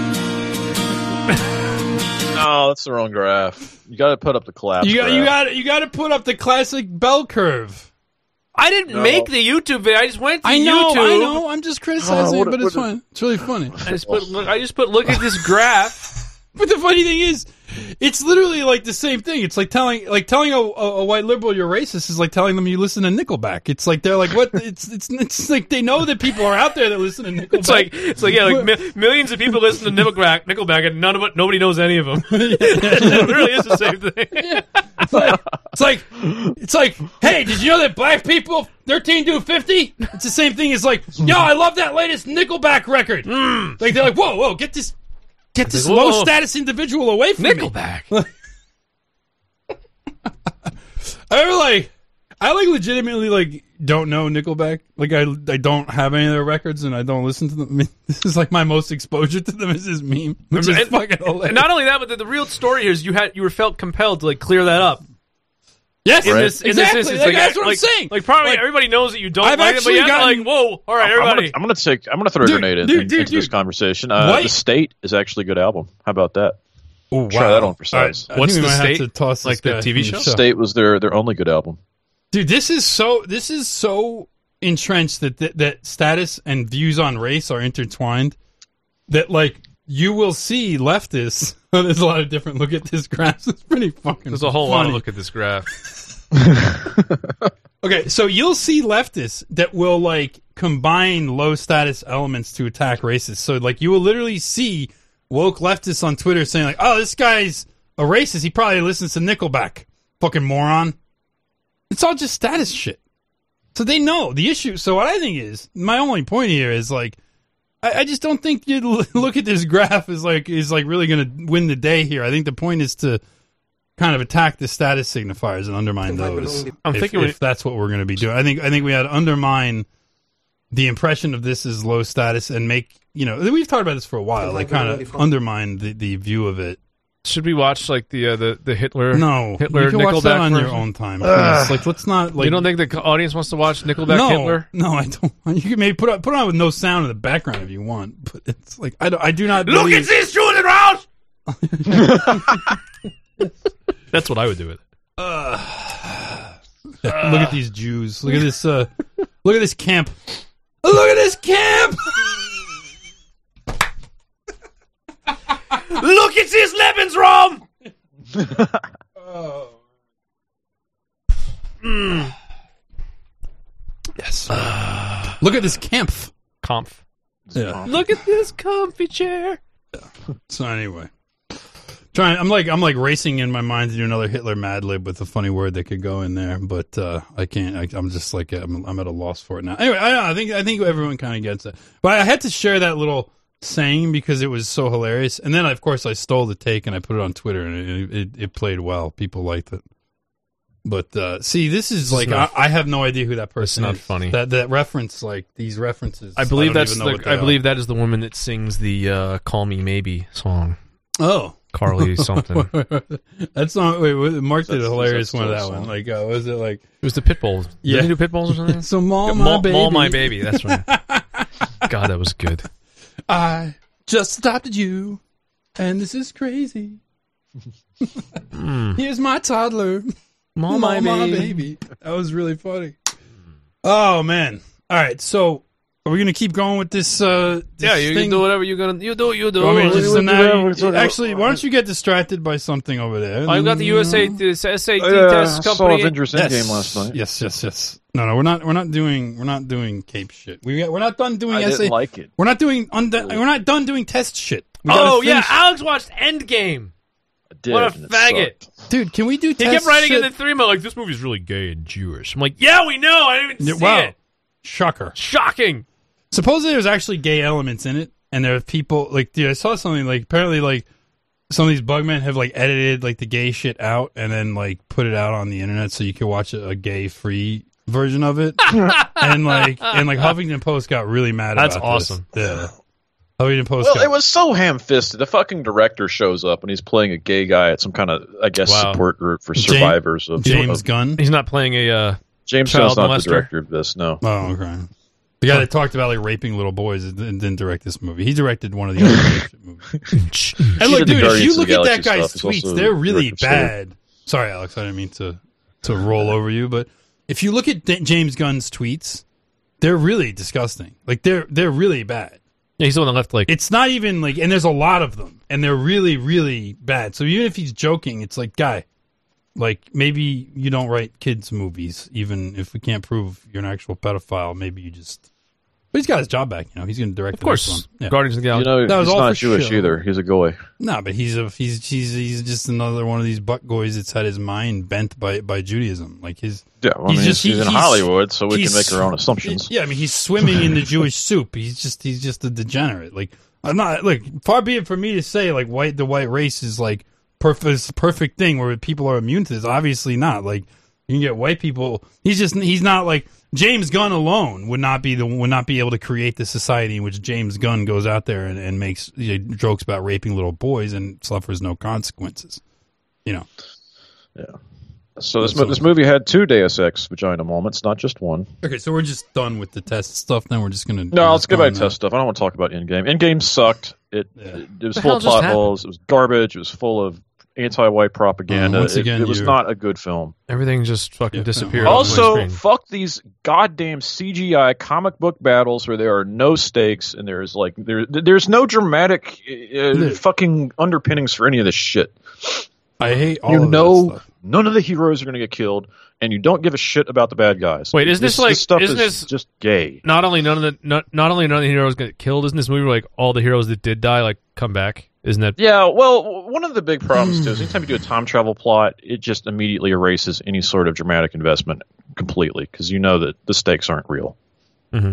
No, that's the wrong graph. You got to put up the collapse. You got to put up the classic bell curve. I didn't make the YouTube video. I just went to YouTube. I know. I'm just criticizing it, but it's fun. It's really funny. I just put look at this graph. But the funny thing is, it's literally like the same thing. It's like telling a white liberal you're racist is like telling them you listen to Nickelback. It's like they're like, what? It's like they know that people are out there that listen to Nickelback. It's like millions of people listen to Nickelback, and nobody knows any of them. It really is the same thing. Yeah. It's like, hey, did you know that black people 13 do 50? It's the same thing as like, yo, I love that latest Nickelback record. Like they're like, whoa, get this low status individual away from Nickelback. I legitimately don't know Nickelback. Like I don't have any of their records and I don't listen to them. I mean, this is like my most exposure to them is this meme, which is fucking hilarious. And not only that, but the real story here is you were felt compelled to like clear that up. Yes, in this instance, that's what I'm saying. Like probably everybody knows that you don't. I've like actually it, but gotten, whoa! All right, everybody. I'm gonna throw a grenade into this conversation. The State is actually a good album. How about that? Oh, wow. Try that on for size. What's the State? Like the TV show? State was their only good album. Dude, this is so entrenched that status and views on race are intertwined. That like you will see leftists. There's a lot of different look at this graph. It's pretty fucking. There's a whole lot of look at this graph. Okay, so you'll see leftists that will like combine low status elements to attack racists. So like you will literally see woke leftists on Twitter saying like, "Oh, this guy's a racist. He probably listens to Nickelback. Fucking moron." It's all just status shit. So they know the issue. So what I think is my only point here is like, I just don't think you look at this graph is like really going to win the day here. I think the point is to kind of attack the status signifiers and undermine those. I'm thinking if that's what we're going to be doing. I think we had to undermine the impression of this as low status and make, we've talked about this for a while, like kind of undermine the view of it. Should we watch like the Hitler? No, Hitler you can Nickelback watch that on version? your own time. Like, let's not. Like, you don't think the audience wants to watch Nickelback Hitler? No, I don't. You can maybe put on with no sound in the background if you want, but it's like I do not. Look at this, Julian Rouse. That's what I would do with it. Look at these Jews. Look at this. Look at this camp. Look at this camp. Look at this Lebensraum! Yes. Look at this camp. Kampf. Yeah. Look at this comfy chair. Yeah. So anyway, I'm like racing in my mind to do another Hitler Mad Lib with a funny word that could go in there, but I can't. I'm just like I'm at a loss for it now. Anyway, I think everyone kind of gets it, but I had to share that little saying because it was so hilarious. And then, of course, I stole the take and I put it on Twitter, and it played well. People liked it. But see, this is like I have no idea who that person is. It's not funny. That reference, like these references. I believe don't even know what they I are. believe that is the woman that sings the "Call Me Maybe" song. Oh, Carly something. That song. Wait, Mark did a hilarious one of that one. Like, was it like? It was the Pitbulls. Yeah. Did they do Pitbulls or something? So Maul My Baby. Maul My Baby. That's right. God, that was good. I just adopted you, and this is crazy. Here's my toddler. Maul My Baby. That was really funny. Oh man! All right, so are we gonna keep going with this? Yeah, you thing? can do whatever you're gonna. You do. I mean, actually, why don't you get distracted by something over there? I've got the SAT test I saw company. Avengers Endgame last night. Yes. No, we're not doing cape shit. We're not done doing I didn't like it. We're not done doing test shit. Oh yeah, Alex watched Endgame. I did, what a and it faggot, dude! Can we do? He kept writing in the 3 mail like, "This movie's really gay and Jewish." I'm like, "Yeah, we know. I didn't even see it." Shocker! Shocking. Supposedly there's actually gay elements in it, and there are people like, dude, I saw something like apparently like some of these bugmen have like edited like the gay shit out and then like put it out on the internet so you can watch a gay free version of it. and Huffington Post got really mad about That's awesome. This. Yeah. Huffington Post it was so ham-fisted. The fucking director shows up and he's playing a gay guy at some kind of, I guess, support group for survivors of James Gunn. He's not playing a James child Gunn's not molester? the director of this. No. Oh, okay. The guy that talked about like raping little boys and didn't direct this movie. He directed one of the other movies. And look, dude, if you look at that guy's tweets, they're really bad. Sorry, Alex, I didn't mean to roll over you, but if you look at James Gunn's tweets, they're really disgusting. Like they're really bad. Yeah, he's the one that left like it's not even like, and there's a lot of them, and they're really, really bad. So even if he's joking, it's like, guy, like maybe you don't write kids movies, even if we can't prove you're an actual pedophile. Maybe you just. But he's got his job back. You know, he's going to direct. Of course, the next one. Yeah. Guardians of the Galaxy. You know, that was he's all not for Jewish show. either. He's a goy. No, but he's just another one of these butt goys that's had his mind bent by Judaism. Like his. Yeah, well, he's in Hollywood, so we can make our own assumptions. Yeah, I mean, he's swimming in the Jewish soup. He's just a degenerate. Like I'm not like far be it for me to say like the white race is like perfect thing where people are immune to this. Obviously not. Like you can get white people. He's not like James Gunn alone would not be able to create the society in which James Gunn goes out there and makes jokes about raping little boys and suffers no consequences. You know. Yeah. So this movie had 2 Deus Ex vagina moments, not just one. Okay, so we're just done with the test stuff. Then we're just gonna. No, let's get back to test stuff. I don't want to talk about Endgame. Endgame sucked. It was full of plot holes. It was garbage. It was full of anti-white propaganda. Once again, it was not a good film. Everything just fucking disappeared. Also, fuck these goddamn CGI comic book battles where there are no stakes and there's like there's no dramatic fucking underpinnings for any of this shit. I hate all of that stuff. None of the heroes are going to get killed, and you don't give a shit about the bad guys. Wait, isn't this just gay? Not only none of the heroes get killed. Isn't this movie where, like all the heroes that did die like come back? Isn't that? Yeah. Well, one of the big problems too is anytime you do a time travel plot, it just immediately erases any sort of dramatic investment completely because you know that the stakes aren't real. Mm-hmm.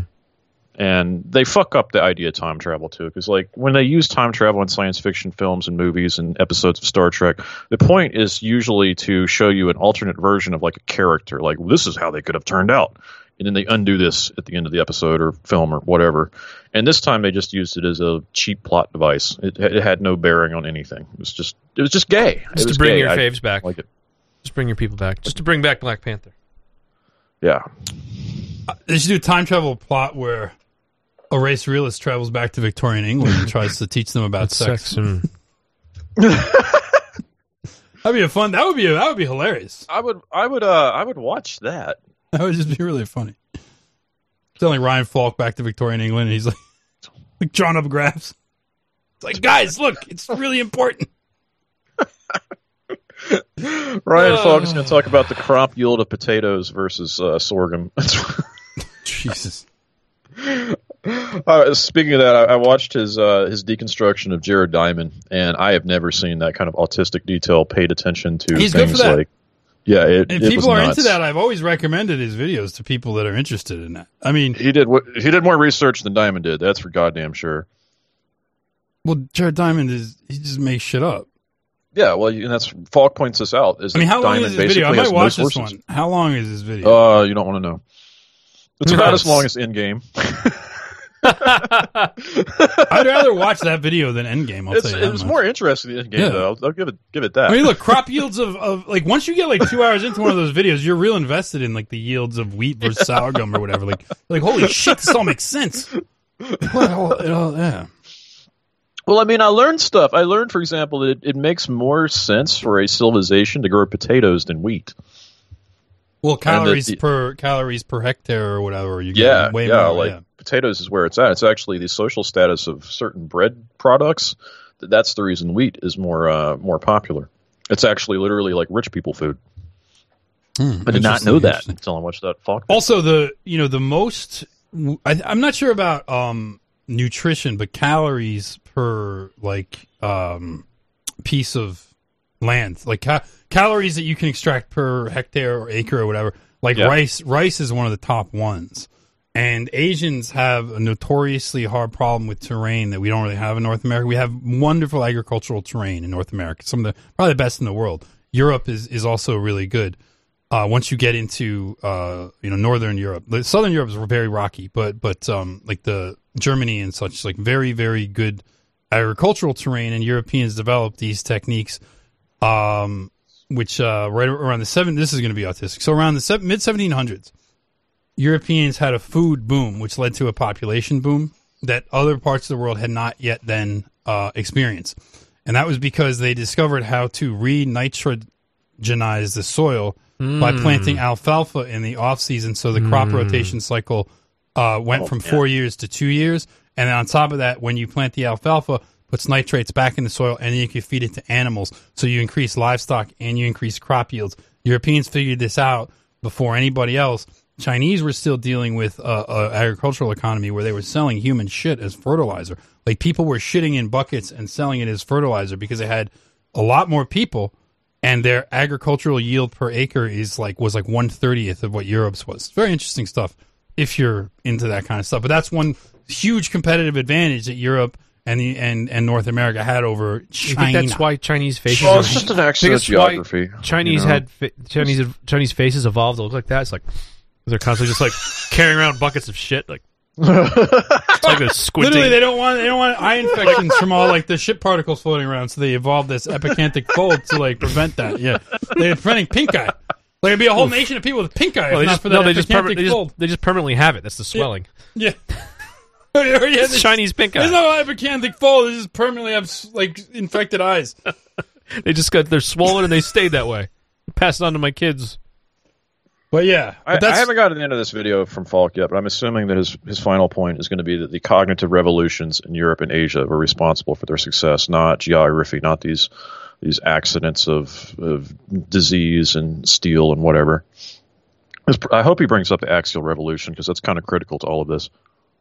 And they fuck up the idea of time travel too, because like when they use time travel in science fiction films and movies and episodes of Star Trek, the point is usually to show you an alternate version of like a character, like well, this is how they could have turned out, and then they undo this at the end of the episode or film or whatever. And this time they just used it as a cheap plot device. It had no bearing on anything. It was just gay. Just to bring your faves back. Like it. Just bring your people back. Just to bring back Black Panther. Yeah. They should do a time travel plot where a race realist travels back to Victorian England and tries to teach them about sex. And... That'd be fun. That would be hilarious. I would watch that. That would just be really funny. Telling Ryan Falk back to Victorian England, and he's like drawing up graphs. It's like, guys, look, it's really important. Ryan Falk is going to talk about the crop yield of potatoes versus sorghum. Jesus. Speaking of that, I watched his deconstruction of Jared Diamond, and I have never seen that kind of autistic detail paid attention to. He's things good for that. Like, yeah, if it people was are nuts. into that, I've always recommended his videos to people that are interested in that. I mean, he did more research than Diamond did. That's for goddamn sure. Well, Jared Diamond he just makes shit up. Yeah, well, and that's Falk points this out. Is how long Diamond is this video? I basically might has watch no this sources. one. How long is this video? You don't want to know. It's about as long as Endgame. I'd rather watch that video than Endgame. I'll tell you that It's much. more interesting than Endgame, though. I'll give it that. I mean, look, crop yields of like once you get like 2 hours into one of those videos, you're real invested in like the yields of wheat versus sorghum or whatever. Like holy shit, this all makes sense. Yeah. Well, I mean, I learned stuff. I learned, for example, that it makes more sense for a civilization to grow potatoes than wheat. Well, calories per hectare or whatever. You get Yeah, way more. like potatoes is where it's at. It's actually the social status of certain bread products. That's the reason wheat is more popular. It's actually literally like rich people food. I did not know that until I watched that Falk. Also, the most I'm not sure about nutrition, but calories per like piece of land, like calories that you can extract per hectare or acre or whatever. Like rice is one of the top ones. And Asians have a notoriously hard problem with terrain that we don't really have in North America. We have wonderful agricultural terrain in North America, some of the probably the best in the world. Europe is also really good. Once you get into Northern Europe, Southern Europe is very rocky, but like the Germany and such, like very, very good agricultural terrain, and Europeans developed these techniques, which right around this is going to be autistic. So around the mid 1700s, Europeans had a food boom, which led to a population boom that other parts of the world had not yet then experienced, and that was because they discovered how to re-nitrogenize the soil by planting alfalfa in the off season. So the crop rotation cycle went from 4 years to 2 years. And then on top of that, when you plant the alfalfa, puts nitrates back in the soil, and then you can feed it to animals. So you increase livestock and you increase crop yields. Europeans figured this out before anybody else. Chinese were still dealing with an agricultural economy where they were selling human shit as fertilizer. Like people were shitting in buckets and selling it as fertilizer because they had a lot more people. And their agricultural yield per acre was like 1/30th of what Europe's was. It's very interesting stuff if you're into that kind of stuff. But that's one huge competitive advantage that Europe and North America had over China. You think that's why Chinese faces? Well, it's just an accident of geography. Chinese Chinese faces evolved to look like that. It's like they're constantly just like carrying around buckets of shit, like. It's like a squinting. Literally, they don't want eye infections from all like the shit particles floating around, so they evolved this epicanthic fold to like prevent that. Yeah, they're preventing pink eye. Like it'd be a whole nation of people with pink eye. If not for that epicanthic fold. They just permanently have it. That's the swelling. Yeah. It's Chinese pink eye. There's no epicanthic fold. They just permanently have like infected eyes. They're swollen and they stayed that way. Pass it on to my kids. But yeah, I haven't gotten to the end of this video from Falk yet, but I'm assuming that his final point is going to be that the cognitive revolutions in Europe and Asia were responsible for their success, not geography, not these accidents of disease and steel and whatever. I hope he brings up the axial revolution because that's kind of critical to all of this.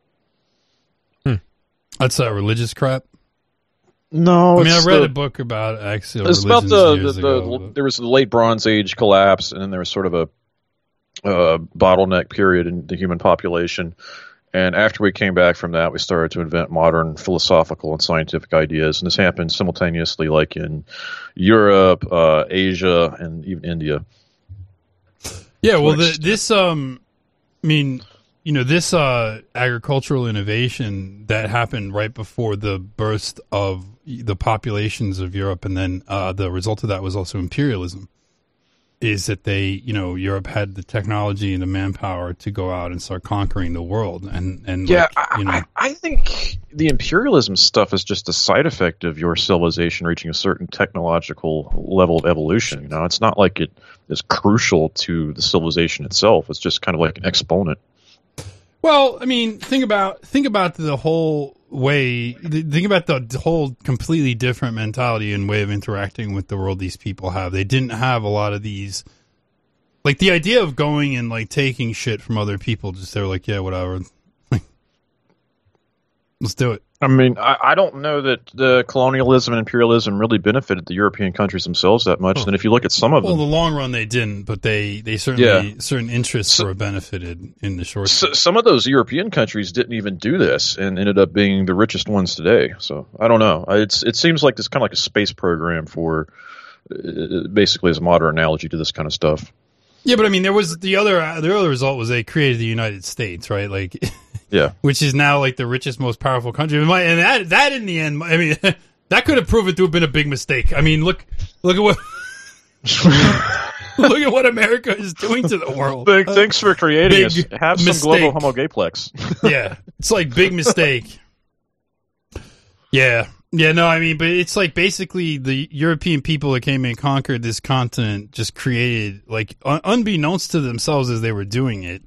That's religious crap. No, I mean I read a book about axial. It's about years ago, there was the late Bronze Age collapse, and then there was sort of a bottleneck period in the human population. And after we came back from that, we started to invent modern philosophical and scientific ideas. And this happened simultaneously, like in Europe, Asia, and even India. Yeah, well, this agricultural innovation that happened right before the burst of the populations of Europe, and then the result of that was also imperialism. Is that Europe had the technology and the manpower to go out and start conquering the world, and yeah, I think the imperialism stuff is just a side effect of your civilization reaching a certain technological level of evolution. It's not like it is crucial to the civilization itself. It's just kind of like an exponent. Well, I mean, think about the whole way. Think about the whole completely different mentality and way of interacting with the world these people have. They didn't have a lot of these, like the idea of going and like taking shit from other people. Just they were like, yeah, whatever. Let's do it. I mean, I don't know that the colonialism and imperialism really benefited the European countries themselves that much. And if you look at some of them, in the long run they didn't, but they certainly certain interests were benefited in the short term. Some of those European countries didn't even do this and ended up being the richest ones today. So I don't know. It seems like this kind of like a space program for basically as a modern analogy to this kind of stuff. Yeah, but I mean, there was the other result was they created the United States, right? Like. Yeah, which is now like the richest, most powerful country, and that in the end, I mean, that could have proven to have been a big mistake. I mean, look at what look at what America is doing to the world. Thanks for creating us. Have some mistake. global homogayplex. Yeah, it's like big mistake. Yeah, no, I mean, but it's like basically the European people that came and conquered this continent just created, like, unbeknownst to themselves as they were doing it.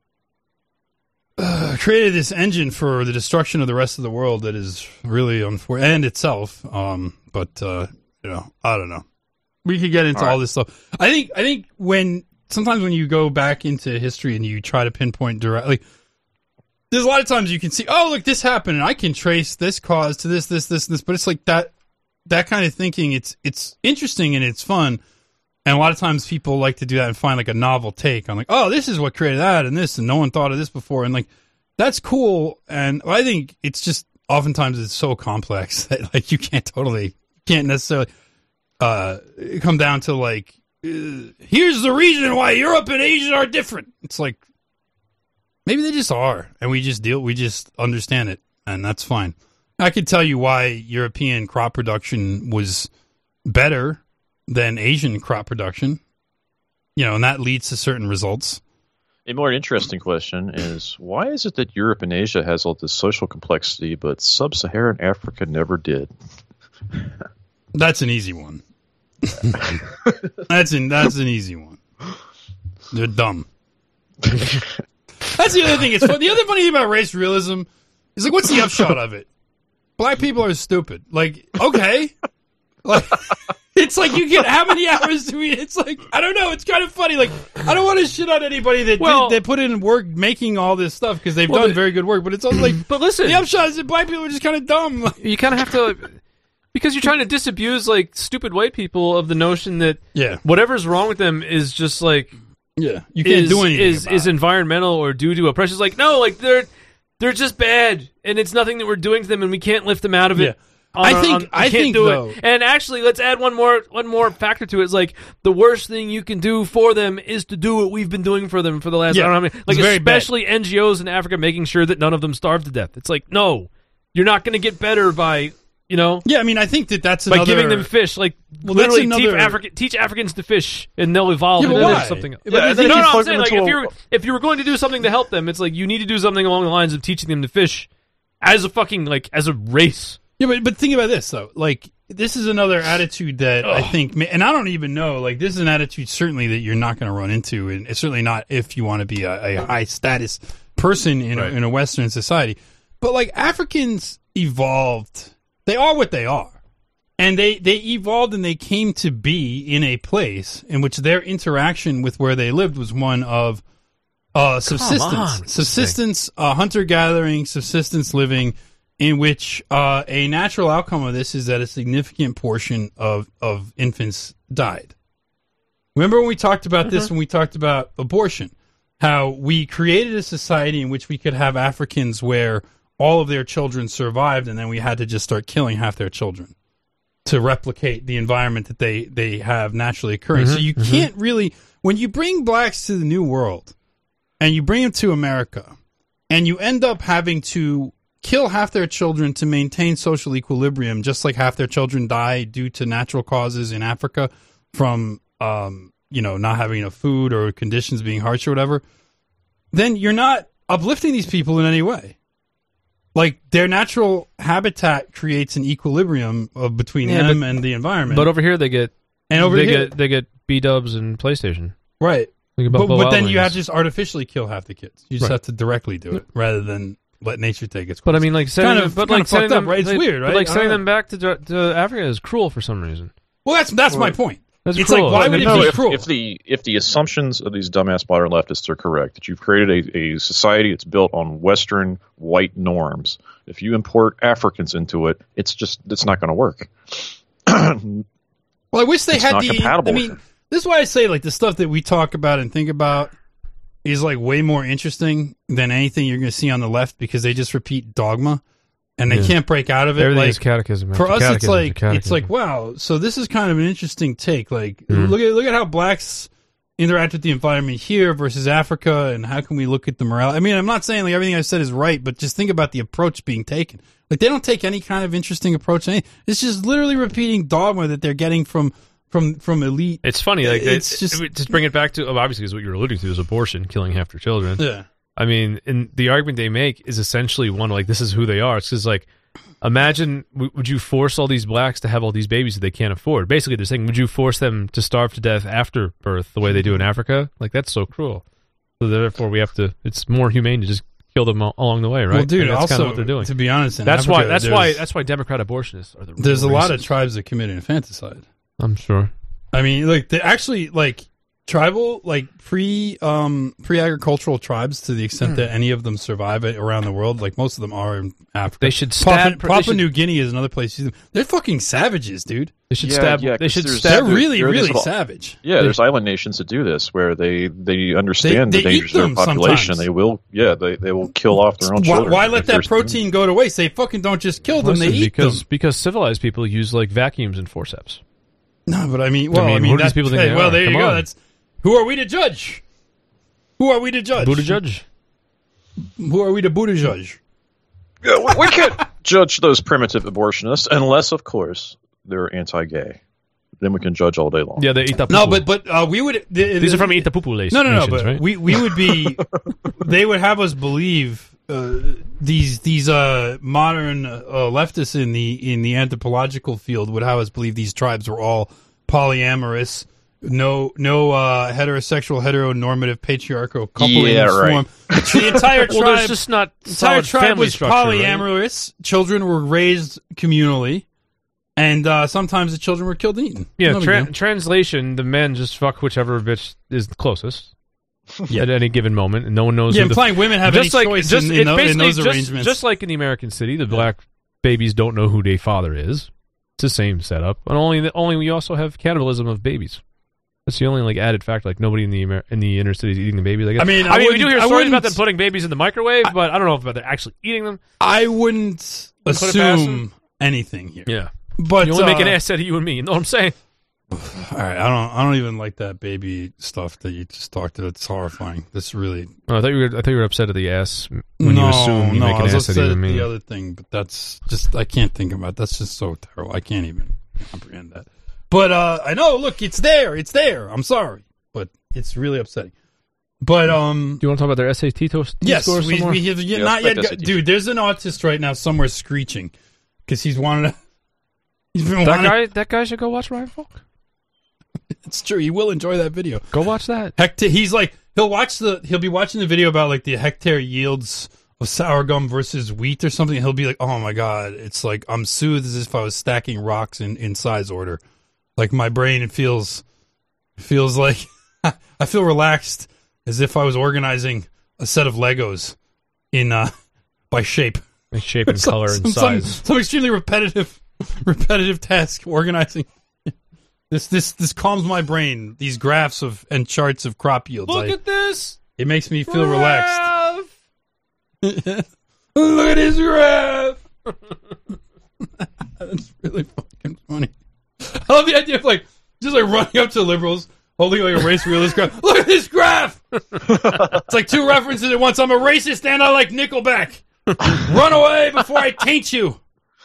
Created this engine for the destruction of the rest of the world that is really unfortunate, and itself. But I don't know. We could get into all this stuff. I think sometimes when you go back into history and you try to pinpoint directly, there's a lot of times you can see, oh, look, this happened, and I can trace this cause to this. But it's like that kind of thinking. It's interesting and it's fun. And a lot of times people like to do that and find like a novel take on like, oh, this is what created that and this, and no one thought of this before. And like, that's cool. And I think it's just oftentimes it's so complex that like you can't necessarily come down to like, here's the reason why Europe and Asia are different. It's like, maybe they just are. And we just understand it. And that's fine. I could tell you why European crop production was better than Asian crop production, and that leads to certain results. A more interesting question is, why is it that Europe and Asia has all this social complexity, but sub-Saharan Africa never did? That's an easy one. That's an easy one. They're dumb. That's the other thing. The other funny thing about race realism is like, what's the upshot of it? Black people are stupid. Like, okay. Like, it's like you get how many hours do we? It's like, I don't know. It's kind of funny. Like, I don't want to shit on anybody that put in work making all this stuff because they've done very good work. But it's also like, but listen, the upshot is that black people are just kind of dumb. You kind of have to, because you're trying to disabuse like stupid white people of the notion that whatever's wrong with them is just like you can't do anything is environmental or due to oppression. It's like, no, like they're just bad and it's nothing that we're doing to them and we can't lift them out of it. Yeah. I think do it. And actually, let's add one more factor to it. It's like the worst thing you can do for them is to do what we've been doing for them for the last. I don't know how many, like especially NGOs in Africa making sure that none of them starve to death. It's like, no, you're not going to get better by Yeah, I mean, I think that's by giving them fish. Like literally teach Africans to fish, and they'll evolve into something else. I'm saying like if you were going to do something to help them, it's like you need to do something along the lines of teaching them to fish as a fucking as a race. Yeah, but think about this, though. Like, this is another attitude that I think, and I don't even know, like, this is an attitude certainly that you're not going to run into, and it's certainly not if you want to be a high-status person in a Western society. But, like, Africans evolved. They are what they are. And they evolved and they came to be in a place in which their interaction with where they lived was one of subsistence, hunter-gathering, subsistence living, in which a natural outcome of this is that a significant portion of infants died. Remember when we talked about this when we talked about abortion, how we created a society in which we could have Africans where all of their children survived and then we had to just start killing half their children to replicate the environment that they have naturally occurring. So you can't really, when you bring blacks to the New World and you bring them to America and you end up having to kill half their children to maintain social equilibrium, just like half their children die due to natural causes in Africa from, not having enough food or conditions being harsh or whatever, then you're not uplifting these people in any way. Like, their natural habitat creates an equilibrium between them and the environment. But over here they get they get B-dubs and PlayStation. Right. But then you have to just artificially kill half the kids. You just have to directly do it rather than let nature take its course. But I mean, like, sending them, right? It's weird, right? But like sending them back to Africa is cruel for some reason. Well, that's my point. That's it's cruel. like, why would it be cruel? If the assumptions of these dumbass modern leftists are correct, that you've created a society that's built on Western white norms, if you import Africans into it, it's not going to work. Well, I wish they It's had not the. compatible. I mean, this is why I say like the stuff that we talk about and think about is like way more interesting than anything you're going to see on the left because they just repeat dogma and they can't break out of it. Everything like, is catechism. For us, Catechism. it's like wow. So this is kind of an interesting take. Like look at how blacks interact with the environment here versus Africa, and how can we look at the morality? I mean, I'm not saying like everything I said is right, but just think about the approach being taken. Like they don't take any kind of interesting approach. It's just literally repeating dogma that they're getting from elite. It's funny. Like it's just bring it back to obviously is what you're alluding to is abortion, killing half your children. Yeah. I mean, and the argument they make is essentially one like this is who they are. It's just like imagine would you force all these blacks to have all these babies that they can't afford? Basically, they're saying would you force them to starve to death after birth the way they do in Africa? Like that's so cruel. So therefore, we have to. It's more humane to just kill them along the way, right? Well, dude, and that's also kind of what they're doing. To be honest, in that's Africa, why Democrat abortionists are the. There's a lot of racists. tribes that commit infanticide. I'm sure. I mean, like they actually like tribal, like pre-agricultural tribes to the extent that any of them survive it around the world. Like most of them are in Africa. They should stab. Papua New Guinea is another place. They're fucking savages, dude. They should stab. They should stab. They're really savage. Yeah, there's island nations that do this where they understand the dangers of their population. Sometimes. They will, they will kill off their own children. Why let that protein go to waste? They fucking don't just kill them. Listen, they eat them. Because civilized people use like vacuums and forceps. No, but I mean, who do these people think they are? there you Come go. on. That's who are we to judge? Who are we to judge? Buddha judge. Who are we to Buddha judge? Yeah, we can't judge those primitive abortionists unless, of course, they're anti-gay. Then we can judge all day long. Yeah, they eat that. No, but we would. These are from Eat the Poo-Poo Lace. No, but right? we would be. They would have us believe these modern leftists in the anthropological field would have us believe these tribes were all polyamorous, no heterosexual, heteronormative, patriarchal coupling form. The entire tribe, there's just not entire solid tribe family was structure, polyamorous. Right? Children were raised communally, and sometimes the children were killed and eaten. Yeah, translation: the men just fuck whichever bitch is the closest. At any given moment, and no one knows. Yeah, implying women have any choice in those arrangements. Just like in the American city, the black babies don't know who their father is. It's the same setup, and only we also have cannibalism of babies. That's the only like added factor. Like nobody in the inner city is eating the babies. I mean, we do hear stories about them putting babies in the microwave, but I don't know about them actually eating them. I wouldn't assume anything here. Yeah, but you only make an ass out of you and me. You know what I'm saying? All right, I don't even like that baby stuff that you just talked about. It's horrifying. This really. Oh, I thought you were upset at the ass when you assume you make an ass out of you and me. The other thing, but that's just I can't think about it. That's just so terrible. I can't even comprehend that. But I know. Look, it's there. It's there. I'm sorry, but it's really upsetting. But do you want to talk about their SAT scores? Yes, we have not yet. Dude, there's an autist right now somewhere screeching because he's wanted to. He's been that guy should go watch Ryan Falk. It's true. He will enjoy that video. Go watch that. He's like he'll be watching the video about like the hectare yields of sour gum versus wheat or something. He'll be like, "Oh my god, it's like I'm soothed as if I was stacking rocks in size order. Like my brain feels like I feel relaxed as if I was organizing a set of Legos in by shape, and color and size. Some extremely repetitive task organizing." This calms my brain. These graphs and charts of crop yields. Look at this. It makes me feel relaxed. Look at his graph. That's really fucking funny. I love the idea of like just like running up to liberals, holding like a race realist graph. Look at this graph. It's like two references at once. I'm a racist and I like Nickelback. Run away before I taint you.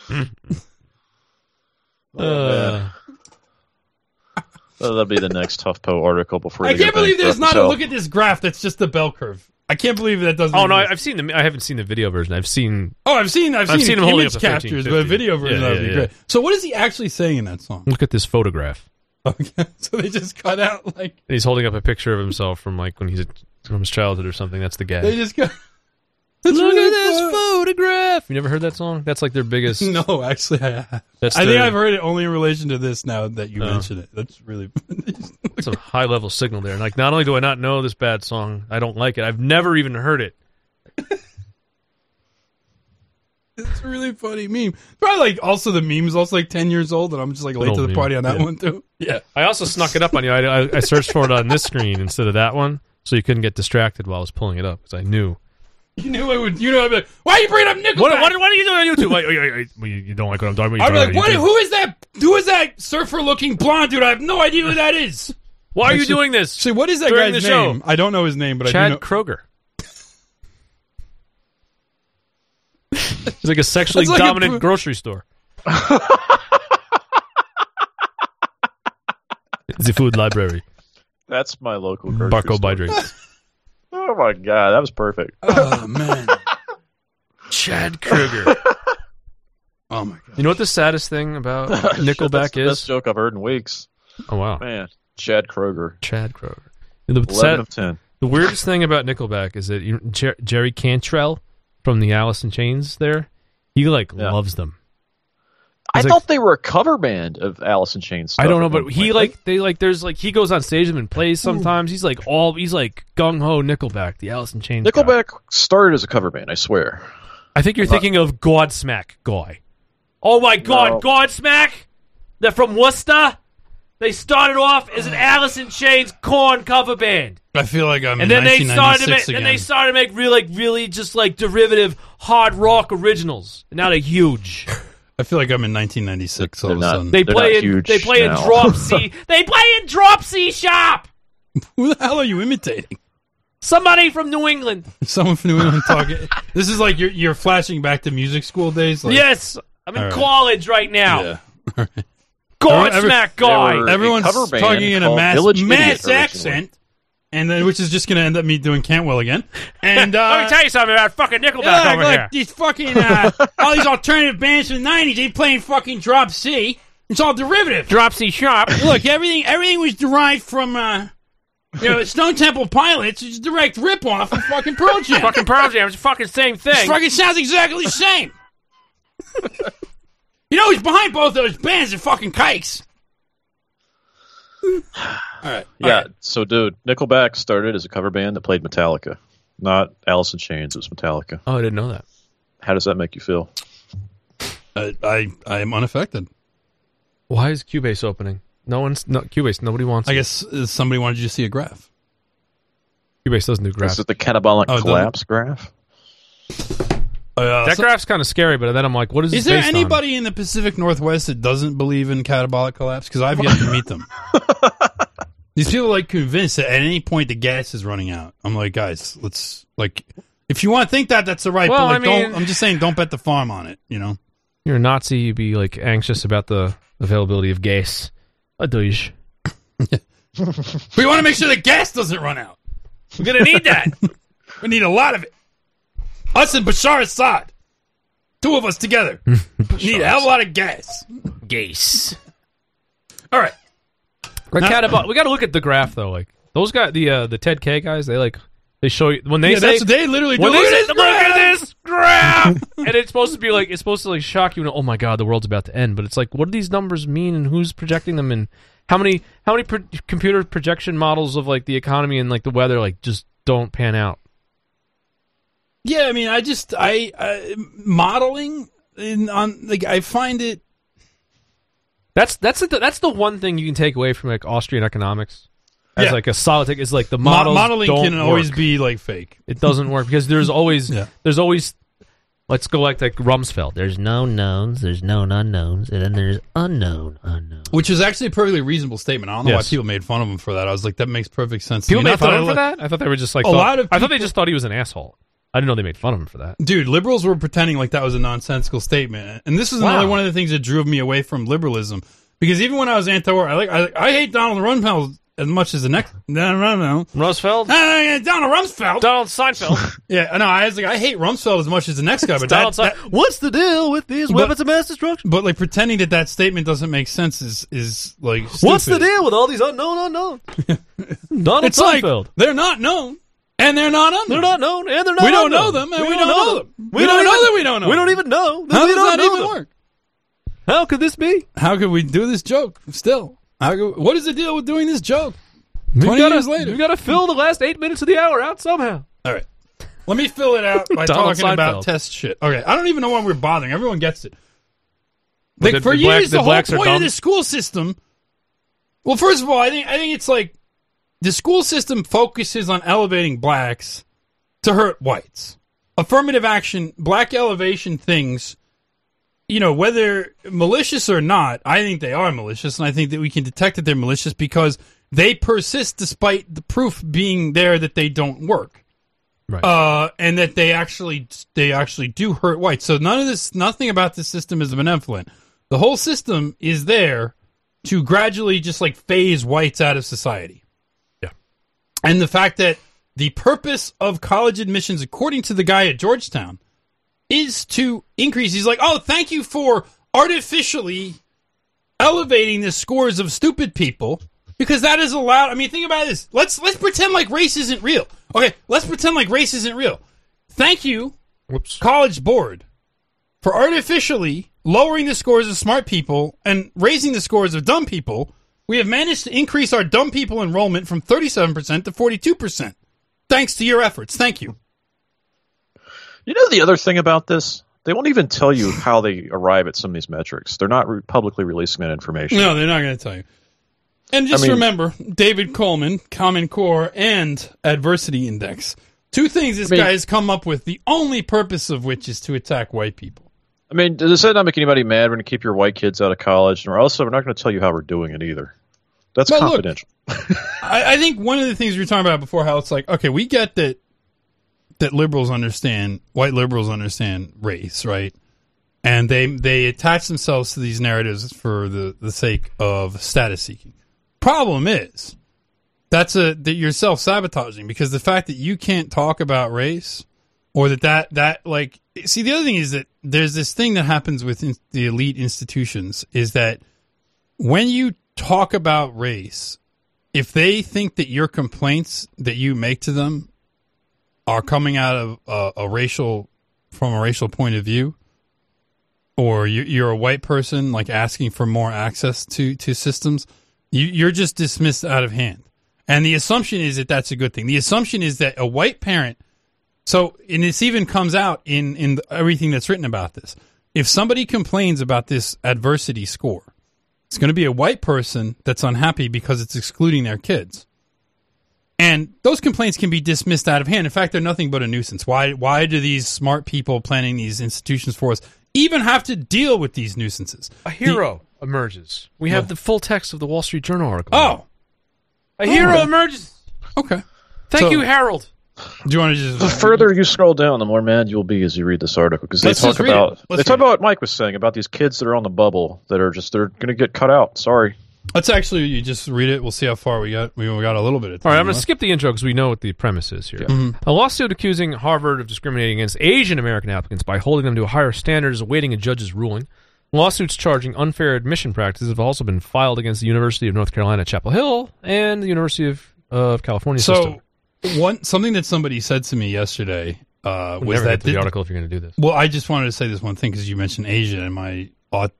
That'll be the next HuffPo article before. I can't believe there's not a look at this graph. That's just the bell curve. I can't believe that doesn't. Oh no, I've seen them. I haven't seen the video version. I've seen him holding up captures, but a video version would be great. So what is he actually saying in that song? Look at this photograph. Okay, so they just cut out like. And he's holding up a picture of himself from like when he's from his childhood or something. That's the gag. They just go. Look at this photograph. You never heard that song? That's like their biggest. No, actually, I have. That's I think their- I've heard it only in relation to this now that you mention it. That's really. It's a high level signal there. Like, not only do I not know this bad song, I don't like it. I've never even heard it. It's a really funny meme. Probably like also the meme's also like 10 years old, and I'm just like late to the party on that one too. Yeah. I also snuck it up on you. I searched for it on this screen instead of that one, so you couldn't get distracted while I was pulling it up because I knew. You knew I would. You know, I'd be like, "Why are you bringing up Nickelback? What are you doing on YouTube? Wait, you don't like what I'm talking about? I'd be like, "What? Who is that? Who is that surfer-looking blonde dude? I have no idea who that is." Why are you doing this? See, what is that during guy's the show? name? I don't know his name, but Chad I do know. Kroger. It's like a sexually That's like dominant grocery store. The food library. That's my local grocery Carbohydrates. Oh my god, that was perfect. Oh man, Chad Kroger. Oh my god. You know what the saddest thing about Nickelback That's the is? best joke I've heard in weeks. Oh wow, Man, Chad Kroger. Chad Kroger. 11 of 10. The weirdest thing about Nickelback is that Jerry Cantrell from the Alice in Chains there, he loves them. I thought they were a cover band of Alice in Chains stuff. I don't know, but he he goes on stage and plays sometimes. He's like gung ho Nickelback, the Alice in Chains. Nickelback started as a cover band, I swear. I think you're thinking of Godsmack guy. Oh my God, No. Godsmack! They're from Worcester. They started off as an Alice in Chains Korn cover band. I feel like I'm And in then they started to 1996 make, again. then they started to make really just like derivative hard rock originals. And now they're huge. I feel like I'm in 1996 all of a sudden. They play in drop C. They play in drop C sharp. Who the hell are you imitating? Somebody from New England. Someone from New England talking. This is like you're flashing back to music school days. Like, Yes, I'm in All right. college right now. Yeah. All right. Godsmack guy. Everyone's cover band talking in a called mass Village Idiot originally. accent, and then which is just going to end up me doing Cantwell again. And Let me tell you something about fucking Nickelback over here. these fucking all these alternative bands from the '90s, they playing fucking Drop C. It's all derivative. Drop C sharp. Look, everything was derived from Stone Temple Pilots. It's a direct ripoff of fucking Pearl Jam. Fucking Pearl Jam. It's the fucking same thing. It fucking sounds exactly the same. You know who's behind both those bands? Are fucking kikes. All right. Yeah, so dude, Nickelback started as a cover band that played Metallica. Not Alice in Chains, it was Metallica. Oh, I didn't know that. How does that make you feel? I am unaffected. Why is Cubase opening? Cubase. Nobody wants. I guess somebody wanted you to see a graph. Cubase doesn't do graphs. Is it the catabolic Oh, collapse graph? That graph's kind of scary, but then I'm like, what is this Is there based on? anybody in the Pacific Northwest that doesn't believe in catabolic collapse? Because I've yet to meet them. These people are like convinced that at any point the gas is running out. I'm like, guys, let's like, if you want to think that, that's all right. Well, but like, I mean- I'm just saying, don't bet the farm on it. You know, You're a Nazi, you'd be like anxious about the availability of gas. A douche. we want to make sure the gas doesn't run out. We're gonna need that. We need a lot of it. Us and Bashar Assad, two of us together, need a hell of a lot of gas. Gas. All right. We got to look at the graph though. Like those guys, the Ted K guys, they show you when they say that's what they literally do. when they Look say, at this look at graph! this graph, and it's supposed to shock you. And, oh my god, the world's about to end. But it's like, what do these numbers mean, and who's projecting them, and how many computer projection models of like the economy and like the weather like just don't pan out. Yeah, I mean, I modeling I find it. That's the one thing you can take away from like Austrian economics as Yeah. like a solid take is like the models Modeling don't can always work. be like fake. It doesn't work because there's always let's go like Rumsfeld. There's known knowns, there's known unknowns, and then there's unknown unknowns. Which is actually a perfectly reasonable statement. I don't know Yes. why people made fun of him for that. I was like, that makes perfect sense. to People me. made Not fun that of him I for like- that? I thought they were just like A lot of I thought they people- just thought he was an asshole. I didn't know they made fun of him for that. Dude, liberals were pretending like that was a nonsensical statement, and this is another one of the things that drove me away from liberalism. Because even when I was anti-war, I hate Donald Rumsfeld as much as the next. No. Rumsfeld? Donald Rumsfeld. Donald Seinfeld. Yeah, no, I was like, I hate Rumsfeld as much as the next guy, but Donald what's the deal with these weapons of mass destruction? But like pretending that statement doesn't make sense is like stupid. What's the deal with all these unknown unknowns? Donald It's like, Seinfeld. they're not known. And they're not unknown. They're not known, and they're not We don't unknown. know them, and we don't know them. We don't know even- that we don't know We them. don't even know. How we does don't that know even them. work? How could this be? How could we do this joke still? What is the deal with doing this joke? 20 years later. We've got to fill the last 8 minutes of the hour out somehow. All right. Let me fill it out by Donald talking about Seinfeld. test shit. Okay. I don't even know why we're bothering. Everyone gets it. Well, Like, for years, the whole point of the school system. Well, first of all, I think it's like the school system focuses on elevating blacks to hurt whites. Affirmative action, black elevation things, you know, whether malicious or not, I think they are malicious, and I think that we can detect that they're malicious because they persist despite the proof being there that they don't work. Right. And that they actually do hurt whites. So nothing about this system is benevolent. The whole system is there to gradually just like phase whites out of society. Yeah. And the fact that the purpose of college admissions, according to the guy at Georgetown, is to increase. He's like, oh, thank you for artificially elevating the scores of stupid people because that is allowed. I mean, think about this. Let's pretend like race isn't real. Okay, let's pretend like race isn't real. Thank you, College Board, for artificially lowering the scores of smart people and raising the scores of dumb people. We have managed to increase our dumb people enrollment from 37% to 42%. Thanks to your efforts. Thank you. You know the other thing about this? They won't even tell you how they arrive at some of these metrics. They're not publicly releasing that information. No, they're not going to tell you. And just remember, David Coleman, Common Core, and Adversity Index. Two things this guy has come up with, the only purpose of which is to attack white people. I mean, does that not make anybody mad? We're going to keep your white kids out of college, and also we're not going to tell you how we're doing it either. That's confidential. Look, I think one of the things we were talking about before, how it's like, okay, we get that liberals understand, white liberals understand race, right? And they attach themselves to these narratives for the sake of status seeking. Problem is, that you're self-sabotaging, because the fact that you can't talk about race, or that like, see, the other thing is that there's this thing that happens within the elite institutions, is that when you talk about race, if they think that your complaints that you make to them are coming out of from a racial point of view, or you're a white person like asking for more access to systems, you're just dismissed out of hand. And the assumption is that that's a good thing. The assumption is that a white parent, and this even comes out in everything that's written about this. If somebody complains about this adversity score, it's going to be a white person that's unhappy because it's excluding their kids. And those complaints can be dismissed out of hand. In fact, they're nothing but a nuisance. Why do these smart people planning these institutions for us even have to deal with these nuisances? A hero emerges. We have the full text of the Wall Street Journal article. Oh. A hero emerges. Okay. Thank you, Harold. Do you want to just... The further you scroll down, the more mad you'll be as you read this article, because they talk about what Mike was saying about these kids that are on the bubble that are they're going to get cut out. Sorry. Let's actually, you just read it. We'll see how far we got. We got a little bit of time. All right, I'm going to skip the intro because we know what the premise is here. Yeah. A lawsuit accusing Harvard of discriminating against Asian American applicants by holding them to a higher standard is awaiting a judge's ruling. Lawsuits charging unfair admission practices have also been filed against the University of North Carolina at Chapel Hill and the University of California system. Something that somebody said to me yesterday was never that get to the article if you're going to do this. Well, I just wanted to say this one thing because you mentioned Asia and my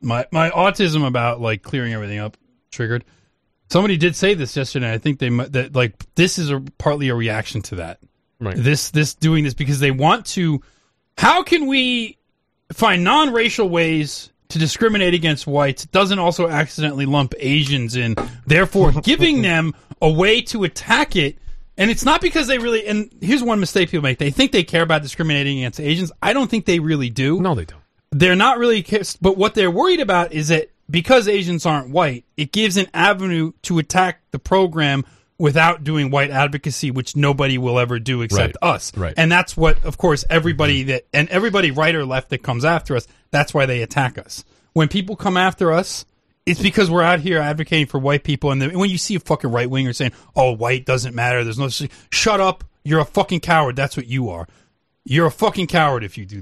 autism about like clearing everything up triggered. Somebody did say this yesterday. I think this is partly a reaction to that. Right. This doing this because they want to. How can we find non-racial ways to discriminate against whites? It doesn't also accidentally lump Asians in, therefore giving them a way to attack it. And it's not because they really, and here's one mistake people make. They think they care about discriminating against Asians. I don't think they really do. No, they don't. They're not really, but what they're worried about is that because Asians aren't white, it gives an avenue to attack the program without doing white advocacy, which nobody will ever do except us. Right. And that's what, of course, everybody right or left that comes after us, that's why they attack us. When people come after us, it's because we're out here advocating for white people. And when you see a fucking right winger saying, "Oh, white doesn't matter," there's no, shut up. You're a fucking coward. That's what you are. You're a fucking coward if you do that.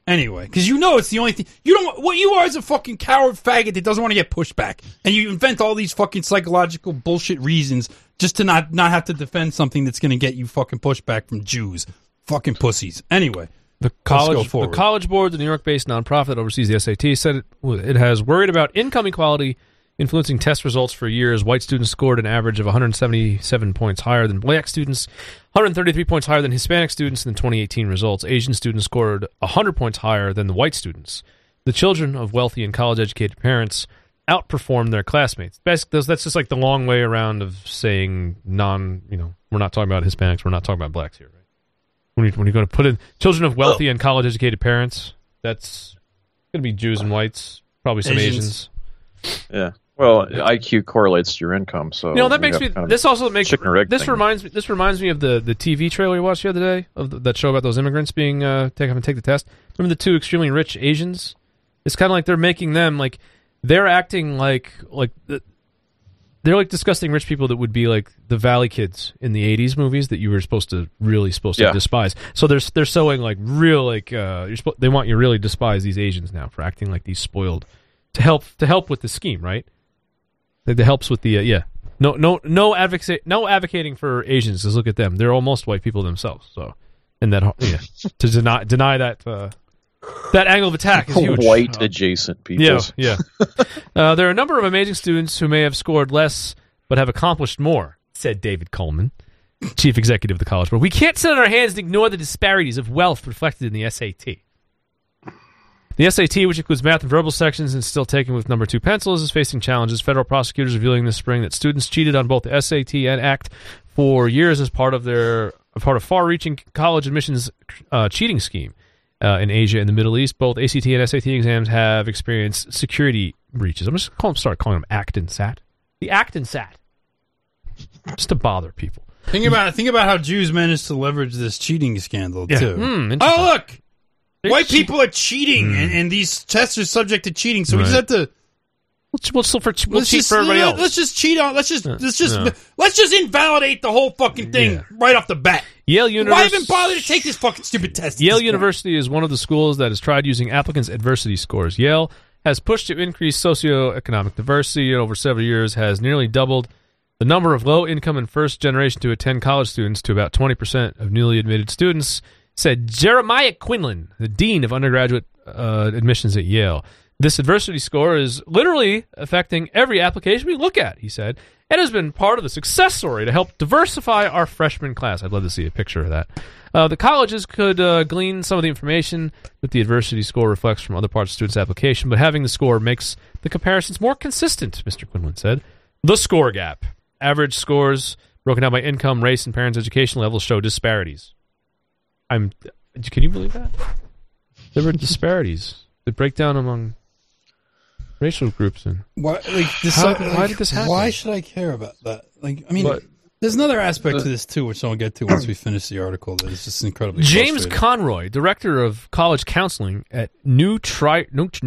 Anyway, because you know it's the only thing. You don't. What you are is a fucking coward faggot that doesn't want to get pushed back, and you invent all these fucking psychological bullshit reasons just to not have to defend something that's going to get you fucking pushback from Jews. Fucking pussies. Anyway, the college board, the New York-based nonprofit that oversees the SAT, said it has worried about income equality influencing test results for years. White students scored an average of 177 points higher than black students, 133 points higher than Hispanic students in the 2018 results. Asian students scored 100 points higher than the white students. The children of wealthy and college-educated parents outperformed their classmates. Basically, that's just like the long way around of saying we're not talking about Hispanics, we're not talking about blacks here, right? When you're going to put in children of wealthy and college-educated parents, that's going to be Jews and whites, probably some Asians. Yeah. Well, IQ correlates to your income, so that makes me. This also makes chicken or egg this thing. reminds me of the TV trailer we watched the other day of that show about those immigrants being take the test. Remember the two extremely rich Asians? It's kind of like they're making them like they're acting like they're like disgusting rich people that would be like the Valley Kids in the '80s movies that you were supposed to despise. So they're sowing like real like they want you to really despise these Asians now for acting like these spoiled to help with the scheme, right? Like that helps with the no advocating for Asians. Just look at them; they're almost white people themselves. So, and that to deny that that angle of attack is huge. White adjacent people. Yeah. There are a number of amazing students who may have scored less but have accomplished more, said David Coleman, chief executive of the College Board. We can't sit on our hands and ignore the disparities of wealth reflected in the SAT. The SAT, which includes math and verbal sections and still taken with number 2 pencils, is facing challenges. Federal prosecutors revealing this spring that students cheated on both the SAT and ACT for years as part of far-reaching college admissions cheating scheme in Asia and the Middle East. Both ACT and SAT exams have experienced security breaches. I'm just going to start calling them ACT and SAT. The ACT and SAT, just to bother people. Think about how Jews managed to leverage this cheating scandal too. Oh look. White people are cheating, and these tests are subject to cheating. So we just have to. We'll cheat for everybody else. Let's just cheat on. Let's just invalidate the whole fucking thing right off the bat. Yale University. Why even bother to take this fucking stupid test? Yale University is one of the schools that has tried using applicants' adversity scores. Yale has pushed to increase socioeconomic diversity, and over several years has nearly doubled the number of low-income and first-generation to attend college students to about 20% of newly admitted students, said Jeremiah Quinlan, the dean of undergraduate admissions at Yale. This adversity score is literally affecting every application we look at, he said, and has been part of the success story to help diversify our freshman class. I'd love to see a picture of that. The colleges could glean some of the information that the adversity score reflects from other parts of students' application, but having the score makes the comparisons more consistent, Mr. Quinlan said. The score gap. Average scores broken down by income, race, and parents' education levels show disparities. Can you believe that? There were disparities that break down among racial groups. And why did this happen? Why should I care about that? There's another aspect to this too, which I'll get to once we finish the article. That is just incredibly James Conroy, director of college counseling at New Trier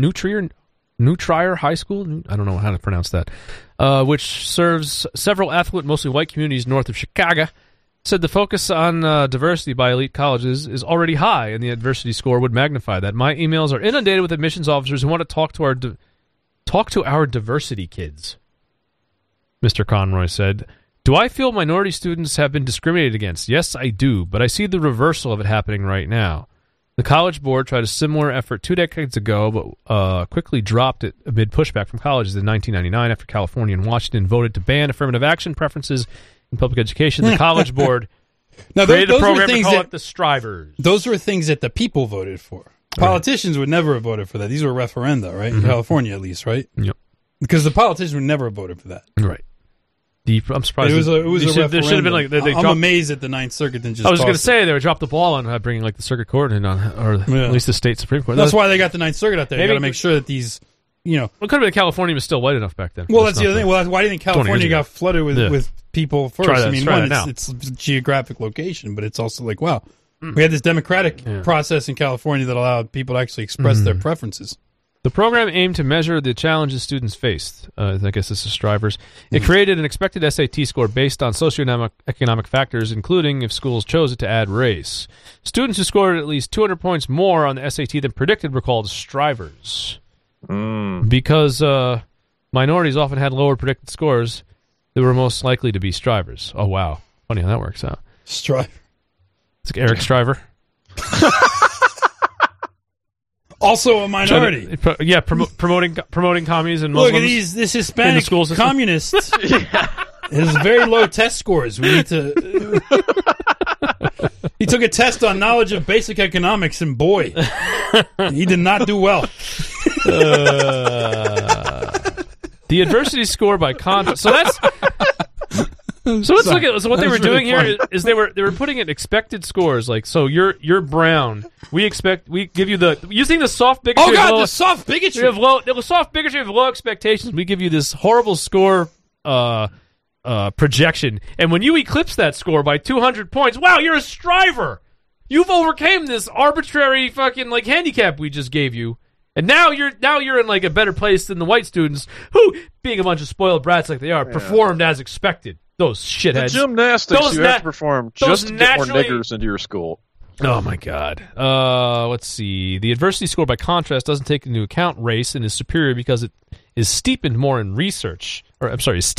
High School. I don't know how to pronounce that, which serves several affluent, mostly white communities north of Chicago, said the focus on diversity by elite colleges is already high, and the adversity score would magnify that. My emails are inundated with admissions officers who want to talk to our diversity kids, Mr. Conroy said. Do I feel minority students have been discriminated against? Yes, I do, but I see the reversal of it happening right now. The College Board tried a similar effort 2 decades ago, but quickly dropped it amid pushback from colleges in 1999 after California and Washington voted to ban affirmative action preferences in public education. The College Board created a program to call it the Strivers. Those were things that the people voted for. Politicians would never have voted for that. These were referenda, right? In California, at least, right? Yep. Because the politicians would never have voted for that. Right. I'm surprised. It was a referendum. There should have been I'm amazed that the Ninth Circuit didn't just. I was going to say they would drop the ball on bringing the Circuit Court in, or at least the state Supreme Court. That's why they got the Ninth Circuit out there. They got to make sure that these. It could have been California was still white enough back then. Well, that's the other thing. Well, why do you think California got flooded with people first? It's a geographic location, but it's also we had this democratic process in California that allowed people to actually express their preferences. The program aimed to measure the challenges students faced. I guess this is strivers. It created an expected SAT score based on socioeconomic factors, including, if schools chose it, to add race. Students who scored at least 200 points more on the SAT than predicted were called strivers. Because minorities often had lower predicted scores, they were most likely to be strivers. Oh, wow. Funny how that works out. Striver. It's Eric Striver. Also a minority. Promoting commies and Muslims. Look at this Hispanic communist has very low test scores. We need to. He took a test on knowledge of basic economics, and boy, he did not do well. The adversity score by contrast. So that's. So let's look at. So what they were doing here is they were putting in expected scores. Like, so you're brown. We give you using the soft bigotry. Oh God, the soft bigotry. The soft bigotry of low expectations. We give you this horrible score projection, and when you eclipse that score by 200 points, wow, you're a striver. You've overcame this arbitrary fucking like handicap we just gave you. And now you're in like a better place than the white students who, being a bunch of spoiled brats like they are, performed as expected. Those shitheads. The gymnastics you have to perform just to get more niggers into your school. Oh my God. Let's see. The adversity score by contrast doesn't take into account race and is superior because it is steeped more in research. No,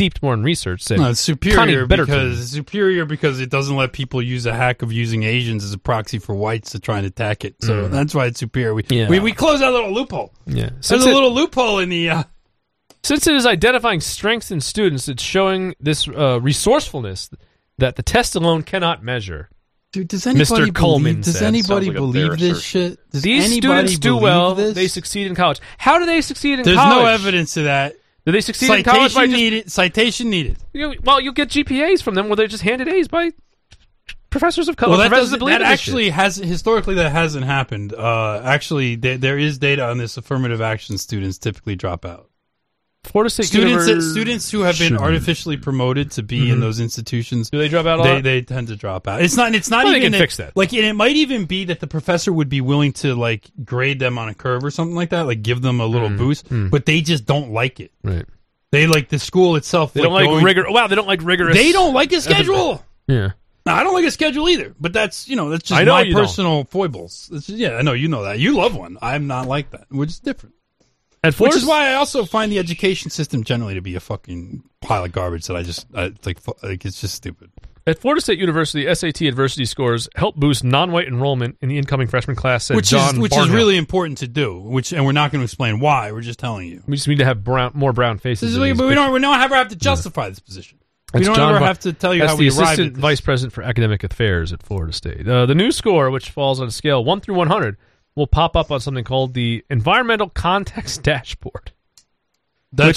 it's superior because it doesn't let people use a hack of using Asians as a proxy for whites to try and attack it. So that's why it's superior. We close that little loophole. Yeah. There's a little loophole in the... Since it is identifying strengths in students, it's showing this resourcefulness that the test alone cannot measure. Dude, does anybody believe this shit? These students do well. They succeed in college. How do they succeed in college? There's no evidence of that. Do they succeed in college? Citation needed. You'll get GPAs from them where they're just handed A's by professors of color. Well, that actually historically that hasn't happened. Actually, there is data on this. Affirmative action students typically drop out. Florida State students who have been artificially promoted to be in those institutions, do they drop out a lot? They tend to drop out. It's not well, even they can fix that. Like, and it might even be that the professor would be willing to like grade them on a curve or something like that, like give them a little boost, but they just don't like it. Right. They like the school itself. They don't like rigor. Wow, they don't like rigorous. They don't like a schedule. Yeah. No, I don't like a schedule either. But that's just my personal foibles. I know you know that. You love one. I'm not like that. We're just different. Which is why I also find the education system generally to be a fucking pile of garbage that I it's just stupid. At Florida State University, SAT adversity scores help boost non-white enrollment in the incoming freshman class, said John Which is really important to do, and we're not going to explain why. We're just telling you. We just need to have more brown faces. But we don't ever have to justify this position. We don't ever have to tell you how we arrived at this. That's the assistant vice president for academic affairs at Florida State. The new score, which falls on a scale 1 through 100, will pop up on something called the Environmental Context Dashboard. Which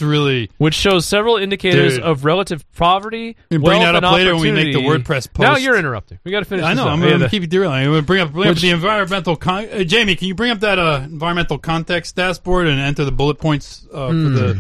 shows several indicators of relative poverty, we'll bring that up later when we make the WordPress post. Now you're interrupting. We got to finish. I know. I'm going to keep it derailed. I'm going to bring up the environmental. Jamie, can you bring up that environmental context dashboard and enter the bullet points for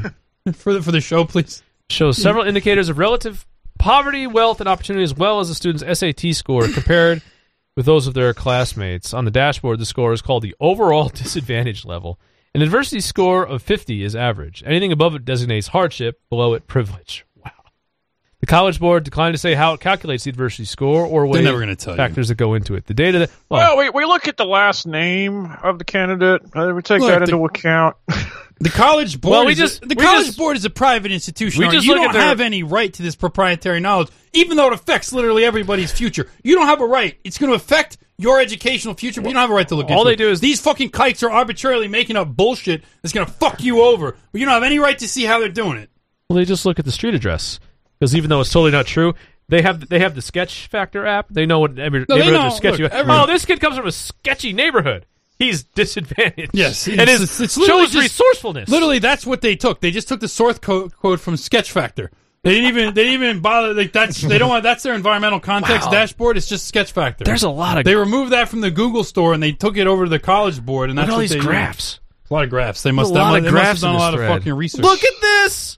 the show, please? Shows several indicators of relative poverty, wealth, and opportunity, as well as the student's SAT score compared with those of their classmates. On the dashboard, the score is called the overall disadvantage level. An adversity score of 50 is average. Anything above it designates hardship, below it privilege. Wow. The College Board declined to say how it calculates the adversity score or weigh factors that go into it. The data that... we look at the last name of the candidate. We take that into account. The College Board Board is a private institution. You don't have any right to this proprietary knowledge, even though it affects literally everybody's future. You don't have a right. It's going to affect your educational future, but you don't have a right to look into it. All they do is... These fucking kikes are arbitrarily making up bullshit that's going to fuck you over, but you don't have any right to see how they're doing it. Well, they just look at the street address, because even though it's totally not true, they have the Sketch Factor app. They know what neighborhoods are sketchy. This kid comes from a sketchy neighborhood. He's disadvantaged. Yes, and it shows resourcefulness. Literally, that's what they took. They just took the source code from Sketch Factor. They didn't even bother. Like that's their environmental context dashboard. It's just Sketch Factor. There's a lot of. They removed that from the Google store and they took it over to the College Board. And that's all these graphs. A lot of graphs. They must have done a lot of fucking research. Look at this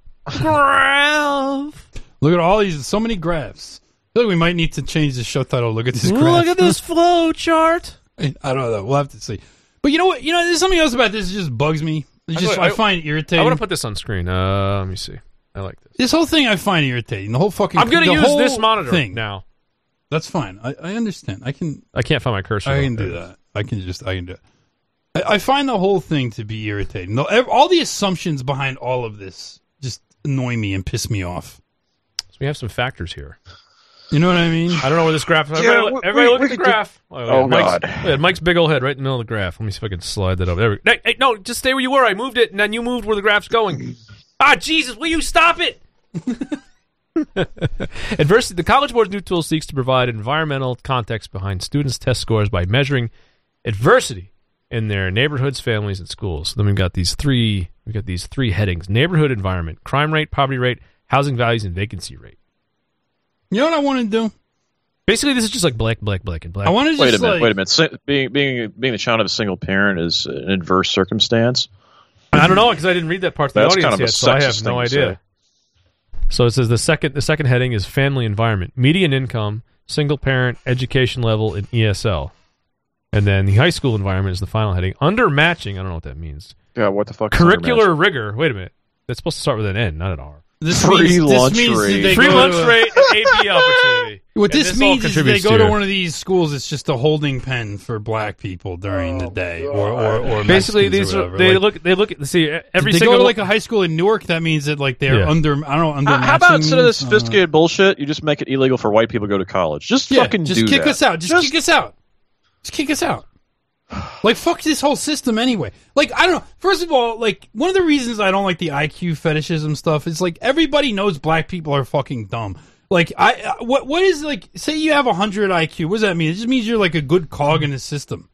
graph. Look at all these. So many graphs. I feel like we might need to change the show title. Look at this graph. Look at this flow chart. I don't know. We'll have to see. But you know what? There's something else about this that just bugs me. I find it irritating. I want to put this on screen. Let me see. I like this. This whole thing I find irritating. The whole fucking. I'm going to use this monitor thing now. That's fine. I understand. I can't find my cursor. I can do that. I can do it. I find the whole thing to be irritating. All the assumptions behind all of this just annoy me and piss me off. So we have some factors here. You know what I mean? I don't know where this graph is. Everybody look at the graph. God. Mike's big old head right in the middle of the graph. Let me see if I can slide that over. There we go. Hey, no, just stay where you were. I moved it, and then you moved where the graph's going. Jesus, will you stop it? Adversity. The College Board's new tool seeks to provide environmental context behind students' test scores by measuring adversity in their neighborhoods, families, and schools. Then we've got these three headings: neighborhood environment, crime rate, poverty rate, housing values, and vacancy rate. You know what I want to do? Basically, this is just like black, and black. I want to just wait a minute. Being the child of a single parent is an adverse circumstance. I don't know because I didn't read that part of the That's audience kind of yet, so I have no idea. So it says the second heading is family environment, median income, single parent, education level, and ESL. And then the high school environment is the final heading. Under matching, I don't know what that means. Yeah, what the fuck? Curricular rigor. Wait a minute. That's supposed to start with an N, not an R. Free lunch rate. Free lunch rate and AP opportunity. What this means is they go to one of these schools. It's just a holding pen for black people during the day, or basically Mexicans these or they whatever. look at see every they single go to like a high school in Newark. That means that like they're under. I don't know. Under How about instead of this sophisticated bullshit, you just make it illegal for white people to go to college? Just fucking just do kick that. us out. Just kick us out. Just kick us out. Like, fuck this whole system anyway. Like, I don't know. First of all, like, one of the reasons I don't like the IQ fetishism stuff is, like, everybody knows black people are fucking dumb. Like, what is, like, say you have 100 IQ. What does that mean? It just means you're, like, a good cog in the system.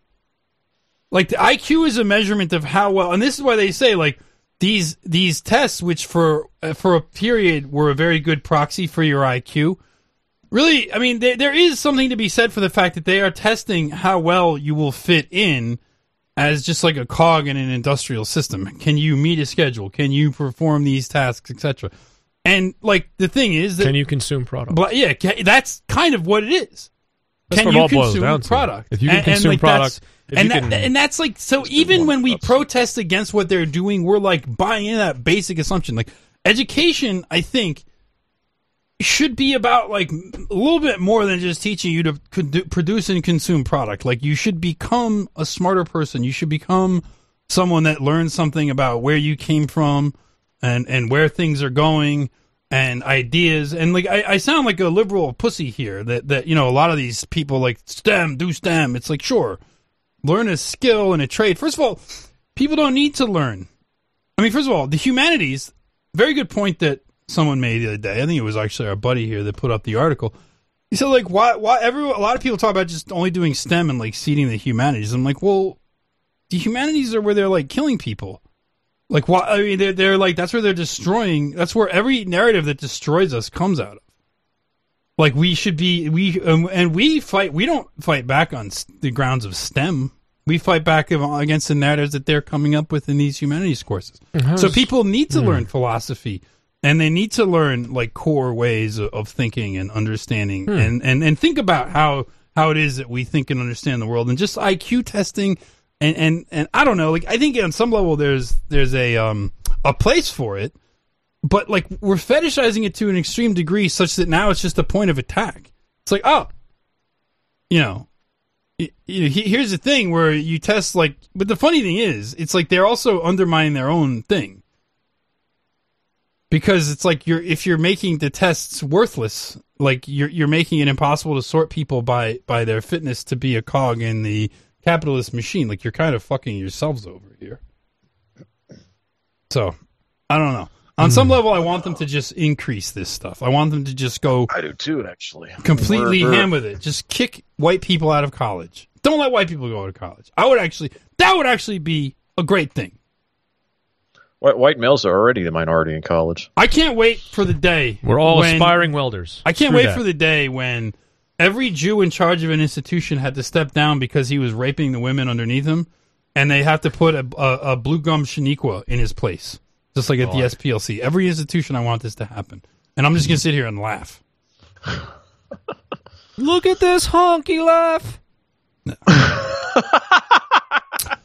Like, the IQ is a measurement of how well, and this is why they say, like, these tests, which for a period were a very good proxy for your IQ, really, I mean, there is something to be said for the fact that they are testing how well you will fit in as just like a cog in an industrial system. Can you meet a schedule? Can you perform these tasks, etc.? And, like, the thing is that... Can you consume product? Yeah, that's kind of what it is. That's can what you all boils consume down to. product? If you can consume like, product... And that's like... So even when we protest against what they're doing, we're, like, buying into that basic assumption. Like, education, I think... should be about like a little bit more than just teaching you to produce and consume product. Like, you should become a smarter person. You should become someone that learns something about where you came from and where things are going and ideas. And like, I sound like a liberal pussy here that, you know, a lot of these people like do STEM. It's like, sure, learn a skill and a trade. First of all, people don't need to learn. I mean, first of all, the humanities, very good point that someone made the other day. I think it was actually our buddy here that put up the article. He said, like, why a lot of people talk about just only doing STEM and like seeding the humanities. I'm like, well, the humanities are where they're like killing people. Like, why? I mean, they're like, that's where they're destroying. That's where every narrative that destroys us comes out of. Like, we should be, we fight. We don't fight back on the grounds of STEM. We fight back against the narratives that they're coming up with in these humanities courses. So people need to learn philosophy. And they need to learn like core ways of thinking and understanding and think about how it is that we think and understand the world, and just IQ testing and I don't know, like, I think on some level there's a place for it, but like we're fetishizing it to an extreme degree such that now it's just a point of attack. It's like, oh, you know, here's the thing where you test like, but the funny thing is, it's like they're also undermining their own thing. Because it's like if you're making the tests worthless, like you're making it impossible to sort people by their fitness to be a cog in the capitalist machine. Like, you're kind of fucking yourselves over here. So, I don't know. On some level, I want them to just increase this stuff. I want them to just go... I do too, actually. Completely ham with it. Just kick white people out of college. Don't let white people go to college. That would actually be a great thing. White males are already the minority in college. I can't wait for the day. We're all aspiring welders. I can't wait for the day when every Jew in charge of an institution had to step down because he was raping the women underneath him, and they have to put a blue gum Shaniqua in his place, just like at the SPLC. Every institution, I want this to happen. And I'm just going to sit here and laugh. Look at this honky laugh.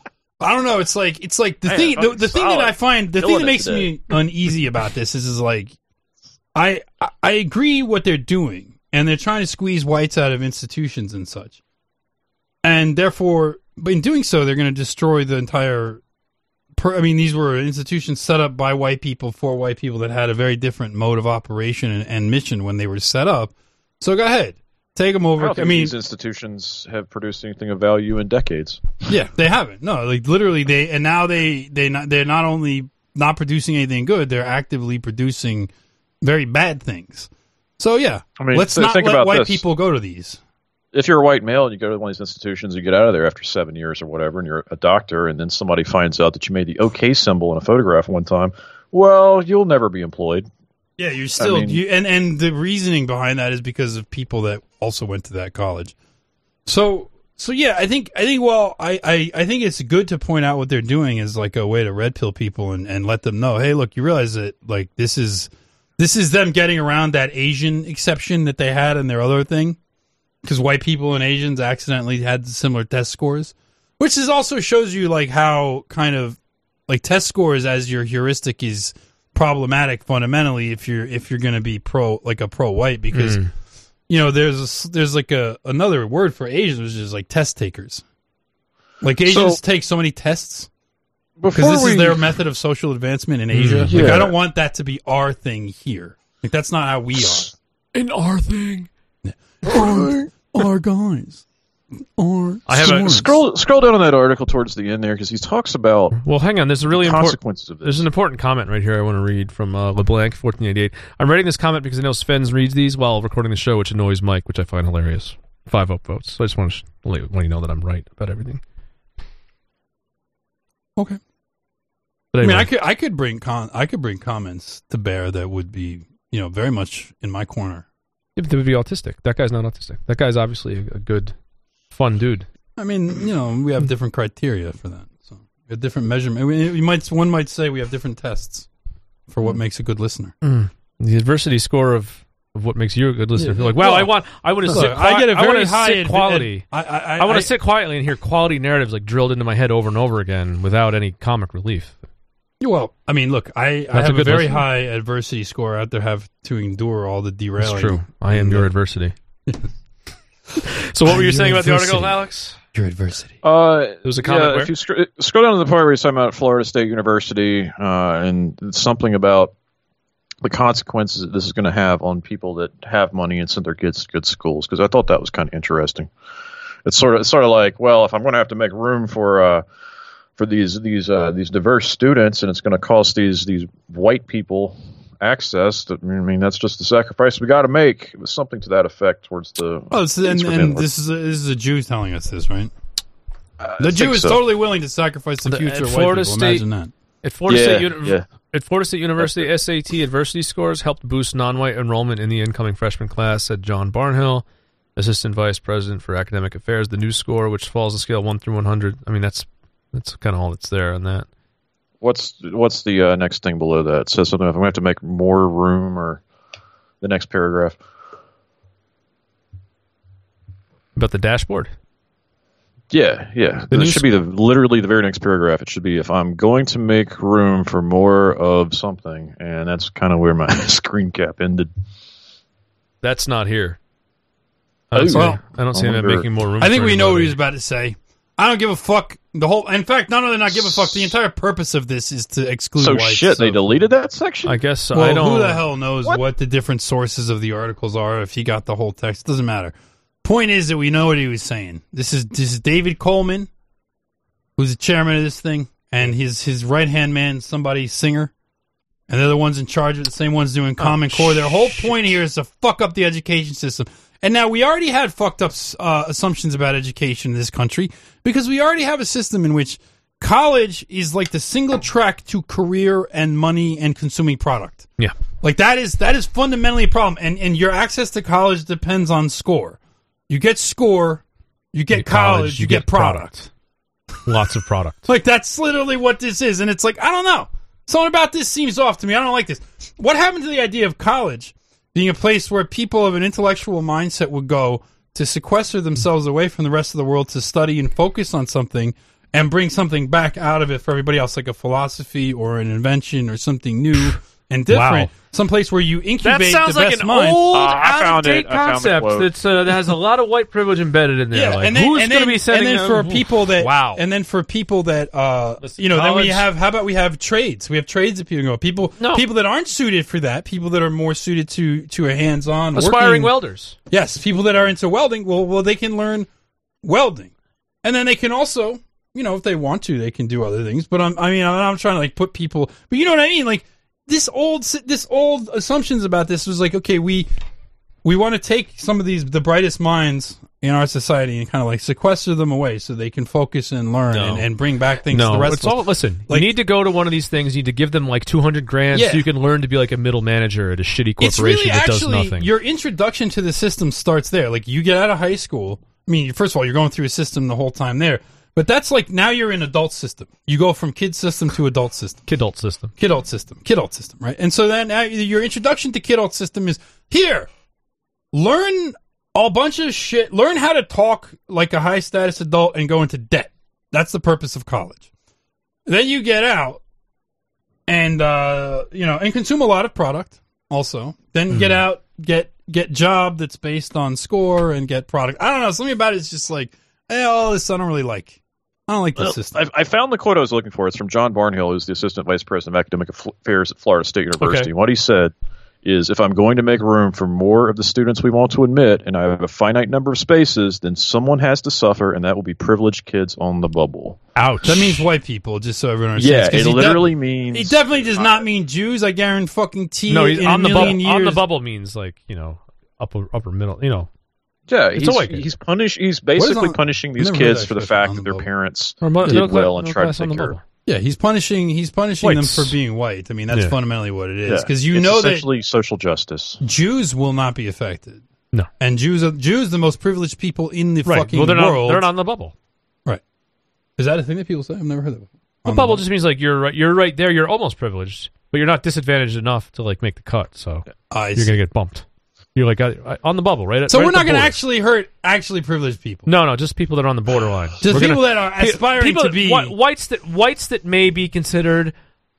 I don't know. It's like the thing. The thing that I find the thing that makes me uneasy about this is like I agree what they're doing, and they're trying to squeeze whites out of institutions and such, and therefore, in doing so, they're going to destroy the entire. I mean, these were institutions set up by white people for white people that had a very different mode of operation and mission when they were set up. So go ahead. Take them over. I don't think these institutions have produced anything of value in decades. Yeah, they haven't. No, like literally, they're not only not producing anything good, they're actively producing very bad things. So yeah, I mean, let's not let white people go to these. If you're a white male and you go to one of these institutions, you get out of there after 7 years or whatever, and you're a doctor, and then somebody finds out that you made the OK symbol in a photograph one time, well, you'll never be employed. Yeah, you're still, and the reasoning behind that is because of people that also went to that college. So yeah, I think well, I think it's good to point out what they're doing as like a way to red pill people and let them know, hey, look, you realize that like this is them getting around that Asian exception that they had in their other thing, because white people and Asians accidentally had similar test scores, which is also shows you like how kind of like test scores as your heuristic is problematic fundamentally if you're going to be pro white, because you know there's like another word for Asians, which is like test takers. Like Asians take so many tests because this is their method of social advancement in Asia. Like I don't want that to be our thing here. Like that's not how we are. In our thing, our guys. I have scroll down on that article towards the end there because he talks about. Well, hang on. There's a really consequences of this. There's an important comment right here I want to read from LeBlanc 1488. I'm writing this comment because I know Sven reads these while recording the show, which annoys Mike, which I find hilarious. 5 upvotes. So I just want to let you know that I'm right about everything. Okay. But anyway. I mean, I could bring comments to bear that would be very much in my corner. Yeah, but they would be autistic. That guy's not autistic. That guy's obviously a good. Fun dude. I mean, we have different criteria for that. So a different measurement. One might say we have different tests for what makes a good listener. The adversity score of what makes you a good listener. You're like, wow, I want to sit. I get a very high quality. I want to sit quietly and hear quality narratives like drilled into my head over and over again without any comic relief. Well, I mean, look, I have a very high adversity score out there. Have to endure all the derailing. That's true. I am your adversity. So what were you saying about the article, Alex? Your adversity. There was a comment. If you scroll down to the part where he's talking about Florida State University and something about the consequences that this is going to have on people that have money and send their kids to good schools, because I thought that was kind of interesting. It's sort of like, well, if I'm going to have to make room for these diverse students, and it's going to cost these white people access. I mean, that's just the sacrifice we got to make. It was something to that effect towards the. Oh, and this is a Jew telling us this, right? The Jew is totally willing to sacrifice the future of white people. Imagine that. At Florida State University, SAT adversity scores helped boost non-white enrollment in the incoming freshman class, said John Barnhill, Assistant Vice President for Academic Affairs. The new score, which falls on a scale 1 through 100. I mean, that's kind of all that's there on that. What's the next thing below that? It says something. If I'm going to have to make more room, or the next paragraph about the dashboard. Yeah. It should be literally the very next paragraph. It should be, if I'm going to make room for more of something, and that's kind of where my screen cap ended. That's not here. I don't see him making more room. I think we know what he was about to say. I don't give a fuck. In fact, not only not give a fuck, the entire purpose of this is to exclude whites. Shit, they deleted that section? I guess so. Well, who the hell knows what the different sources of the articles are, if he got the whole text. It doesn't matter. Point is that we know what he was saying. This is David Coleman, who's the chairman of this thing, and his right-hand man, somebody, Singer, and they're the ones in charge of it, the same ones doing Common Core. Their whole point here is to fuck up the education system. And now we already had fucked up assumptions about education in this country, because we already have a system in which college is like the single track to career and money and consuming product. Yeah. Like that is fundamentally a problem. And your access to college depends on score. You get score, you get college, you get product. Lots of product. Like that's literally what this is. And it's like, I don't know. Something about this seems off to me. I don't like this. What happened to the idea of college being a place where people of an intellectual mindset would go to sequester themselves away from the rest of the world to study and focus on something, and bring something back out of it for everybody else, like a philosophy or an invention or something new and different. Wow. Someplace where you incubate That sounds the like best an mind. old, I found out-of-date it. I found the concept quote. that has a lot of white privilege embedded in there. Yeah, like, and then, who's and going to then, be setting and then them? for people that Wow. and then for people that Listen, you know, then we college- have, how about we have trades? We have trades that people go, people that aren't suited for that, people that are more suited to a hands-on aspiring working, welders. Yes, people that are into welding, well they can learn welding. And then they can also, you know, if they want to, they can do other things, but I'm trying to like put people, but you know what I mean, like this old assumptions about this was like, okay, we want to take some of the brightest minds in our society and kind of like sequester them away so they can focus and learn and bring back things to the rest it's of us. all, listen, Like, you need to go to one of these things, you need to give them like $200,000 Yeah. so you can learn to be like a middle manager at a shitty corporation it's really that does actually, nothing. your introduction to the system starts there. Like you get out of high school, I mean, first of all, you're going through a system the whole time there. But that's like, now you're in adult system. You go from kid system to adult system. Kidult system, right? And so then now your introduction to kidult system is, here, learn a bunch of shit, learn how to talk like a high status adult and go into debt. That's the purpose of college. Then you get out and, and consume a lot of product also. Then get out, get job that's based on score and get product. I don't know, something about it is just like, all this I don't really like. I don't like the system. I found the quote I was looking for. It's from John Barnhill, who's the Assistant Vice President of Academic Affairs at Florida State University. Okay. What he said is, if I'm going to make room for more of the students we want to admit, and I have a finite number of spaces, then someone has to suffer, and that will be privileged kids on the bubble. Ouch. That means white people, just so everyone understands. Yeah, 'Cause it he literally means... He definitely does not mean Jews. I guarantee. No, he's in on a the million bubble. years. On the bubble means like, you know, upper middle, you know. Yeah, It's a white kid. he's basically punishing these I've never heard kids that for the expression, fact on that the their bubble. parents Or did middle well and class tried to on take the care bubble. of. Yeah, he's punishing them Whites. for being white. I mean, that's Yeah. fundamentally what it is. Yeah. Because you It's know that essentially social justice. Jews will not be affected. No. And Jews, the most privileged people in the Right. fucking Well, they're world. not on the bubble. Right. Is that a thing that people say? I've never heard that before. The bubble just means like you're right there. You're almost privileged, but you're not disadvantaged enough to like make the cut. So you're gonna get bumped. You're like on the bubble, right? So right we're at the not going to border. actually hurt actually privileged people. No, just people that are on the borderline. Just We're people gonna- that are aspiring to be whites that may be considered.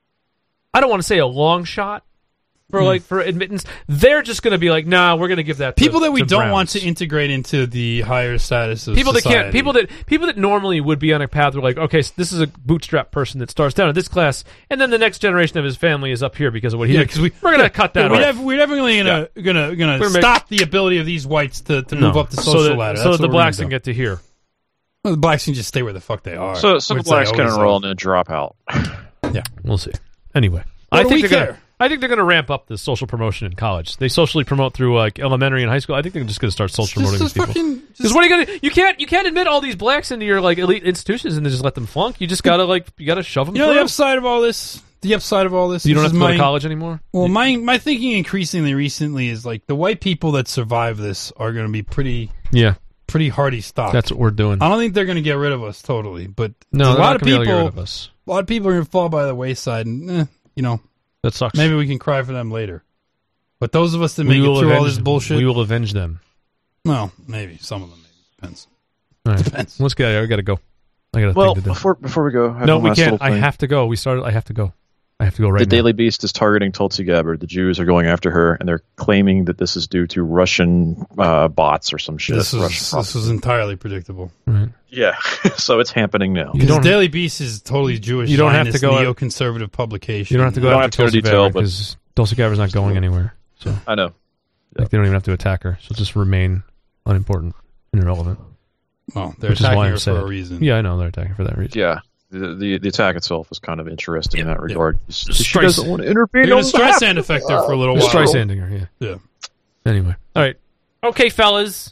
I don't want to say a long shot for admittance. They're just going to be like, nah, we're going to give that to, people that we to don't Browns. want to integrate into the higher status of People society. that can't, people that normally would be on a path where like, okay, so this is a bootstrap person that starts down in this class, and then the next generation of his family is up here because of what he did. because we're going to cut that off. We're definitely gonna stop the ability of these whites to move up the social ladder. So That's the what we're blacks gonna can get to here. Well, the blacks can just stay where the fuck they are. So the which blacks they can always enroll do. and then drop out. Yeah, we'll see. Anyway, What I do think we they're care? gonna. I think they're going to ramp up the social promotion in college. They socially promote through like elementary and high school. I think they're just going to start social promoting these people. Because what are you going to? You can't admit all these blacks into your like elite institutions and then just let them flunk. You just got to shove them. You know through. the upside of all this. You don't have to go to college anymore. Well, my thinking increasingly recently is like the white people that survive this are going to be pretty hardy stock. That's what we're doing. I don't think they're going to get rid of us totally, but No, a they're lot not of gonna be able to people, get rid of us. a lot of people are going to fall by the wayside, and that sucks. Maybe we can cry for them later. But those of us that make it through all this bullshit, we will avenge them. Well, maybe some of them. Maybe depends. All right. Depends. Let's get. I got to go. I got a Well, thing to do. before we go, I have No, one we last can't. little I thing. have to go. I have to go. I have to go right The now. Daily Beast is targeting Tulsi Gabbard. The Jews are going after her, and they're claiming that this is due to Russian bots or some shit. This Russian is entirely predictable. Right. Yeah, so it's happening now. Because Daily Beast is totally Jewish. You don't have to go- neoconservative publication. You don't have to go You don't after have to Tulsi detail, Gabbard but- because Tulsi Gabbard's not going anywhere. So I know. like they don't even have to attack her. She'll just remain unimportant and irrelevant. Well, they're which is attacking why her I'm for sad. a reason. Yeah, I know they're attacking for that reason. Yeah, the attack itself was kind of interesting in that regard. She Streisand. doesn't want to intervene. They're on going to behalf Streisand of- effect her for a little while. Streisanding her, yeah. Yeah. Anyway, all right, okay, fellas,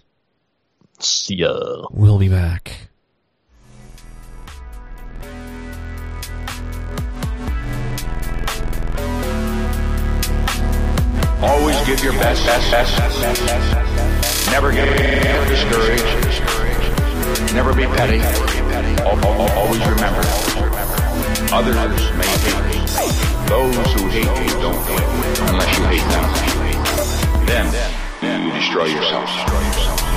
See ya. we'll be back. Always give your best. Never get discouraged. Never be petty. Always remember, others may hate you. Those who hate you don't hate unless you hate them. Then you destroy yourself.